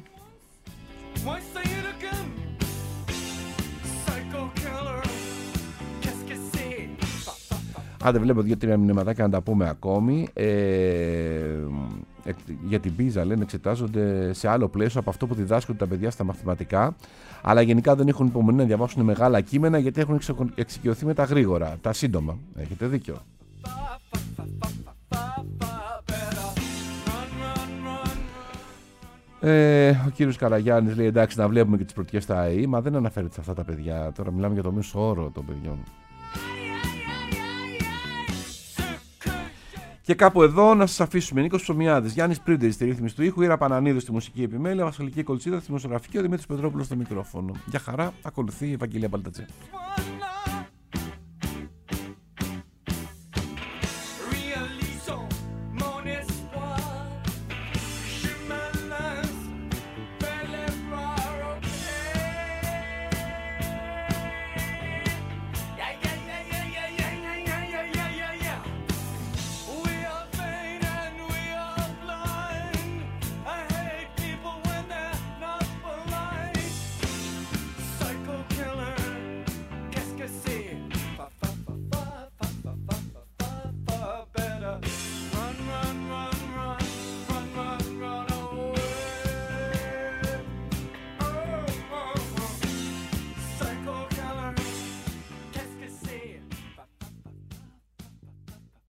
[SPEAKER 2] Άντε, βλέπω 2-3 μηνύματάκια να τα πούμε ακόμη. Για την πίζα, λένε, εξετάζονται σε άλλο πλαίσιο από αυτό που διδάσκονται τα παιδιά στα μαθηματικά. Αλλά γενικά δεν έχουν υπομονή να διαβάσουν μεγάλα κείμενα γιατί έχουν εξοικειωθεί με τα γρήγορα, τα σύντομα. Έχετε δίκιο. Ο κύριος Καραγιάννης λέει εντάξει να βλέπουμε και τις πρωτιές στα ΑΕΗ, μα δεν αναφέρεται σε αυτά τα παιδιά. Τώρα μιλάμε για το μέσο όρο των παιδιών. Και κάπου εδώ να σας αφήσουμε. Νίκος Ψωμιάδης, Γιάννης Πρίντεζης στη ρύθμιση του ήχου, Ήρα Πανανίδου στη μουσική επιμέλεια, Βασιλική Κολτσίδα στη δημοσιογραφική, ο Δημήτρης Πετρόπουλος στο μικρόφωνο. Για χαρά, ακολουθεί η Ευαγγελία Μπαλτατζέ.